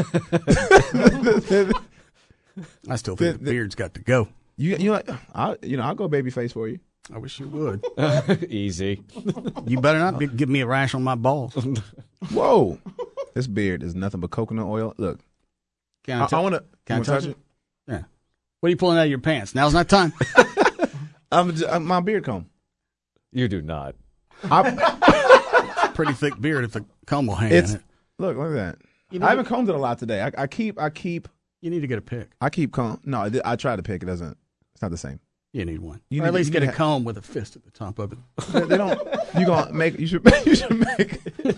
I still think the beard's got to go. I'll go babyface for you. I wish you would. Easy. You better not give me a rash on my balls. Whoa, this beard is nothing but coconut oil. Look, Can I I want to. Can I touch it? Yeah. What are you pulling out of your pants? Now's not time. My beard comb. You do not. Pretty thick beard if the comb will hang in it. Look at that. I haven't combed it a lot today. I keep. You need to get a pick. I keep comb. No, I try to pick. It doesn't. It's not the same. You need one. You or at need- least you get a need- comb with a fist at the top of it. They don't. You gonna make? You should make.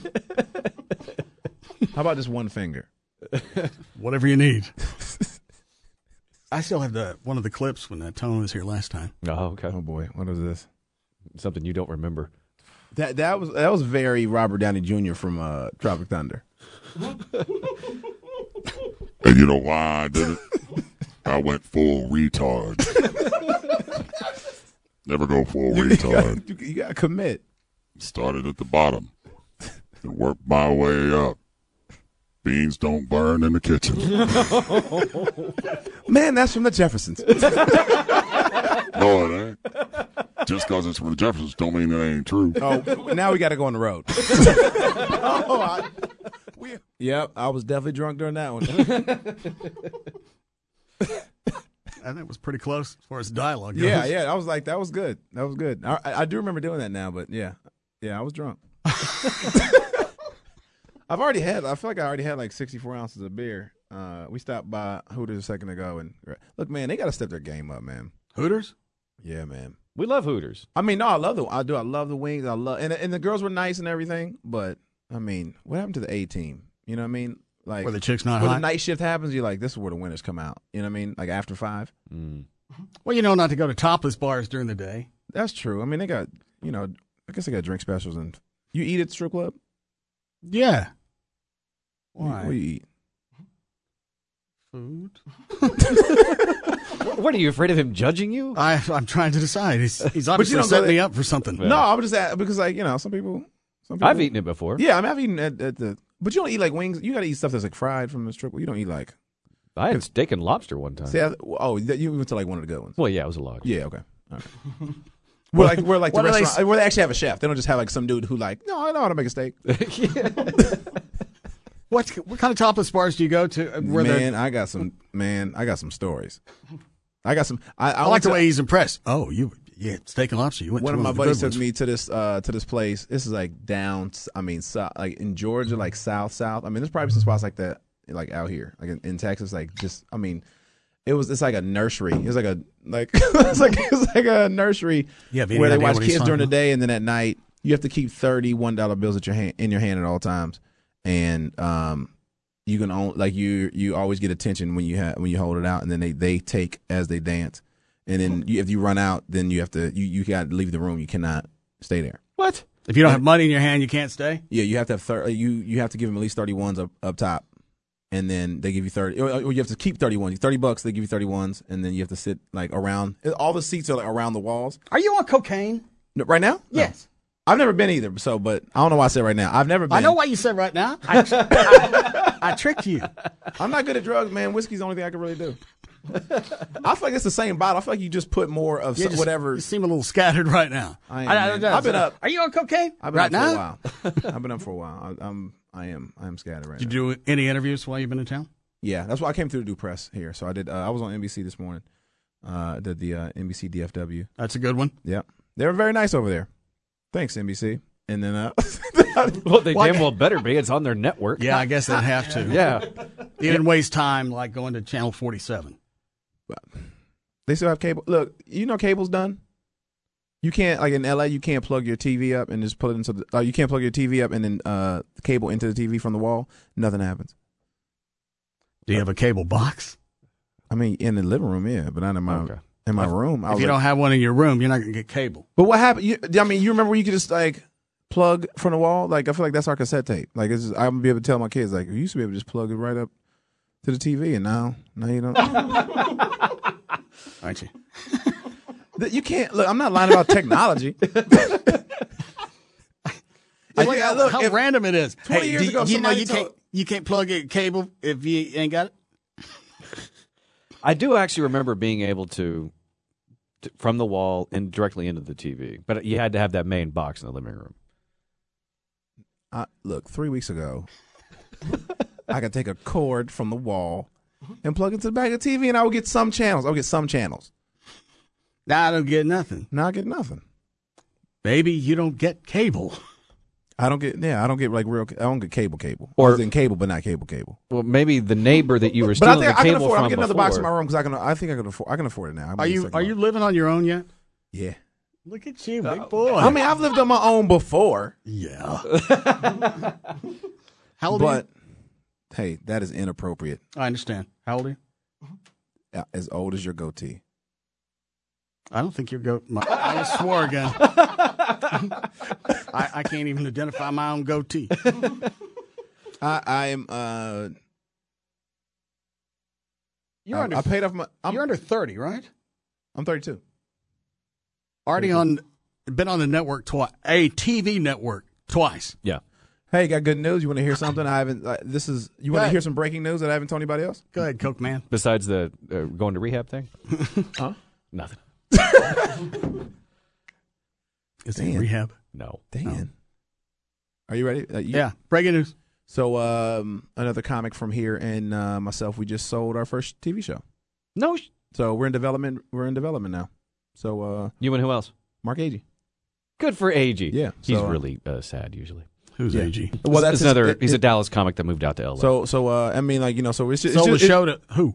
How about just one finger? Whatever you need. I still have one of the clips when Tone was here last time. Oh, okay. Oh boy, what was this? Something you don't remember. That was very Robert Downey Jr. from Tropic Thunder. And you know why I did it? I went full retard. Never go full retard. You gotta commit. Started at the bottom and worked my way up. Beans don't burn in the kitchen. Man, that's from the Jeffersons. No, it ain't. Just because it's from the Jeffersons don't mean it ain't true. Oh, now we got to go on the road. Yep, I was definitely drunk during that one. And that was pretty close as far as dialogue goes. Yeah, I was like, that was good. That was good. I do remember doing that now, but yeah, I was drunk. I feel like I already had like 64 ounces of beer. We stopped by Hooters a second ago, and look, man, they got to step their game up, man. Hooters? Yeah, man. We love Hooters. I mean, no, I love the wings. And the girls were nice and everything, but I mean, what happened to the A team? You know what I mean? Like Where the chick's not when hot? the night shift happens, you're like, this is where the winners come out. You know what I mean? Like after 5. Well, not to go to topless bars during the day. That's true. I mean, they got, I guess they got drink specials. And you eat at the strip club? Yeah. Why? What do you eat? Food. What are you afraid of him judging you? I'm trying to decide. He's obviously setting me up for something. No, I was just asking because, like, some people. I've eaten it before. Yeah, I mean, I've eaten at the. But you don't eat like wings. You got to eat stuff that's like fried from the strip club. You don't eat like. I had steak and lobster one time. See, you went to like one of the good ones. Well, yeah, it was a lodge. Yeah, okay. We're like the restaurant where they actually have a chef. They don't just have like some dude who like, no, I know how to make a steak. What kind of topless bars do you go to? I got some stories. I got some. I like the way he's impressed. Oh, steak and lobster. You went. One to of my the buddies good took me to this place. This is like down. I mean, like in Georgia, like south. I mean, there's probably some spots like that, like out here, like in Texas, like just. I mean, it's like a nursery. It's like a nursery where they watch kids during the day, and then at night you have to keep $31 bills in your hand at all times, and you can you always get attention when you hold it out, and then they take as they dance. And then if you run out, then you have to you got to leave the room. You cannot stay there. What? If you don't have money in your hand, you can't stay? Yeah, you have to have you have to give them at least 31s up top, and then they give you 30. Or you have to keep 31. $30, they give you 31s, and then you have to sit like around. All the seats are like around the walls. Are you on cocaine? No, right now? Yes. No. I've never been either. But I don't know why I said right now. I've never been. I know why you said right now. I tricked you. I'm not good at drugs, man. Whiskey's the only thing I can really do. I feel like it's the same bottle. I feel like you just put more of whatever. You seem a little scattered right now. I've been up. Are you on cocaine? I've been right up now? for a while. I've been up for a while. I am scattered right now. Did you do any interviews while you've been in town? Yeah, that's why I came through to do press here. So I did. I was on NBC this morning. Did the NBC DFW. That's a good one. Yeah, they were very nice over there. Thanks, NBC. And then, well, they damn well better be. It's on their network. Yeah, I guess they'd have to. Yeah, you didn't waste time like going to Channel 47. They still have cable. Look, cable's done. You can't, like in LA, you can't plug your TV up and just put it into the. You can't plug your TV up and then cable into the TV from the wall. Nothing happens. Do you have a cable box? I mean, in the living room, yeah, but not in my room. If you don't have one in your room, you're not going to get cable. But what happened? You remember when you could just like plug from the wall? Like I feel like that's our cassette tape. Like I'm gonna be able to tell my kids like, you used to be able to just plug it right up to the TV, and now you don't. Aren't you? You can't look. I'm not lying about technology. How random it is. 20 years ago, you know somebody you can't plug a cable if you ain't got it. I do actually remember being able to from the wall and directly into the TV, but you had to have that main box in the living room. Look, 3 weeks ago, I could take a cord from the wall and plug it to the back of the TV, and I would get some channels. Now I don't get nothing. Now I get nothing. Maybe you don't get cable. I don't get like real. I don't get cable. Or in cable, but not cable. Well, maybe the neighbor that you were stealing the cable from. I'm getting another box in my room because I think I can afford it now. Are you living on your own yet? Yeah. Look at you, big boy. I mean, I've lived on my own before. Yeah. How old are you? Hey, that is inappropriate. I understand. How old are you? As old as your goatee. I don't think you're I just swore again. I can't even identify my own goatee. I am. You're under. I paid off my. You're under 30, right? I'm 32. Already been on the network twice, a TV network twice. Yeah. Hey, got good news. You want to hear something? I haven't. You want to hear some breaking news that I haven't told anybody else? Go ahead, Coke Man. Besides the going to rehab thing? Huh? Nothing. Is it rehab? No. Dan. No. Are you ready? Yeah. Breaking news. So another comic from here and myself, we just sold our first TV show. No. So we're in development. We're in development now. So you and who else? Mark Agee. Good for Agee. Yeah. He's really sad usually. Who's Agee? Well, that's another. He's a Dallas comic that moved out to LA. So I mean, like, you know, so it's just the show to who?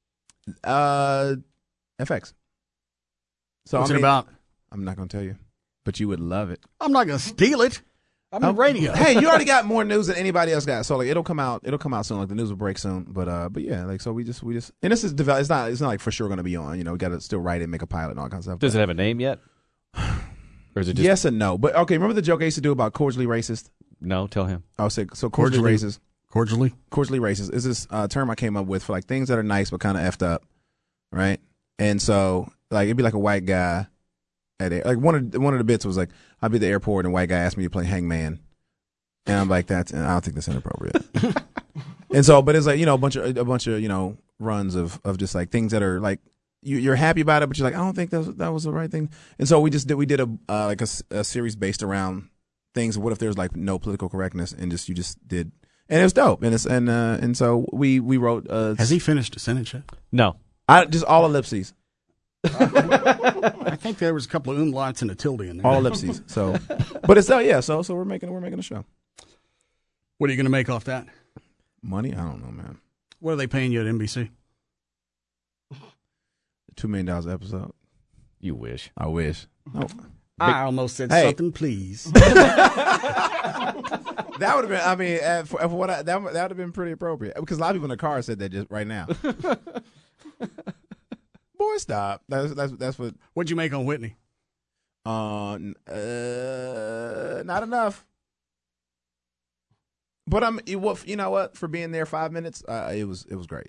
FX. So what's it about? I'm not going to tell you, but you would love it. I'm not going to steal it. I'm on radio. Hey, you already got more news than anybody else got. So like, it'll come out soon. Like the news will break soon. But yeah, like, so we just, and this is developed. It's not like for sure going to be on. You know, we got to still write it, make a pilot, and all that kind of stuff. Does it have a name yet? Or is it just yes and no? But okay, remember the joke I used to do about cordially racist? No, tell him. I'll say so. Cordially racist. Cordially racist is this term I came up with for like things that are nice but kind of effed up, right? And so like it'd be like a white guy like one of the bits was like I'd be at the airport and a white guy asked me to play hangman, and I'm like and I don't think that's inappropriate. And so, but it's like, you know, a bunch of you know, runs of just like things that are like you're happy about it, but you're like, I don't think that was the right thing. And so we did a series based around things. What if there's like no political correctness, and you just did, and it was dope. And so we wrote. Has he finished a sentence yet? No, just all ellipses. I think there was a couple of umlauts and a tilde in there. All ellipses. So, but it's yeah. So we're making a show. What are you going to make off that? Money? I don't know, man. What are they paying you at NBC? $2 million an episode. You wish. I wish. Oh. I almost said something, please. That would have been. I mean, for what that would have been pretty appropriate, because a lot of people in the car said that just right now. Boy, stop. That's what. What'd you make on Whitney? Not enough. But you know what? For being there 5 minutes, it was great.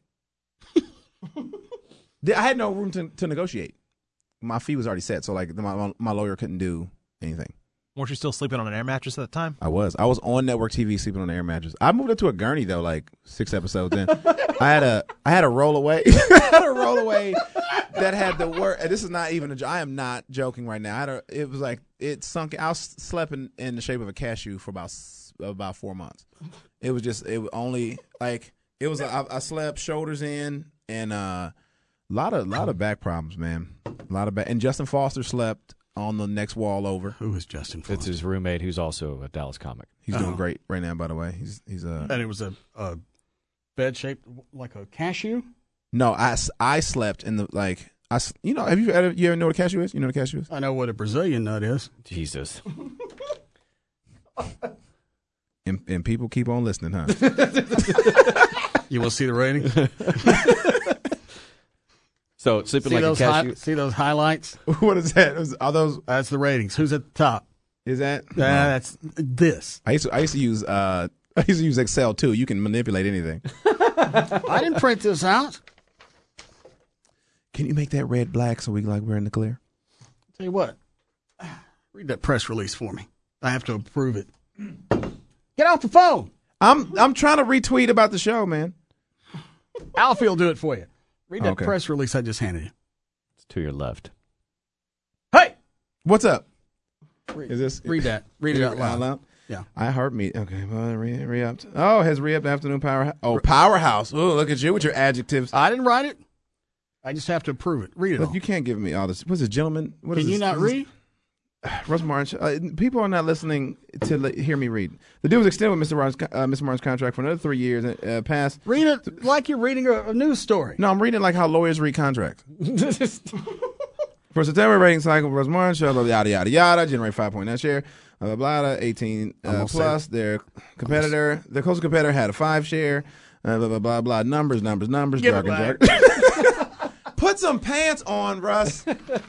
I had no room to negotiate. My fee was already set, so like my lawyer couldn't do anything. Weren't you still sleeping on an air mattress at the time? I was on network TV sleeping on an air mattress. I moved up to a gurney though, like 6 episodes in. I had a rollaway. I had a rollaway that had the word. This is not even I am not joking right now. It was like it sunk. I slept in the shape of a cashew for about 4 months. It was I slept shoulders in, and a lot of back problems, man. A lot of back. And Justin Foster slept on the next wall over. Who is Justin Foster? It's his roommate, who's also a Dallas comic. He's doing great right now, by the way. He's and it was a bed shaped like a cashew. No, I slept in the like. You ever know what a cashew is? You know what a cashew is? I know what a Brazilian nut is. Jesus. And people keep on listening, huh? You want to see the ratings? So sleeping See like those a cashew. see those highlights? What is that? Are those? That's the ratings. Who's at the top? Is that? That's this. I used to use Excel too. You can manipulate anything. I didn't print this out. Can you make that red black so we're in the clear? Tell you what. Read that press release for me. I have to approve it. Get off the phone. I'm trying to retweet about the show, man. Alfie will do it for you. Read that Okay. press release I just handed you. It's to your left. Hey, what's up? Is this? Read that. Read it out loud. Yeah. I heart me. Okay. Well, re-upped. Oh, has re-upped afternoon powerhouse. Oh, powerhouse. Oh, look at you with your adjectives. I didn't write it. I just have to approve it. Read it. Look, all. you can't give me all this. What's this, gentlemen? What Can is you this? not What is read? this? Russ Martin. People are not listening to hear me read. The deal was extended with Mr. Martin's contract for another 3 years. Past. Read it like you're reading a news story. No, I'm reading like how lawyers read contracts. For September rating cycle, Russ Martin show, yada, yada, yada, generate 5.9 share, blah, blah, blah, 18 plus. Their closest competitor had a 5 share, blah, blah, blah, blah. Numbers, jargon. Put some pants on, Russ.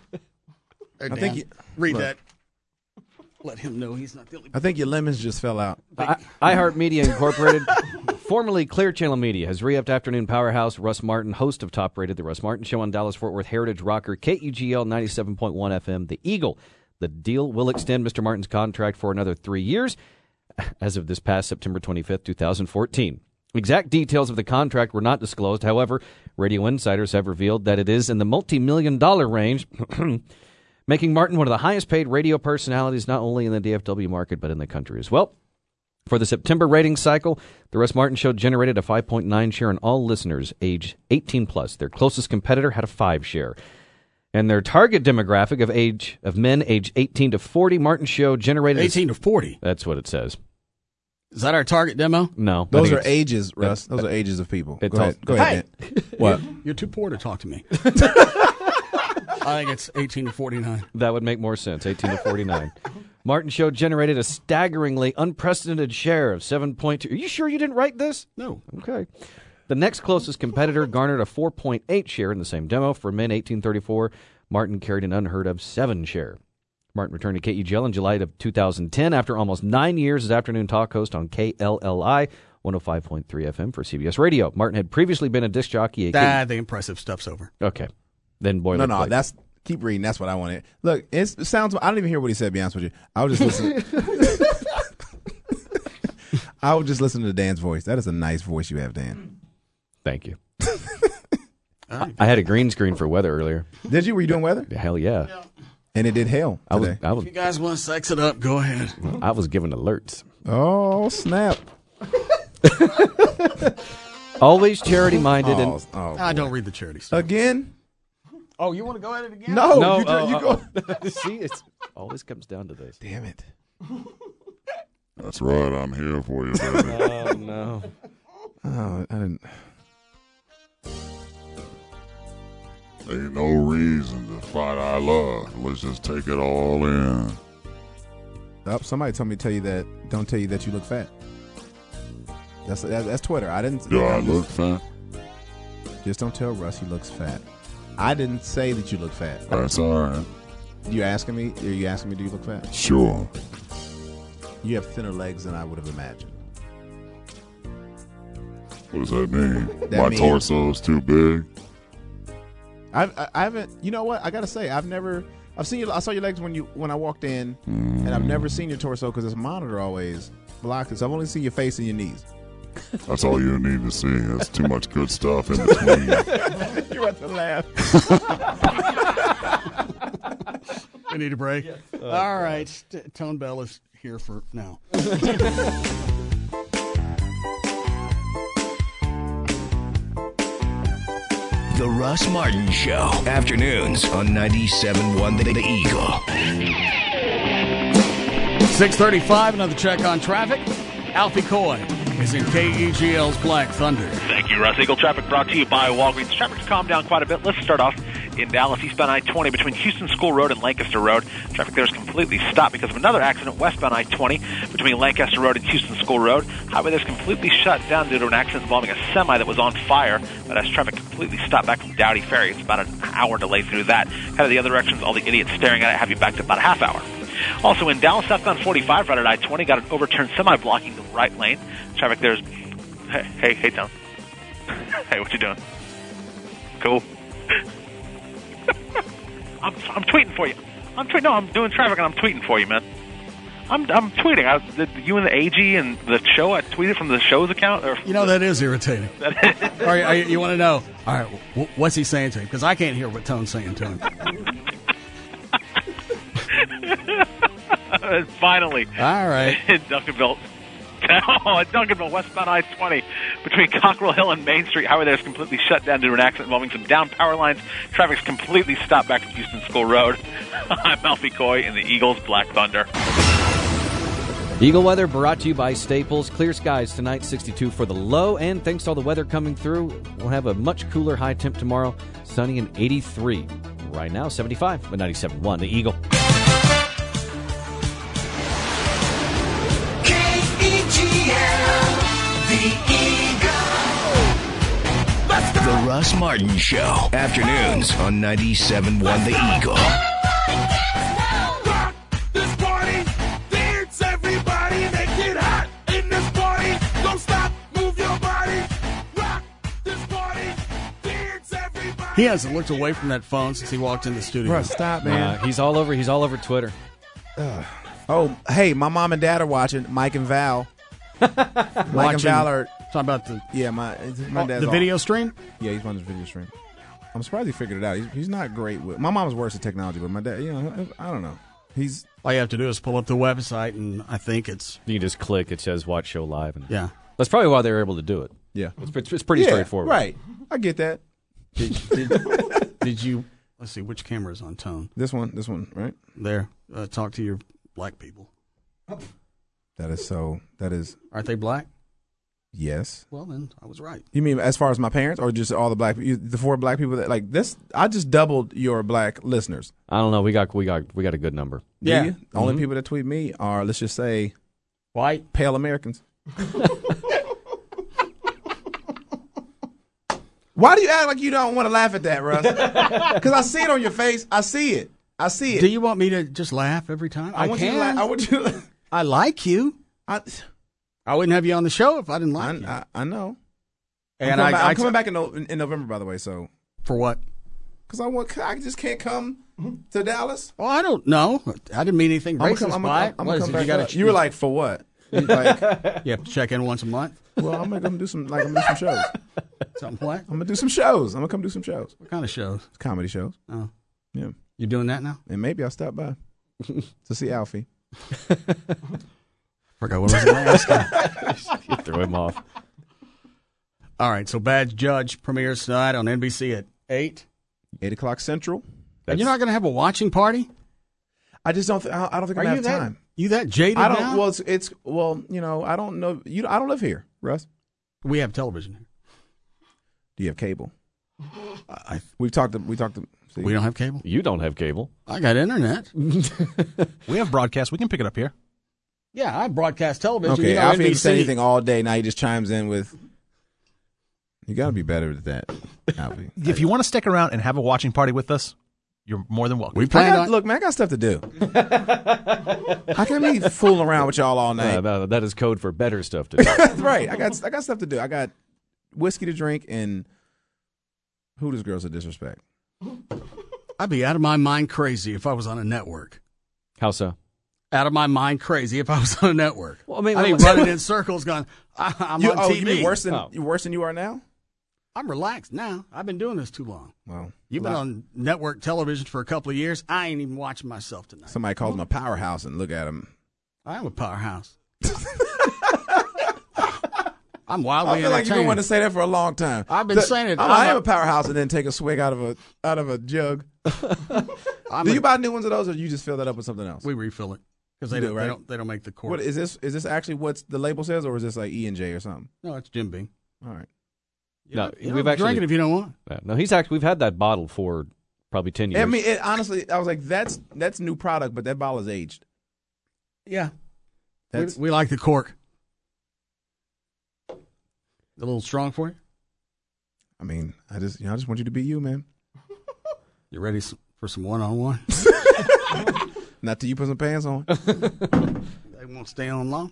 I think you read look. that. Let him know he's not the only. I think your lemons just fell out. iHeartMedia Incorporated, formerly Clear Channel Media, has re-upped afternoon powerhouse Russ Martin, host of Top Rated, The Russ Martin Show on Dallas-Fort Worth Heritage Rocker, KUGL 97.1 FM, The Eagle. The deal will extend Mr. Martin's contract for another 3 years, as of this past September 25th, 2014. Exact details of the contract were not disclosed. However, radio insiders have revealed that it is in the multi-million-dollar range, making Martin one of the highest-paid radio personalities not only in the DFW market but in the country as well. For the September ratings cycle, the Russ Martin Show generated a 5.9 share in all listeners age 18 plus. Their closest competitor had a 5 share. And their target demographic of men age 18 to 40, Martin Show generated 18 to 40. That's what it says. Is that our target demo? No, Those are ages, Russ. Those are ages of people. Go ahead. Go ahead. Dan. What? You're too poor to talk to me. I think it's 18 to 49. That would make more sense, 18 to 49. Martin Show generated a staggeringly unprecedented share of 7.2. Are you sure you didn't write this? No. Okay. The next closest competitor garnered a 4.8 share in the same demo. For men 18-34, Martin carried an unheard of 7 share. Martin returned to KEGL in July of 2010 after almost 9 years as afternoon talk host on KLLI 105.3 FM for CBS Radio. Martin had previously been a disc jockey. The impressive stuff's over. Okay. Then boilerplate. No, that's keep reading. That's what I wanted. Look, it sounds. I don't even hear what he said. To be honest with you, I was just listening. I was just listening to Dan's voice. That is a nice voice you have, Dan. Thank you. I had a green screen for weather earlier. Did you? Were you doing weather? Hell yeah. And it did hail today. I was, If you guys want to sex it up, go ahead. I was given alerts. Oh, snap. Always charity minded. I don't read the charity stuff. Again? Oh, you want to go at it again? No. You go. See, it always comes down to this. Damn it. That's right. I'm here for you, baby. Oh, no. Oh, I didn't. Ain't no reason to fight our love. Let's just take it all in. Oh, somebody told me to tell you that. Don't tell you that you look fat. That's Twitter. I didn't. Do I look fat? Just don't tell Russ he looks fat. I didn't say that you look fat. That's all right. You asking me? Are you asking me? Do you look fat? Sure. You have thinner legs than I would have imagined. What does that mean? That My means- torso's too big? I haven't. You know what? I gotta say, I've seen you. I saw your legs when I walked in, and I've never seen your torso because this monitor always blocked it. So I've only seen your face and your knees. That's all you need to see. There's too much good stuff in between. You have to laugh. We need a break. All right. Tone Bell is here for now. The Russ Martin Show. Afternoons on 97.1 The Eagle. 6:35, another check on traffic. Alfie Coy is in KEGL's Black Thunder. Thank you, Russ. Eagle traffic brought to you by Walgreens. Traffic's calmed down quite a bit. Let's start off In Dallas, eastbound I-20 between Houston School Road and Lancaster Road. Traffic there is completely stopped because of another accident westbound I-20 between Lancaster Road and Houston School Road. Highway there is completely shut down due to an accident involving a semi that was on fire, but as traffic completely stopped back from Dowdy Ferry. It's about an hour delay through that. Kind of the other directions, all the idiots staring at it have you back to about a half hour. Also in Dallas, southbound 45 right at I-20, got an overturned semi blocking the right lane. Traffic there's... Hey, Tom. Hey, what you doing? Cool. I'm tweeting for you. I'm doing traffic and I'm tweeting for you, man. I'm tweeting. You and the AG and the show. I tweeted from the show's account. That is irritating. All right, you want to know? All right, what's he saying to him? Because I can't hear what Tone's saying to him. Finally. All right. In Duncanville. At Duncanville, westbound I-20 between Cockrell Hill and Main Street. Highway there is completely shut down due to an accident involving some down power lines. Traffic's completely stopped back from Houston School Road. I'm Alfie Coy in the Eagles Black Thunder. Eagle weather brought to you by Staples. Clear skies tonight, 62 for the low, and thanks to all the weather coming through, we'll have a much cooler high temp tomorrow, sunny and 83. Right now, 75 with 97.1 The Eagle. The Russ Martin Show. Afternoons on 97.1 The Eagle. Rock this party, dance everybody, make it hot in this party. Don't stop, move your body. Rock this party, dance everybody. He hasn't looked away from that phone since he walked in the studio. Russ, stop, man. He's all over Twitter. Oh, hey, my mom and dad are watching. Mike and Val. Mike and Val are talking about the my dad's the video stream. Yeah, he's on the video stream. I'm surprised he figured it out. He's not great with. My mom's worse at technology, but my dad, I don't know. He's all you have to do is pull up the website, and I think it's you just click. It says Watch Show Live, and yeah, that's probably why they were able to do it. Yeah, it's pretty straightforward. Right, I get that. Did you? Let's see which camera is on Tone. This one, right there. Talk to your black people. That is. Aren't they black? Yes. Well, then I was right. You mean as far as my parents, or just all the black, the 4 black people that like this? I just doubled your black listeners. I don't know. We got a good number. Yeah. The only people that tweet me are, let's just say, white, pale Americans. Why do you act like you don't want to laugh at that, Russ? Because I see it on your face. I see it. Do you want me to just laugh every time? I want you to laugh. I want you to. I like you. I wouldn't have you on the show if I didn't like you. I know. And I'm coming back in November, by the way. So for what? Because I just can't come to Dallas. Well, I don't know. I didn't mean anything racist by it. I'm gonna come back. You were like, for what? Like, you have to check in once a month. Well, I'm gonna come do some shows. Something what? I'm gonna do some shows. I'm gonna come do some shows. What kind of shows? Comedy shows. Oh, yeah. You doing that now? And maybe I'll stop by to see Alfie. Forgot what was the last time. You threw him off. All right, so Bad Judge premieres tonight on NBC at 8 o'clock Central. And you're not going to have a watching party? I just don't. I don't think I have time. You that jaded? I don't. Now? Well, I don't know. I don't live here, Russ. We have television here. Do you have cable? We talked. See. We don't have cable. You don't have cable. I got internet. We have broadcast. We can pick it up here. Yeah, I broadcast television. Okay, Alfie didn't say anything all day. Now he just chimes in with. You got to be better at that, Alfie. If you want to stick around and have a watching party with us, you're more than welcome. Look, man, I got stuff to do. I can't be fooling around with y'all all night. No, that is code for better stuff to do. That's right. I got stuff to do. I got whiskey to drink and Hooters girls to disrespect. I'd be out of my mind crazy if I was on a network. How so? Out of my mind crazy if I was on a network. Well, I mean, I'd be running in circles going, I'm on TV. You mean worse than you are now? I'm relaxed now. I've been doing this too long. Well, you've been on network television for a couple of years. I ain't even watching myself tonight. Somebody called him a powerhouse, and look at him. I am a powerhouse. I'm wildly entertained. I feel like you've been wanting to say that for a long time. I've been saying it. I am a powerhouse, and then take a swig out of a jug. Do you buy new ones of those, or you just fill that up with something else? We refill it because they don't make the cork. What is this? Is this actually what the label says, or is this like E&J or something? No, it's Jim Beam. All right. No, we've actually drink it if you don't want. No, we've had that bottle for probably 10 years. I mean, honestly, I was like, that's new product, but that bottle is aged. Yeah. We like the cork. A little strong for you? I mean, I just want you to be you, man. You ready for some one-on-one? Not till you put some pants on. They won't stay on long.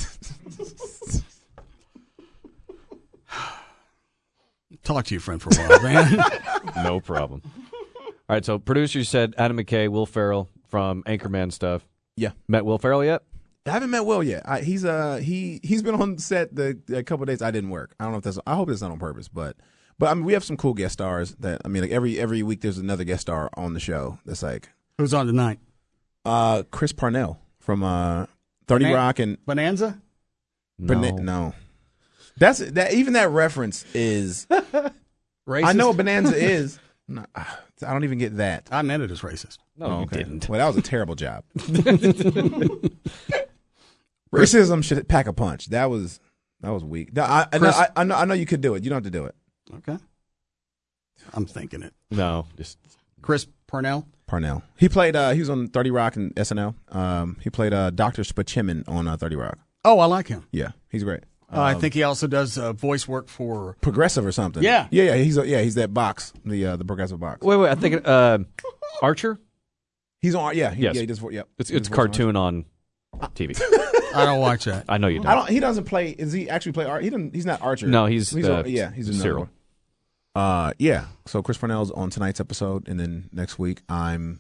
Talk to your friend for a while, man. No problem. All right, so producers said Adam McKay, Will Ferrell from Anchorman stuff. Yeah. Met Will Ferrell yet? I haven't met Will yet. He's been on set a couple of days I didn't work. I don't know if I hope it's not on purpose, but I mean, we have some cool guest stars that, I mean, like every week there's another guest star on the show that's like. Who's on tonight? Chris Parnell from 30 Rock and Bonanza? No. Even that reference is racist. I know what Bonanza is. No, I don't even get that. I meant it as racist. No, you didn't. Well, that was a terrible job. Racism should pack a punch. That was weak. No, I know you could do it. You don't have to do it. Okay. I'm thinking it. No, just Chris Parnell. He played. He was on 30 Rock and SNL. He played Dr. Spachimin on 30 Rock. Oh, I like him. Yeah, he's great. I think he also does voice work for Progressive or something. Yeah. He's that box, the Progressive box. Wait, I think Archer? He's on. Yeah, yes. he does. Yep. It's cartoon on TV. I don't watch that. I know you don't. He doesn't play. Is he actually play Archer? He's not Archer. No, he's he's a Cyril. Yeah. So Chris Parnell's on tonight's episode, and then next week I'm.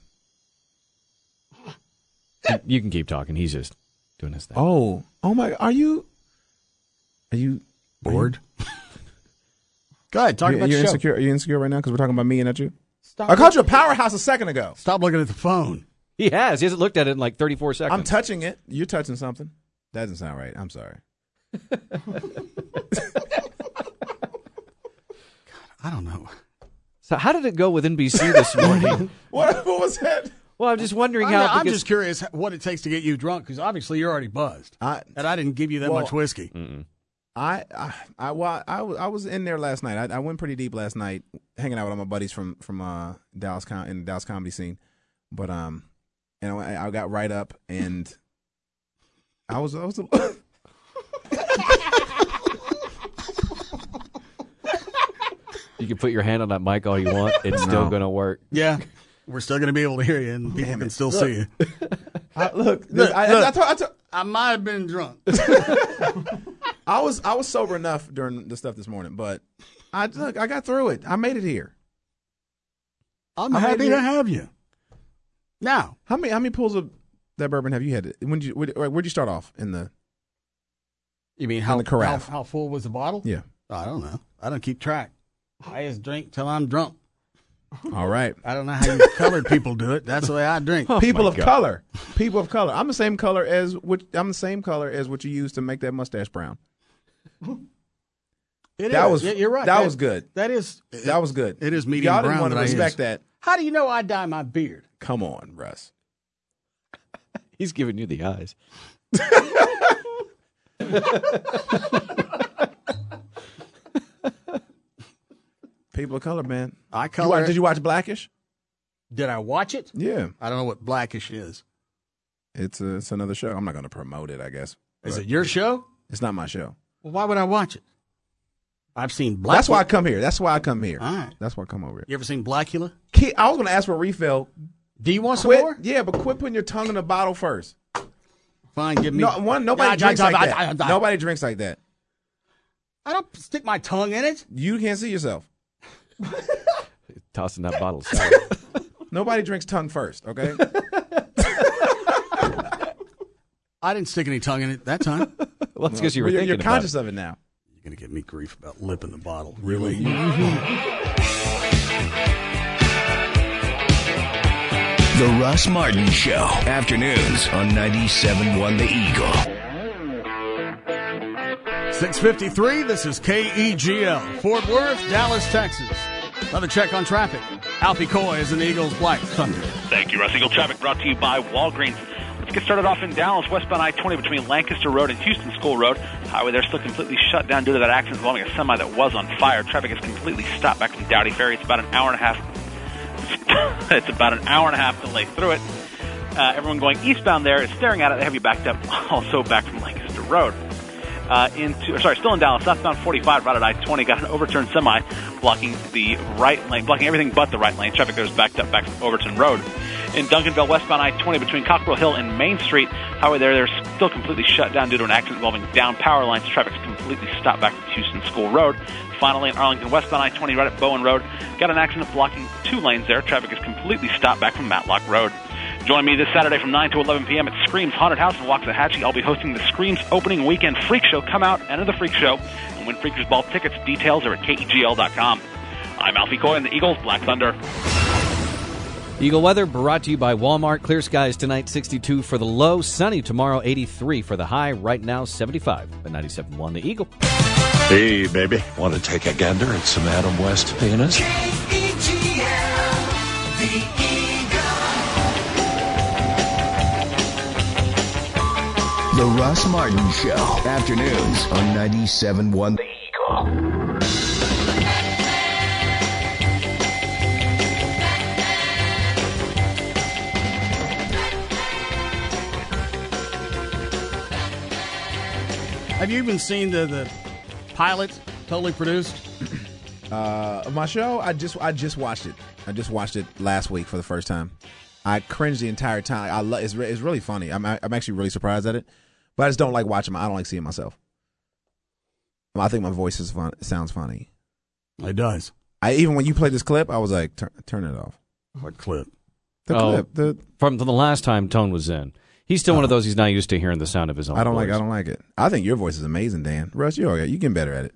You can keep talking. He's just doing his thing. Oh my! Are you bored? Go ahead, talk about your show. Are you insecure right now because we're talking about me and not you? Stop. I called you a powerhouse a second ago. Stop looking at the phone. He hasn't looked at it in like 34 seconds. I'm touching it. You're touching something. That doesn't sound right. I'm sorry. I don't know. So how did it go with NBC this morning? What was that? Well, I'm just wondering I'm just curious what it takes to get you drunk because obviously you're already buzzed, and I didn't give you that much whiskey. Mm-mm. I was in there last night. I went pretty deep last night, hanging out with all my buddies from Dallas in the Dallas comedy scene. But I got right up and I was. You can put your hand on that mic all you want. It's still going to work. Yeah. We're still going to be able to hear you, and people can still see you. I might have been drunk. I was sober enough during the stuff this morning, but I got through it. I made it here. I'm happy to have you. Now, how many pulls of that bourbon have you had? Where'd you start off in the? You mean the carafe? How full was the bottle? Yeah. I don't know. I don't keep track. I just drink till I'm drunk. All right. I don't know how you colored people do it. That's the way I drink. People of color. I'm the same color as what you use to make that mustache brown. You're right. That was good. That was good. It is medium Y'all brown. Didn't want to respect that. How do you know I dye my beard? Come on, Russ. He's giving you the eyes. People of color, man. Did you watch Blackish? Did I watch it? Yeah. I don't know what Blackish is. It's another show. I'm not going to promote it, I guess. Is it your show? It's not my show. Well, why would I watch it? I've seen Blackula. That's why I come here. All right. That's why I come over here. You ever seen Blackula? I was going to ask for a refill. Do you want some more? Yeah, but quit putting your tongue in the bottle first. Fine, give me. Nobody drinks like that. Nobody drinks like that. I don't stick my tongue in it. You can't see yourself. Tossing that bottle. Nobody drinks tongue first, okay? I didn't stick any tongue in it that time. Well, that's because you were thinking You're conscious about of it now. You're going to get me grief about lipping the bottle. Really? The Russ Martin Show. Afternoons on 97.1 The Eagle. 6:53, this is KEGL, Fort Worth, Dallas, Texas. Another check on traffic. Alfie Coy is in the Eagles Black Thunder. Thank you, Russ. Eagle traffic brought to you by Walgreens. Let's get started off in Dallas, westbound I-20 between Lancaster Road and Houston School Road. Highway there still completely shut down due to that accident involving a semi that was on fire. Traffic is completely stopped back from Dowdy Ferry. It's about an hour and a half It's about an hour and a half delay through it. Everyone going eastbound there is staring at it. They have you backed up also back from Lancaster Road. Still in Dallas, southbound 45 right at I-20, got an overturned semi blocking the right lane, blocking everything but the right lane. Traffic there is backed up back from Overton Road. In Duncanville, westbound I-20 between Cockrell Hill and Main Street, highway they're still completely shut down due to an accident involving down power lines. Traffic's completely stopped back from Houston School Road. Finally, in Arlington, westbound I-20 right at Bowen Road, got an accident blocking 2 lanes there. Traffic is completely stopped back from Matlock Road. Join me this Saturday from 9 to 11 p.m. at Scream's Haunted House in Waxahachie. I'll be hosting the Scream's opening weekend freak show. Come out, enter the freak show, and win Freakers Ball tickets. Details are at KEGL.com. I'm Alfie Coy and the Eagles Black Thunder. Eagle weather brought to you by Walmart. Clear skies tonight, 62 for the low. Sunny tomorrow, 83 for the high. Right now, 75 at 97.1 The Eagle. Hey, baby. Want to take a gander at some Adam West penis? The Russ Martin Show. Afternoons on 97.1 The Eagle. Have you even seen the pilot, totally produced? My show, I just watched it. I just watched it last week for the first time. I cringed the entire time. It's really funny. I'm actually really surprised at it, but I just don't like watching. I don't like seeing myself. I think my voice sounds funny. It does. Even when you played this clip, I was like, turn it off. What clip? The clip. From the last time Tone was in. He's still one of those. He's not used to hearing the sound of his own. I don't voice. like it. I think your voice is amazing, Dan. Russ, you're getting better at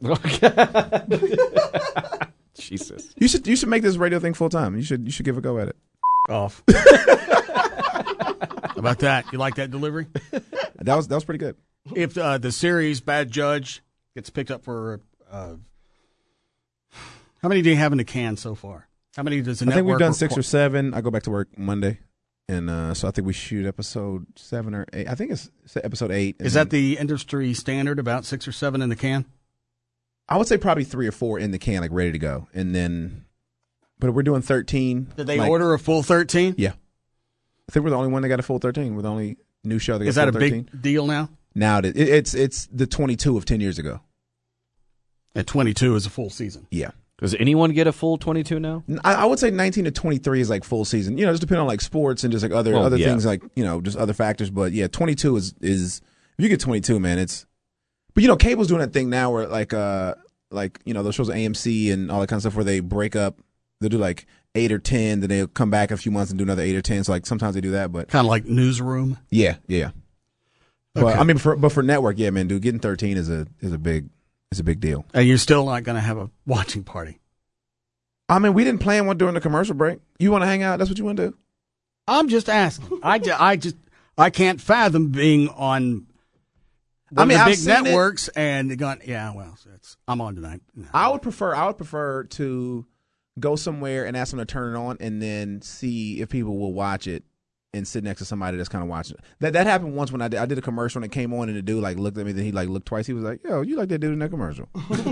it. Jesus. You should make this radio thing full time. You should give a go at it. Off. How about that? You like that delivery? That was pretty good. If the series Bad Judge gets picked up for, how many do you have in the can so far? How many does the network? I think we've done 6 or 7. I go back to work Monday. And so I think we shoot episode 7 or 8. I think it's episode 8. Is that the industry standard, about 6 or 7 in the can? I would say probably 3 or 4 in the can, like ready to go. And then, but we're doing 13. Did they order a full 13? Yeah. I think we're the only one that got a full 13. We're the only new show that got Is that full a 13. big deal now? Now it's the 22 of 10 years ago. At 22 is a full season. Yeah. Does anyone get a full 22 now? I would say 19 to 23 is like full season. Just depending on like sports and just like other things, like, just other factors. But yeah, 22 is if you get 22, man, it's. But cable's doing that thing now where like those shows at AMC and all that kind of stuff where they break up. They'll do like 8 or 10, then they'll come back a few months and do another 8 or 10. So like sometimes they do that, but kind of like Newsroom. Yeah. Okay. But I mean, for network, yeah, man, dude, getting 13 is a big deal. And you're still not going to have a watching party. I mean, we didn't plan one during the commercial break. You want to hang out? That's what you want to do? I'm just asking. I can't fathom being on the big networks and going, I'm on tonight. No. I would prefer to go somewhere and ask them to turn it on and then see if people will watch it and sit next to somebody that's kind of watching it. That happened once when I did a commercial and it came on and the dude like looked at me, then he like looked twice. He was like, "Yo, you like that dude in that commercial?"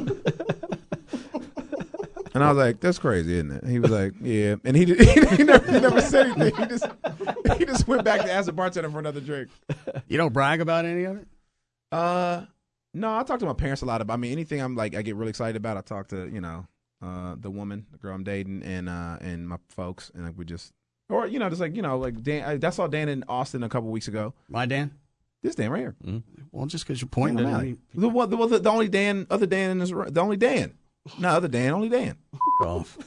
And I was like, "That's crazy, isn't it?" And he was like, "Yeah." And he never said anything. He just went back to ask the bartender for another drink. You don't brag about any of it? No, I talk to my parents a lot about. I mean, anything I get really excited about. I talk to the girl I'm dating, and my folks, and like we just. Or, just like Dan. I saw Dan in Austin a couple weeks ago. My Dan? This Dan right here. Mm-hmm. Well, just because you're pointing at me. The only Dan, other Dan in this, the only Dan. No, other Dan, only Dan. Golf.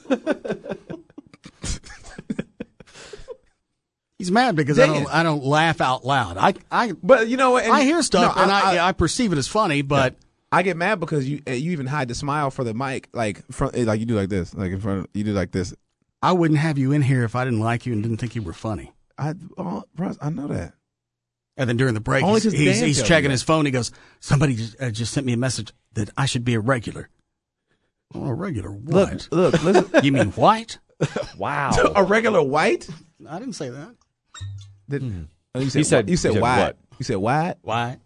He's mad because I don't laugh out loud. But you know what? I hear stuff I perceive it as funny, but. Yeah. I get mad because you even hide the smile for the mic, like you do like this, like in front of, you do like this. I wouldn't have you in here if I didn't like you and didn't think you were funny. Russ, I know that. And then during the break, he's checking his phone. He goes, "Somebody just sent me a message that I should be a regular." Oh, a regular what? Look, listen. You mean white? Wow. A regular white? I didn't say that. You said white. You said white? White.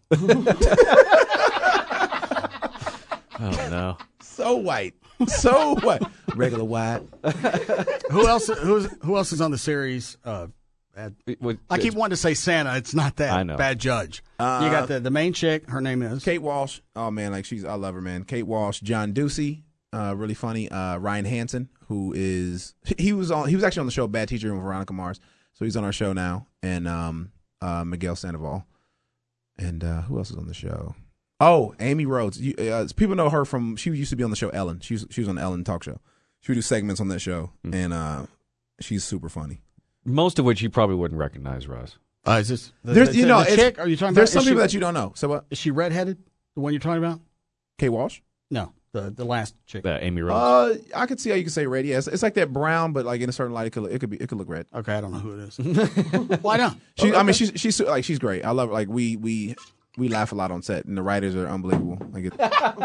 Oh, no. So white. So white. Regular white. Who else is on the series? I keep wanting to say Santa. It's not that. I know. Bad Judge. You got the main chick. Her name is Kate Walsh. Oh man, I love her, man. Kate Walsh, John Ducey, really funny. Ryan Hansen, he was actually on the show Bad Teacher with Veronica Mars, so he's on our show now, and Miguel Sandoval, and who else is on the show? Oh, Amy Rhodes. People know her from. She used to be on the show Ellen. She was on the Ellen talk show. She would do segments on that show, and she's super funny. Most of which you probably wouldn't recognize, Russ. Is this the chick? Are you talking there's about? Some people that you don't know. So what? Is she redheaded? The one you're talking about? Kate Walsh? No, the last chick. Amy Rose. I could see how you could say red. Yeah, it's like that brown, but like in a certain light, it could look red. Okay, I don't know who it is. Why not? She's great. I love her. Like we laugh a lot on set, and the writers are unbelievable. Like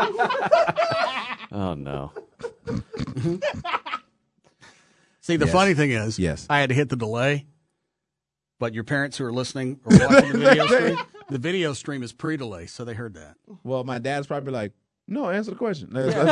oh no. See, the funny thing is, yes, I had to hit the delay, but your parents who are listening or watching the video stream, the video stream is pre-delay, so they heard that. Well, my dad's probably like, "No, answer the question."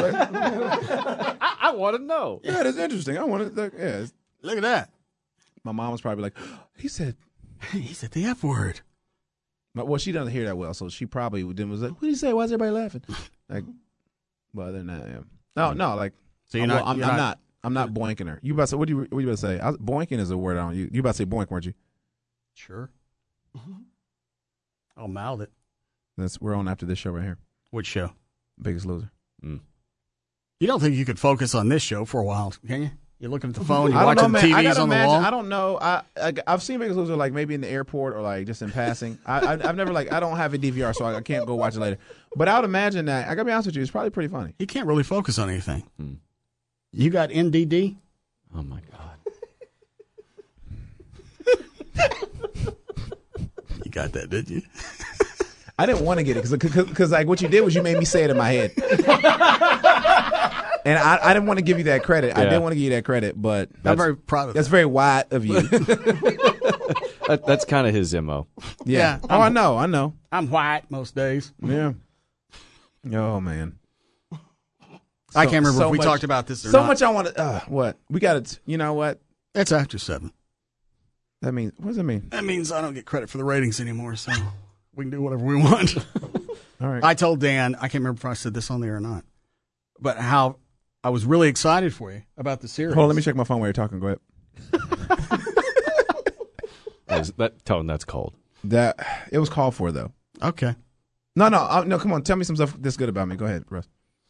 I want to know. Yeah, that's interesting. I want to. Yeah, look at that. My mom was probably like, "He said the F word." Well, she doesn't hear that well, so she probably then was like, "What did he say? Why is everybody laughing?" Like, well, other than that, yeah. No, like, so I'm not boinking her. You about to say? What you about to say? Boinking is a word I don't use. You about to say boink, weren't you? Sure. I'll mouth it. We're on after this show right here. Which show? Biggest Loser. You don't think you could focus on this show for a while, can you? You're looking at the phone, you're watching the TVs on the wall. I don't know. I've seen Biggest Loser like maybe in the airport or like just in passing. I've never I don't have a DVR, so I can't go watch it later. But I would imagine that, I gotta be honest with you, it's probably pretty funny. You can't really focus on anything. You got NDD? Oh my God. You got that, did you? I didn't want to get it because like what you did was you made me say it in my head. And I didn't want to give you that credit. Yeah. I didn't want to give you that credit, but I'm very proud of that. That's very white of you. That's kind of his MO. Yeah. Oh, I know. I'm white most days. Yeah. Oh, man. I can't remember if we talked about this or not. So much I want to, what? We got to, you know what? It's after 7. What does that mean? That means I don't get credit for the ratings anymore, so we can do whatever we want. All right. I told Dan, I can't remember if I said this on there or not, but how I was really excited for you about the series. Hold on, let me check my phone while you're talking. Go ahead. Tell him that's cold. It was called for, though. Okay. No, come on. Tell me some stuff that's good about me. Go ahead, Russ.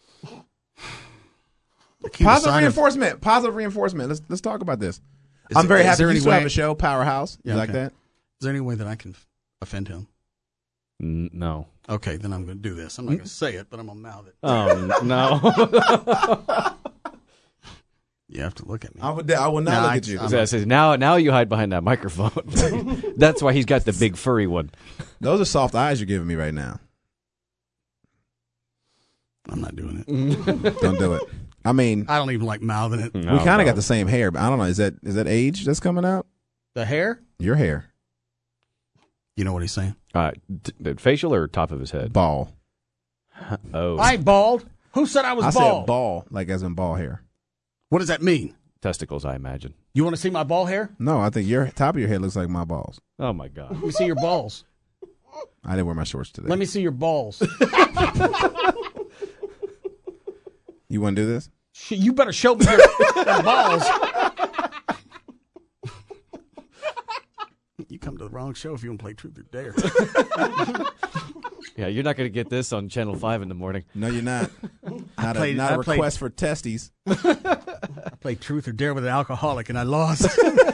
Positive reinforcement. Let's talk about this. I'm very happy you still have a show, Powerhouse. You like that? Is there any way that I can offend him? No. Okay, then I'm going to do this. I'm not going to say it, but I'm going to mouth it. Oh, no. You have to look at me. I will not look at you. Now you hide behind that microphone. That's why he's got the big furry one. Those are soft eyes you're giving me right now. I'm not doing it. Don't do it. I mean, I don't even like mouthing it. We kind of got the same hair, but I don't know. Is that age that's coming out? The hair? Your hair. You know what he's saying? Facial or top of his head? Ball. Oh. I ain't bald. Who said I was bald? I said ball, like as in ball hair. What does that mean? Testicles, I imagine. You want to see my ball hair? No, I think your top of your head looks like my balls. Oh, my God. Let me see your balls. I didn't wear my shorts today. Let me see your balls. You want to do this? You better show me your balls. You come to the wrong show if you want to play Truth or Dare. Yeah, you're not going to get this on Channel 5 in the morning. No, you're not. Not a request for testes. I played Truth or Dare with an alcoholic, and I lost.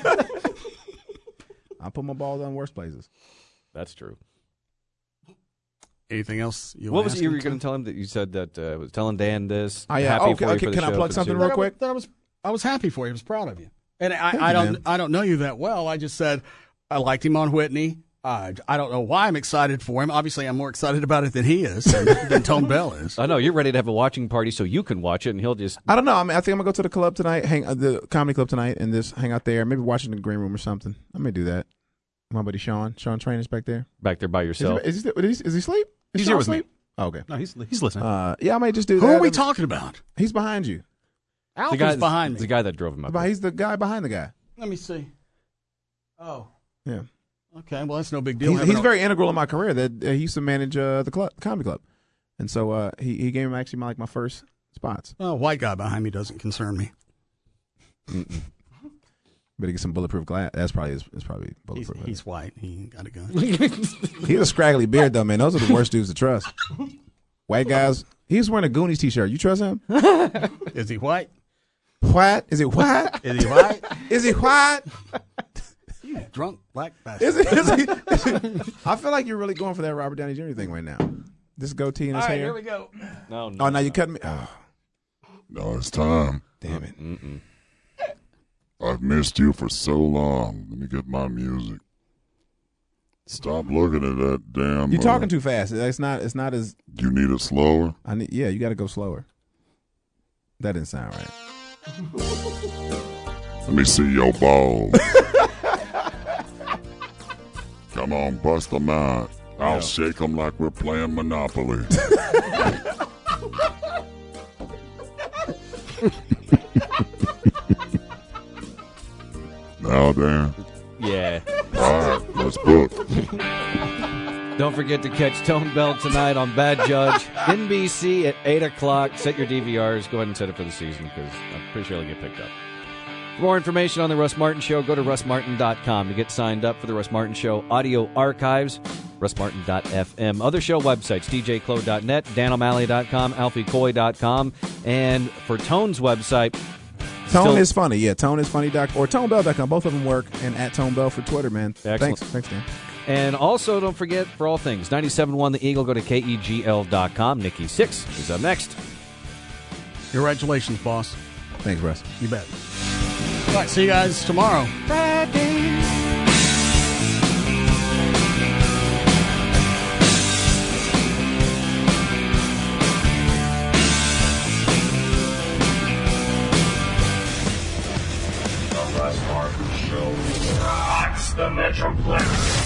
I put my balls on worse places. That's true. Anything else? What was it you were going to tell him that you said that was telling Dan this? Oh, yeah. Can I plug something real quick? I was happy for you. I was proud of you. And I don't know you that well. I just said I liked him on Whitney. I don't know why I'm excited for him. Obviously, I'm more excited about it than he is, than Tone Bell is. I know. You're ready to have a watching party so you can watch it, and he'll just... I don't know. I mean, I think I'm going to go to the club tonight, the comedy club tonight, and just hang out there, maybe watch it in the green room or something. I may do that. My buddy Sean Trainer's back there. Back there by yourself. Is he asleep? He's here with me. Oh, okay. No, he's listening. Yeah, I might just do that. Who are we talking about? He's behind you. Alfred's behind me. The guy that drove him up. But he's the guy behind the guy. Let me see. Oh. Yeah. Okay, well, that's no big deal. He's very integral in my career. That he used to manage the comedy club, and so he gave him actually my first spots. Oh, white guy behind me doesn't concern me. Better get some bulletproof glass. That's probably it's probably bulletproof. He's white. He ain't got a gun. He has a scraggly beard though, man. Those are the worst dudes to trust. White guys. He's wearing a Goonies t-shirt. You trust him? Is he white? White? Is it white? Is he white? Is he white? You drunk black bastard. Is he? I feel like you're really going for that Robert Downey Jr. thing right now. This goatee in his All right, hair. here we go. No. Oh, now you cutting me. Oh. No, it's time. Damn it. I've missed you for so long. Let me get my music. Stop looking at that damn. You're talking too fast. It's not as. You need it slower? Yeah, you got to go slower. That didn't sound right. Let me see your balls. Come on, bust them out. I'll shake them like we're playing Monopoly. Now, Dan. Yeah. All right, let's book. Don't forget to catch Tone Bell tonight on Bad Judge. NBC at 8 o'clock. Set your DVRs. Go ahead and set it for the season because I'm pretty sure it'll get picked up. For more information on The Russ Martin Show, go to russmartin.com to get signed up for The Russ Martin Show audio archives, russmartin.fm. Other show websites, djclo.net, danomalley.com, alfiecoy.com, and for Tone's website, Tone is funny. Yeah, toneisfunny.com or tonebell.com. Both of them work. And at Tone Bell for Twitter, man. Excellent. Thanks, Dan. And also, don't forget, for all things, 97.1 The Eagle, go to KEGL.com. Nikki Sixx is up next. Congratulations, boss. Thanks, Russ. You bet. All right, see you guys tomorrow. Friday. The Russ Martin Show rocks the Metroplex.